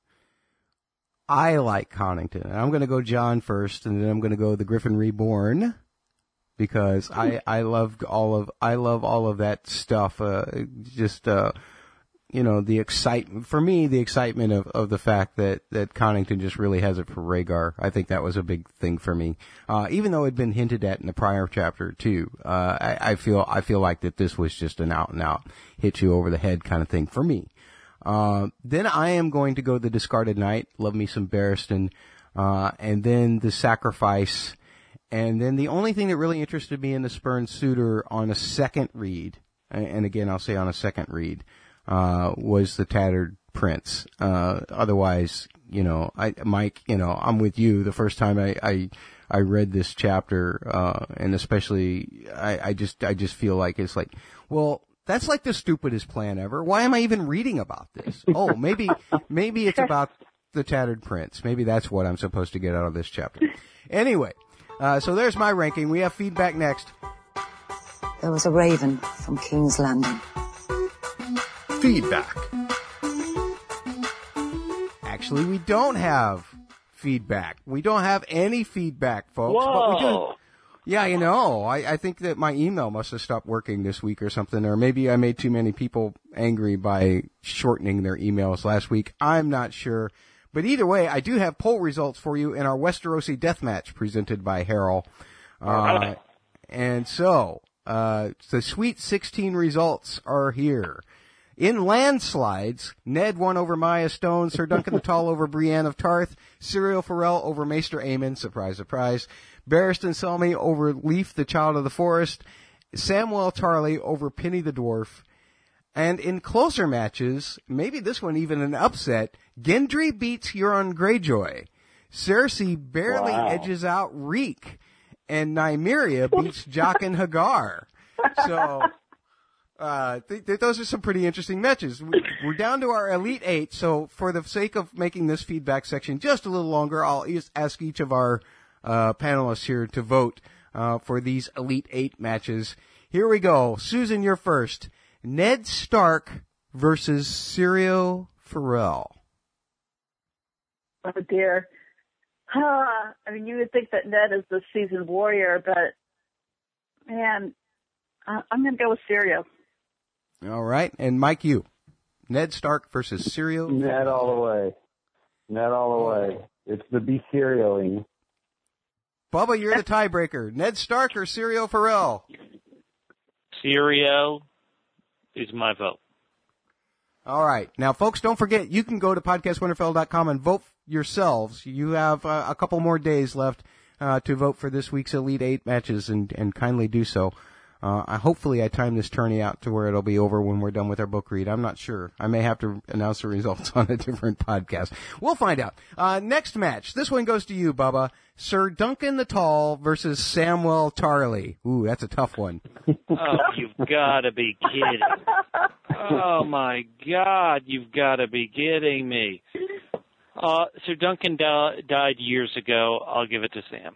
I like Connington. I'm going to go John first, and then I'm going to go the Griffin Reborn, because I love all of that stuff. The excitement, for me, the excitement of the fact that Connington just really has it for Rhaegar. I think that was a big thing for me. Even though it had been hinted at in the prior chapter too, I feel like that this was just an out and out hit you over the head kind of thing for me. Then I am going to go the Discarded Knight, love me some Barristan, and then the Sacrifice, and then the only thing that really interested me in the Spurned Suitor on a second read, and again I'll say on a second read, was the Tattered Prince. Otherwise, Mike, I'm with you. The first time I read this chapter, and especially, I just feel like it's like, well, that's like the stupidest plan ever. Why am I even reading about this? Oh, maybe it's about the Tattered Prince. Maybe that's what I'm supposed to get out of this chapter. Anyway, so there's my ranking. We have feedback next. There was a raven from King's Landing. Feedback. Actually, we don't have feedback. We don't have any feedback, folks. Whoa. But we do. Yeah, I think that my email must have stopped working this week or something, or maybe I made too many people angry by shortening their emails last week. I'm not sure. But either way, I do have poll results for you in our Westerosi Deathmatch presented by Harrell. And so, the Sweet 16 results are here. In landslides, Ned won over Maya Stone, Sir Duncan the Tall over Brienne of Tarth, Cyril Farrell over Maester Aemon, surprise, surprise, Barristan Selmy over Leaf the Child of the Forest, Samwell Tarly over Penny the Dwarf, and in closer matches, maybe this one even an upset, Gendry beats Euron Greyjoy, Cersei barely edges out Reek, and Nymeria beats Jaqen Hagar. So, Those are some pretty interesting matches. We're down to our Elite Eight, so for the sake of making this feedback section just a little longer, I'll ask each of our panelists here to vote for these Elite Eight matches. Here we go. Susan, you're first. Ned Stark versus Syrio Forel. Oh, dear. I mean, you would think that Ned is the seasoned warrior, but, man, I'm going to go with Syrio. All right. And Mike, you. Ned Stark versus Syrio. Ned all the way. Ned all the way. It's the Syrio-ing. Bubba, you're the tiebreaker. Ned Stark or Syrio Forel? Syrio is my vote. All right. Now, folks, don't forget, you can go to podcastwinterfell.com and vote yourselves. You have a couple more days left to vote for this week's Elite Eight matches, and kindly do so. Hopefully I time this tourney out to where it'll be over when we're done with our book read. I'm not sure. I may have to announce the results on a different podcast. We'll find out. Next match. This one goes to you, Bubba. Sir Duncan the Tall versus Samwell Tarly. Ooh, that's a tough one. Oh, you've got to be kidding. Oh, my God, you've got to be kidding me. Sir Duncan died years ago. I'll give it to Sam.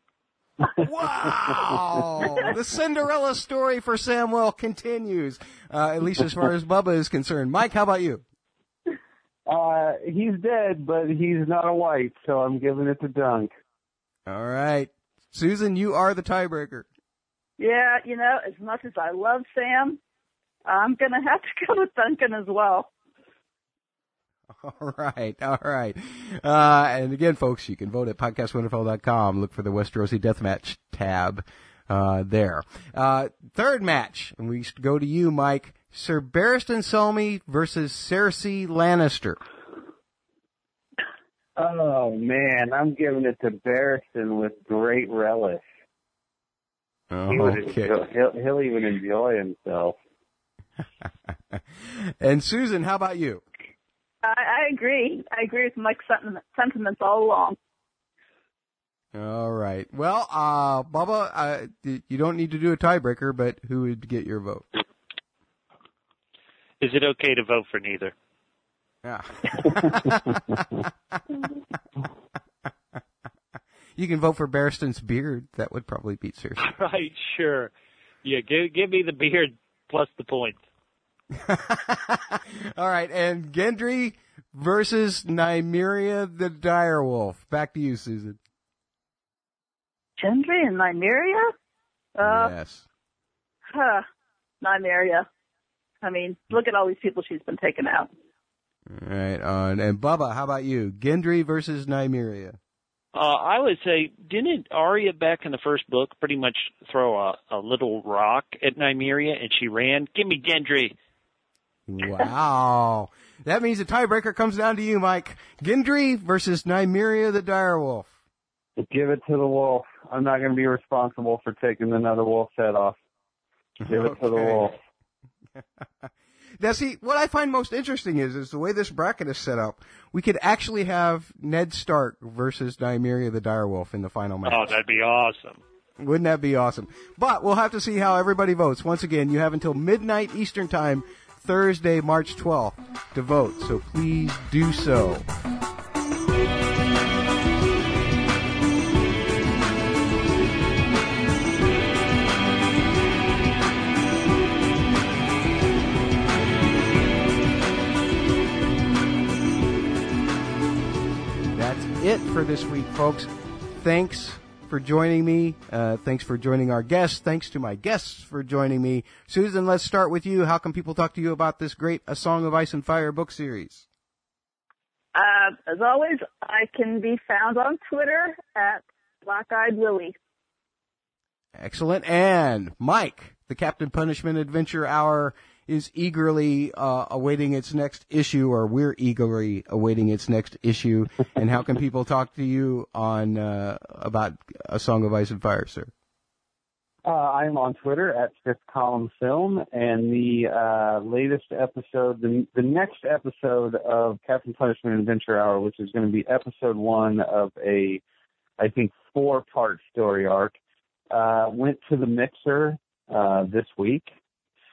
Wow! The Cinderella story for Samwell continues, at least as far as Bubba is concerned. Mike, how about you? He's dead, but he's not a white, so I'm giving it to Dunk. All right. Susan, you are the tiebreaker. Yeah, you know, as much as I love Sam, I'm going to have to go with Duncan as well. All right. And again, folks, you can vote at podcastwinterfell.com. Look for the Westerosi Deathmatch tab there. Third match, and we go to you, Mike. Sir Barristan Selmy versus Cersei Lannister. Oh, man, I'm giving it to Barristan with great relish. Okay. He'll even enjoy himself. And Susan, how about you? I agree. I agree with Mike's sentiments all along. All right. Well, Bubba, you don't need to do a tiebreaker, but who would get your vote? Is it okay to vote for neither? Yeah. You can vote for Barristan's beard. That would probably beat Cersei. Right, sure. Yeah, give me the beard plus the points. All right, and Gendry versus Nymeria the Direwolf. Back to you, Susan. Gendry and Nymeria? Yes. Nymeria. I mean, look at all these people she's been taking out. All right, and Bubba, how about you? Gendry versus Nymeria. I would say, didn't Arya back in the first book pretty much throw a little rock at Nymeria and she ran? Give me Gendry. Wow. That means the tiebreaker comes down to you, Mike. Gendry versus Nymeria the Direwolf. Give it to the wolf. I'm not going to be responsible for taking another wolf's head off. Give it to the wolf. Now, see, what I find most interesting is the way this bracket is set up. We could actually have Ned Stark versus Nymeria the Direwolf in the final match. Oh, that'd be awesome. Wouldn't that be awesome? But we'll have to see how everybody votes. Once again, you have until midnight Eastern Time, Thursday, March 12th, to vote. So please do so. It for this week, folks. Thanks for joining me. Thanks for joining our guests. Thanks to my guests for joining me. Susan, let's start with you. How can people talk to you about this great A Song of Ice and Fire book series? As always, I can be found on Twitter at Black-Eyed Willie. Excellent. And Mike, the Captain Punishment Adventure Hour is eagerly awaiting its next issue, or we're eagerly awaiting its next issue. And how can people talk to you on about A Song of Ice and Fire, sir? I'm on Twitter at Fifth Column Film, and the latest episode, the next episode of Captain Punishment Adventure Hour, which is going to be episode 1 of a, I think, 4-part story arc, went to the mixer this week.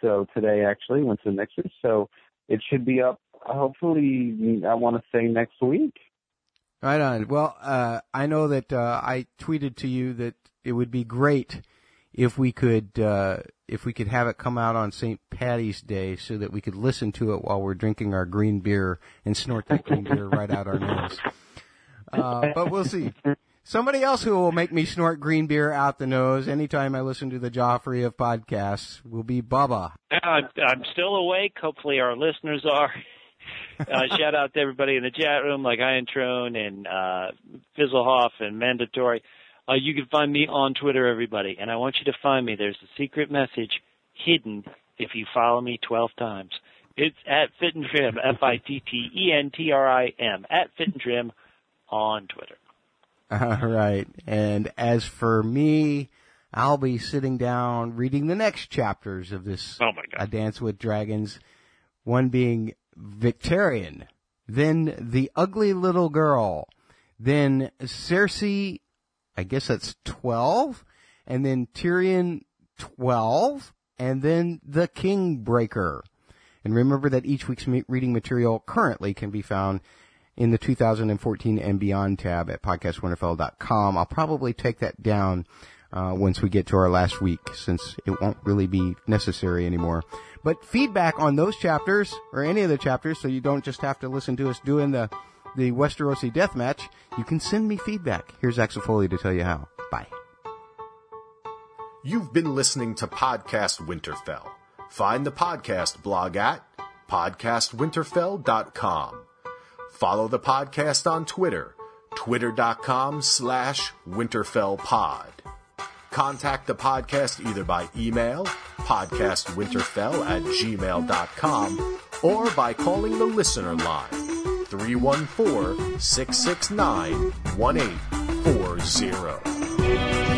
so today actually went to the mixer, so it should be up hopefully, I want to say next week. Right on. Well, I know that I tweeted to you that it would be great if we could have it come out on St. Paddy's Day so that we could listen to it while we're drinking our green beer and snort that green beer right out our nose. But we'll see. Somebody else who will make me snort green beer out the nose anytime I listen to the Joffrey of podcasts will be Bubba. I'm still awake. Hopefully our listeners are. Shout out to everybody in the chat room like Ian Trone and Fizzlehoff and Mandatory. You can find me on Twitter, everybody. And I want you to find me. There's a secret message hidden if you follow me 12 times. It's at Fit and Trim, FITTENTRIM, at Fit and Trim on Twitter. All right. And as for me, I'll be sitting down reading the next chapters of this A Dance with Dragons, one being Victarion, then The Ugly Little Girl, then Cersei, I guess that's 12, and then Tyrion 12, and then The Kingbreaker. And remember that each week's reading material currently can be found in the 2014 and Beyond tab at podcastwinterfell.com. I'll probably take that down once we get to our last week, since it won't really be necessary anymore. But feedback on those chapters, or any of the chapters, so you don't just have to listen to us doing the Westerosi Deathmatch, you can send me feedback. Here's Axel Foley to tell you how. Bye. You've been listening to Podcast Winterfell. Find the podcast blog at podcastwinterfell.com. Follow the podcast on Twitter, twitter.com/winterfellpod. Contact the podcast either by email, podcastwinterfell@gmail.com, or by calling the listener line, 314-669-1840.